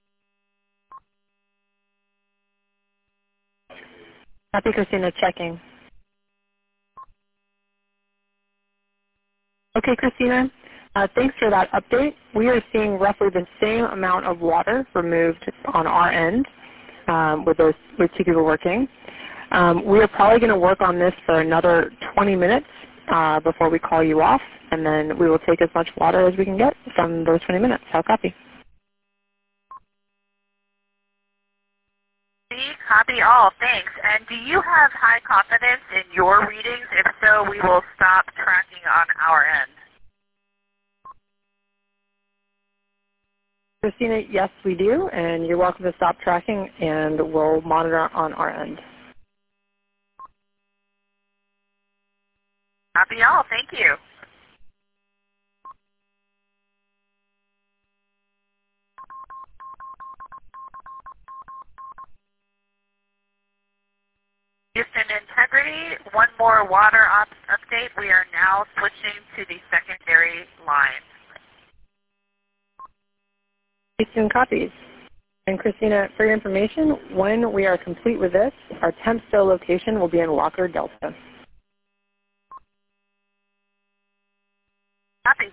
Happy Christina checking. Okay, Christina, uh, thanks for that update. We are seeing roughly the same amount of water removed on our end um, with those with two people working. Um, we are probably going to work on this for another twenty minutes uh, before we call you off, and then we will take as much water as we can get from those twenty minutes. How copy? Copy all, thanks. And do you have high confidence in your readings? If so, we will stop tracking on our end. Christina, yes, we do, and you're welcome to stop tracking, and we'll monitor on our end. Copy all, thank you. Houston Integrity, one more water ops update. We are now switching to the secondary line. Houston copies. And Christina, for your information, when we are complete with this, our temp stow location will be in Walker, Delta. Copy.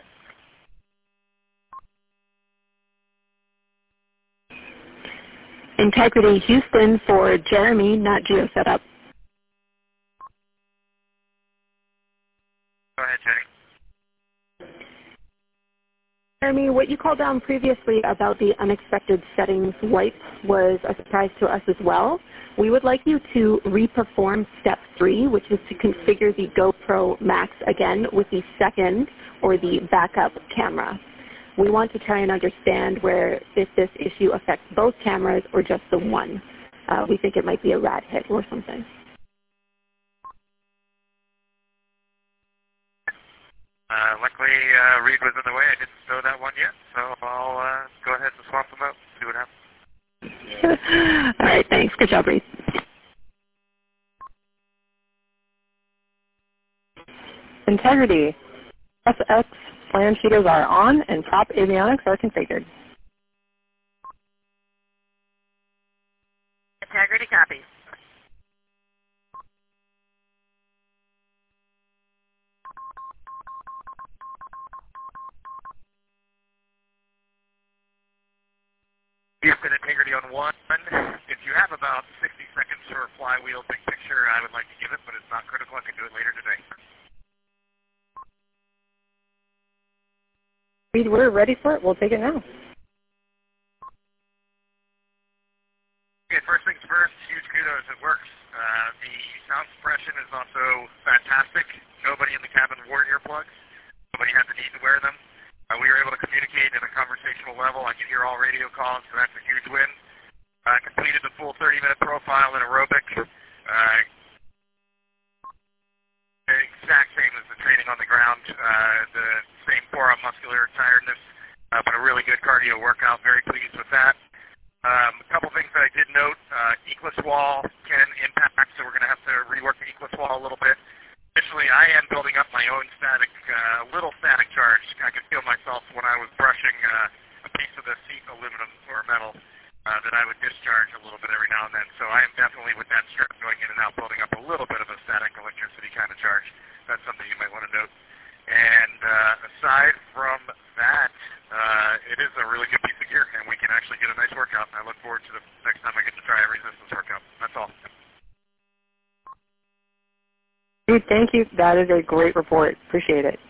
Integrity Houston for Jeremy, not Geo Setup. Go ahead, Jenny. Jeremy, what you called down previously about the unexpected settings wipe was a surprise to us as well. We would like you to re-perform step three, which is to configure the GoPro Max again with the second or the backup camera. We want to try and understand where if this issue affects both cameras or just the one. Uh, we think it might be a rat hit or something. Uh, luckily, uh, Reed was in the way. I didn't know that one yet, so I'll uh, go ahead and swap them out, see what happens. All right, thanks. Good job, Reed. Integrity. S X flange heaters are on and prop avionics are configured. Integrity copies. Houston, Integrity on one. If you have about sixty seconds for a flywheel big picture, I would like to give it, but it's not critical. I can do it later today. Reed, we're ready for it. We'll take it now. Okay, first things first, huge kudos. It works. Uh, the sound suppression is also fantastic. Nobody in the cabin wore earplugs. Nobody had the need to wear them. Uh, we were able to communicate at a conversational level. I could hear all radio calls, so that's a huge win. Uh, completed the full thirty-minute profile in aerobic. Uh, exact same as the training on the ground. Uh, the same forearm muscular tiredness, uh, but a really good cardio workout. Very pleased with that. Um, a couple things that I did note. Uh, Eclipse wall can impact, so we're going to have to rework the Eclipse wall a little bit. Additionally, I am building up my own static, uh, little static charge. I could feel myself when I was brushing uh, a piece of the seat aluminum or metal uh, that I would discharge a little bit every now and then. So I am definitely with that strip going in and out, building up a little bit of a static electricity kind of charge. That's something you might want to note. And uh, aside from that, uh, it is a really good piece of gear, and we can actually get a nice workout. I look forward to the next time I get to try a resistance workout. That's all. Dude, thank you. That is a great report. Appreciate it.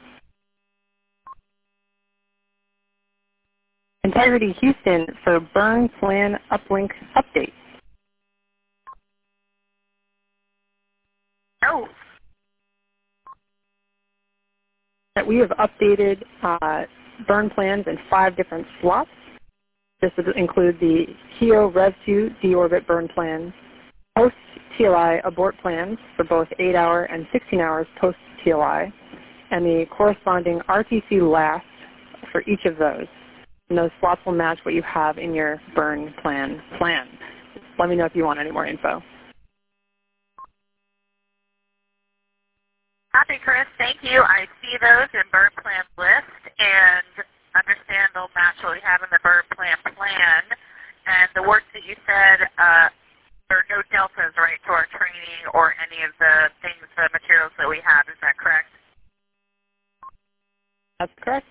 Integrity Houston for burn plan uplink update. Oh. That we have updated uh, burn plans in five different slots. This would include the Keo Rev two deorbit burn plan, post-T L I abort plans for both eight hour and sixteen hours post-T L I, and the corresponding R T C last for each of those. And those slots will match what you have in your burn plan plan. Let me know if you want any more info. Copy, Chris. Thank you. I see those in burn plan list and understand they'll match what we have in the burn plan plan. And the work that you said, uh, there are no deltas, right, to our training or any of the things, the materials that we have. Is that correct? That's correct.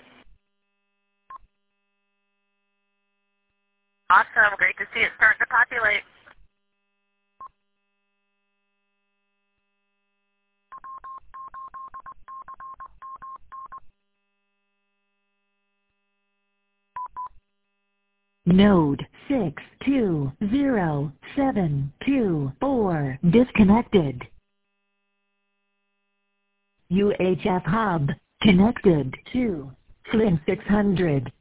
Awesome. Great to see it starting to populate. Node six two zero seven two four disconnected. U H F hub connected to Flynn six hundred.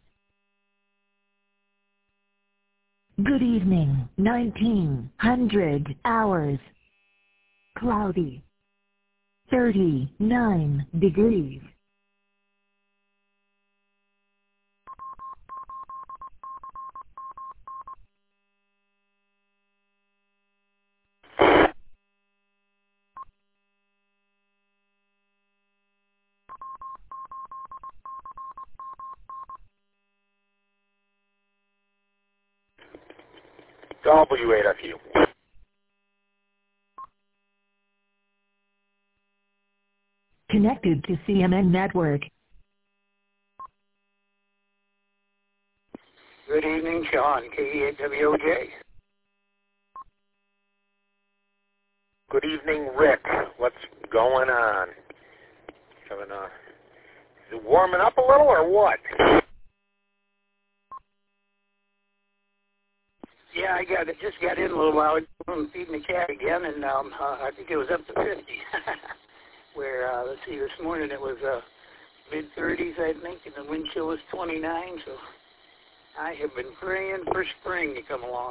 Good evening, nineteen hundred hours. Cloudy. thirty-nine degrees. W eight F U. Connected to C M N Network. Good evening, Sean, K E eight W O J. Good evening, Rick. What's going on? Having a, is it warming up a little or what? Yeah, I got it. Just got in a little while ago and feeding the cat again, and um, uh, I think it was up to fifty. Where uh, let's see, this morning it was uh, mid thirties, I think, and the wind chill was twenty-nine. So I have been praying for spring to come along.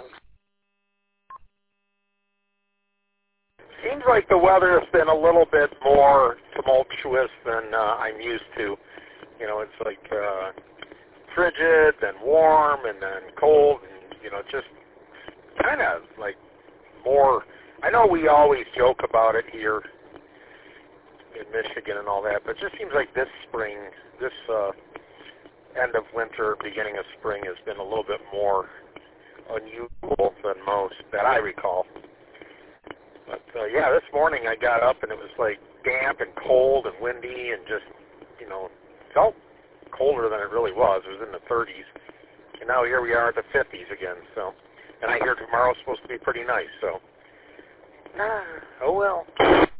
Seems like the weather has been a little bit more tumultuous than uh, I'm used to. You know, it's like uh, frigid, then warm, and then cold, and, you know, just kind of like more. I know we always joke about it here in Michigan and all that, but it just seems like this spring, this uh, end of winter, beginning of spring has been a little bit more unusual than most that I recall. But, uh, yeah, this morning I got up and it was, like, damp and cold and windy and just, you know, felt colder than it really was. It was in the thirties. And now here we are at the fifties again, so. And I hear tomorrow's supposed to be pretty nice, so. Ah, oh, well.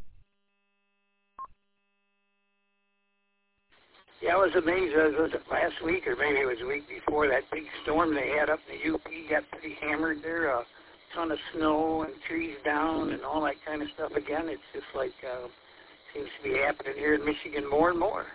Yeah, I was amazed. Was it last week or maybe it was a week before, that big storm they had up in the U P got pretty hammered there. Uh, ton of snow and trees down and all that kind of stuff again. It's just like, uh, seems to be happening here in Michigan more and more.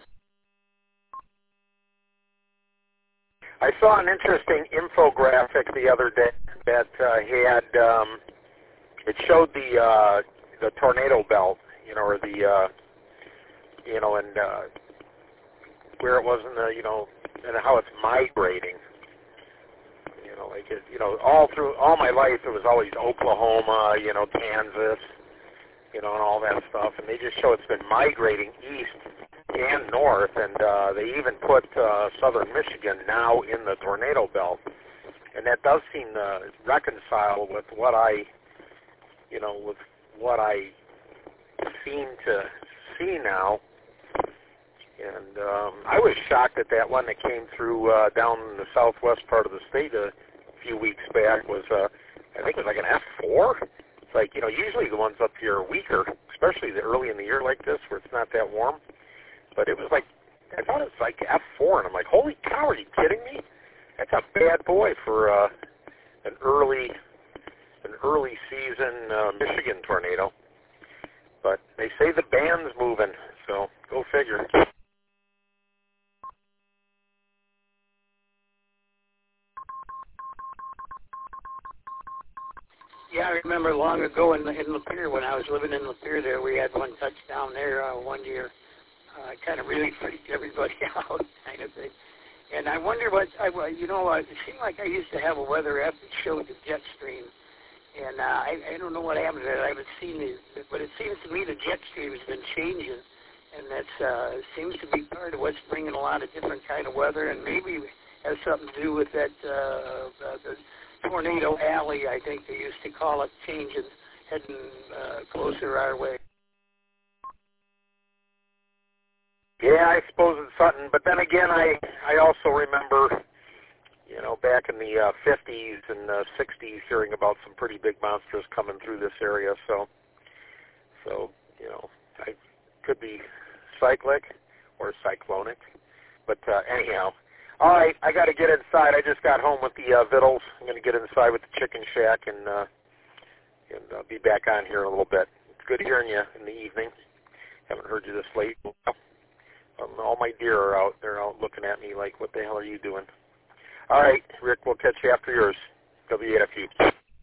I saw an interesting infographic the other day that uh, had, um, it showed the uh, the tornado belt, you know, or the, uh, you know, and uh, where it was in the, you know, and how it's migrating. You know, like it, you know, all through all my life, it was always Oklahoma, you know, Kansas, you know, and all that stuff. And they just show it's been migrating east and north, and uh, they even put uh, southern Michigan now in the tornado belt. And that does seem to reconcile with what I, you know, with what I seem to see now. And um, I was shocked at that one that came through uh, down in the southwest part of the state a few weeks back was, uh, I think it was like an F four. It's like, you know, usually the ones up here are weaker, especially the early in the year like this where it's not that warm. But it was like, I thought it was like F four, and I'm like, holy cow, are you kidding me? That's a bad boy for uh, an early an early season uh, Michigan tornado. But they say the band's moving, so go figure. Yeah, I remember long ago in, in Lapeer, when I was living in Lapeer there, we had one touchdown there uh, one year. Uh, kind of really freaked everybody out, kind of thing. And I wonder what, I, you know, uh, it seemed like I used to have a weather app that showed the jet stream. And uh, I, I don't know what happened to that. I haven't seen it, but it seems to me the jet stream has been changing. And that uh, seems to be part of what's bringing a lot of different kind of weather, and maybe has something to do with that, uh, uh, the tornado alley, I think they used to call it, changing, heading uh, closer our way. Yeah, I suppose it's something. But then again, I I also remember, you know, back in the uh, fifties and uh, sixties, hearing about some pretty big monsters coming through this area. So, so you know, I could be cyclic or cyclonic. But uh, anyhow, all right, I got to get inside. I just got home with the uh, vittles. I'm going to get inside with the chicken shack and uh, and uh, be back on here in a little bit. It's good hearing you in the evening. Haven't heard you this late. Um, all my deer are out. They're out looking at me like, what the hell are you doing? All right, Rick, we'll catch you after yours. W eight F U.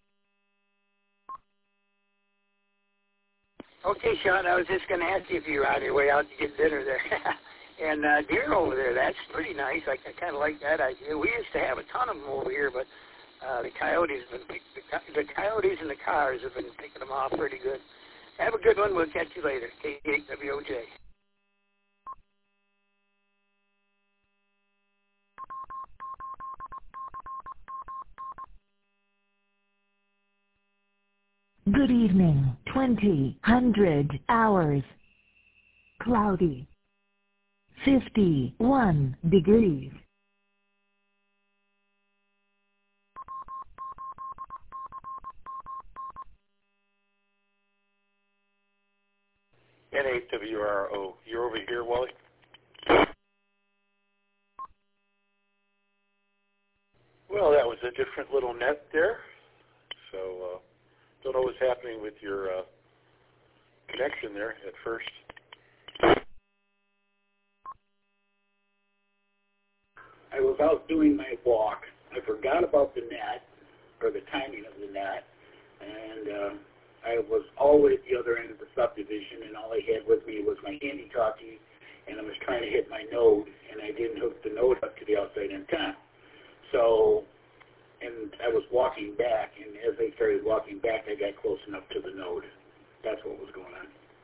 Okay, Sean, I was just going to ask you if you were on your way out to get dinner there. And uh, deer over there, that's pretty nice. I, I kind of like that idea. We used to have a ton of them over here, but uh, the coyotes have been pick, the, the coyotes and the cars have been picking them off pretty good. Have a good one. We'll catch you later. K eight W O J. Good evening. twenty hundred hours. Cloudy. fifty-one degrees. N eight W R O. You're over here, Wally? Well, that was a different little net there. So, uh, don't know what's happening with your uh, connection there at first. I was out doing my walk. I forgot about the net, or the timing of the net, and uh, I was all the way at the other end of the subdivision, and all I had with me was my handy-talkie, and I was trying to hit my node, and I didn't hook the node up to the outside antenna. So, and I was walking back, and as I started walking back, I got close enough to the node. That's what was going on.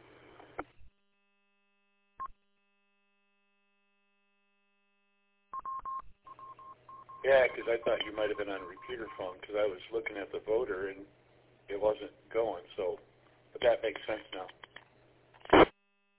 Yeah, because I thought you might have been on a repeater phone, because I was looking at the voter, and it wasn't going, so, but that makes sense now.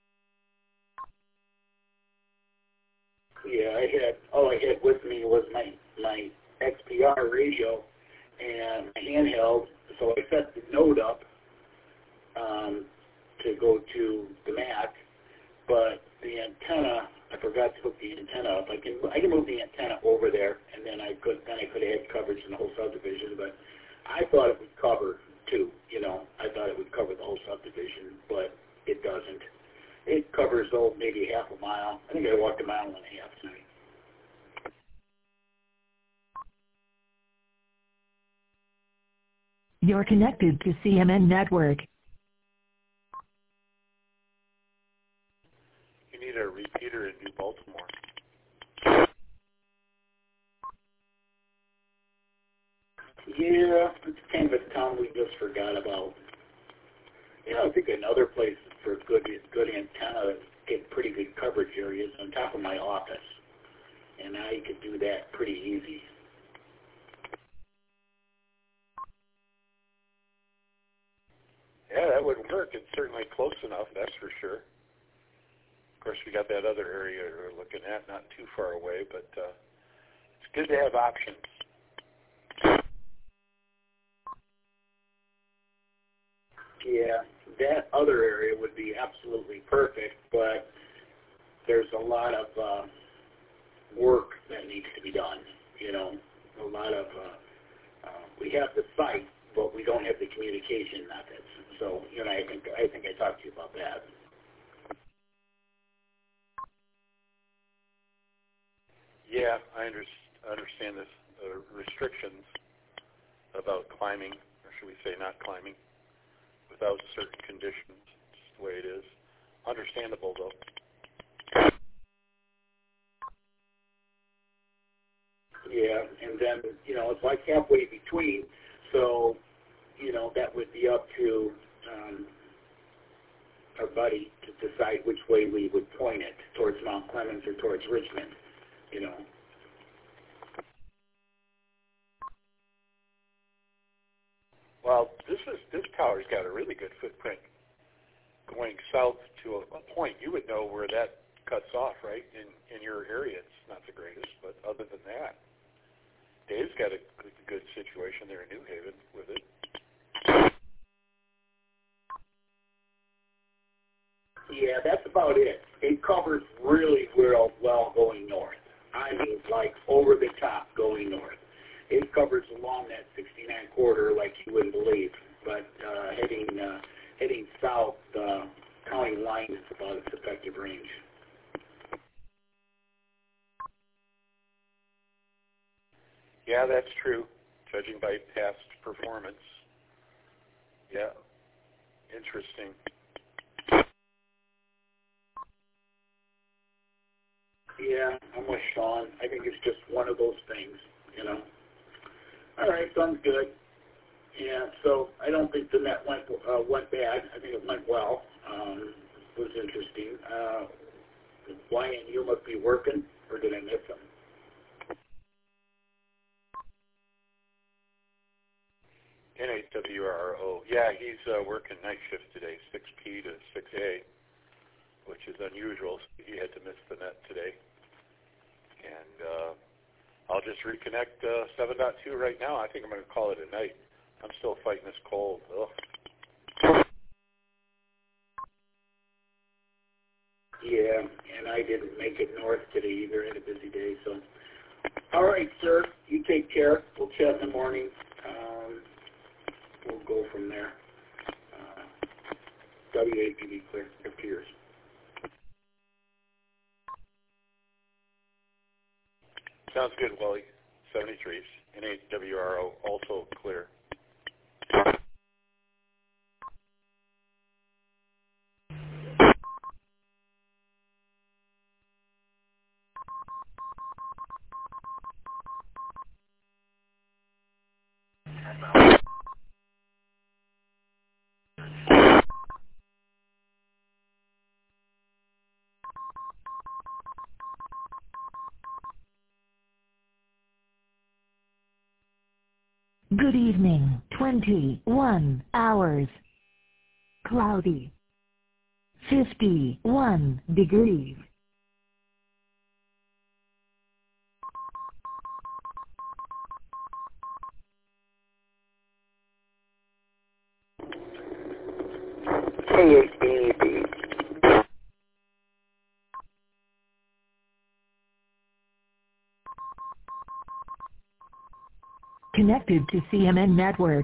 Yeah, I had, all I had with me was my, my X P R radio and my handheld, so I set the node up um, to go to the M A C, but the antenna, I forgot to hook the antenna up. I can I can move the antenna over there, and then I could then I could have had coverage in the whole subdivision, but I thought it would cover too, you know, I thought it would cover the whole subdivision, but it doesn't. It covers, oh, maybe half a mile. I think I walked a mile and a half tonight. You're connected to C M N Network. You need a repeater in New Baltimore. Yeah, it's kind of a town we just forgot about. You know, I think another place for good good antenna that get pretty good coverage areas on top of my office. And now you could do that pretty easy. Yeah, that would work. It's certainly close enough, that's for sure. Of course, we got that other area we're looking at, not too far away, but uh, it's good to have options. Yeah, that other area would be absolutely perfect, but there's a lot of uh, work that needs to be done. You know, a lot of, uh, uh, we have the site, but we don't have the communication methods. So, you know, I think I think I talked to you about that. Yeah, I under, understand this uh, restrictions about climbing, or should we say not climbing, without certain conditions. It's just the way it is. Understandable, though. Yeah, and then, you know, it's like halfway between, so, you know, that would be up to um, our buddy to decide which way we would point it, towards Mount Clemens or towards Richmond, you know. Well, this is this tower's got a really good footprint. Going south to a, a point, you would know where that cuts off, right? In in your area, it's not the greatest, but other than that, Dave's got a good, good situation there in New Haven with it. Yeah, that's about it. It covers really well, well going north. I mean, like over the top going north. It covers along that sixty-nine corridor like you wouldn't believe. But uh, heading uh, heading south, uh, county line is about its effective range. Yeah, that's true, judging by past performance. Yeah, interesting. Yeah, I'm with Sean. I think it's just one of those things, you know. All right, sounds good. Yeah, so I don't think the net went uh, went bad. I think it went well. Um, it was interesting. Uh, Wyatt, you must be working, or did I miss them? N eight W R O. Yeah, he's uh, working night shift today, six P to six A, which is unusual. So he had to miss the net today. And uh, I'll just reconnect uh, seven point two right now. I think I'm going to call it a night. I'm still fighting this cold. Ugh. Yeah, and I didn't make it north today either. I had a busy day, so. All right, sir. You take care. We'll chat in the morning. Um, we'll go from there. Uh, W A P B clear. Appears. Sounds good, Wally. seventy-three. N eight W R O also clear. Good evening, twenty-one hours. Cloudy. fifty-one degrees. K H D B. Connected to C M N Network.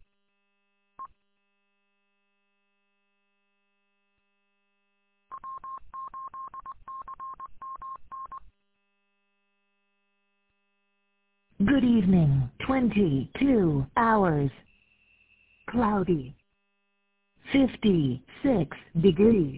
Good evening, twenty-two hours. Cloudy. fifty-six degrees.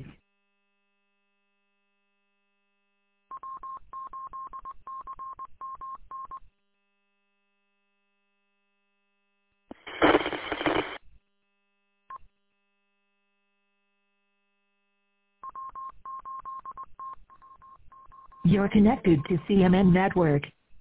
You're connected to C M N Network.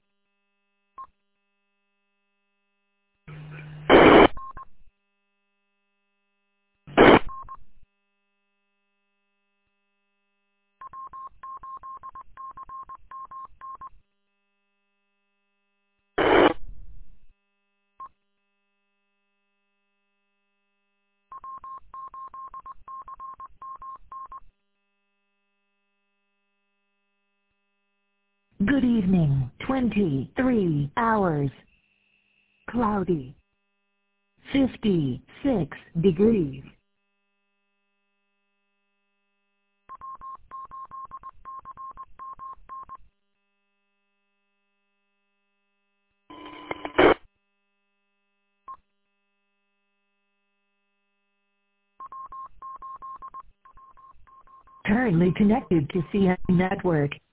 Good evening, twenty-three hours. Cloudy. fifty-six degrees. Currently connected to C M N Network.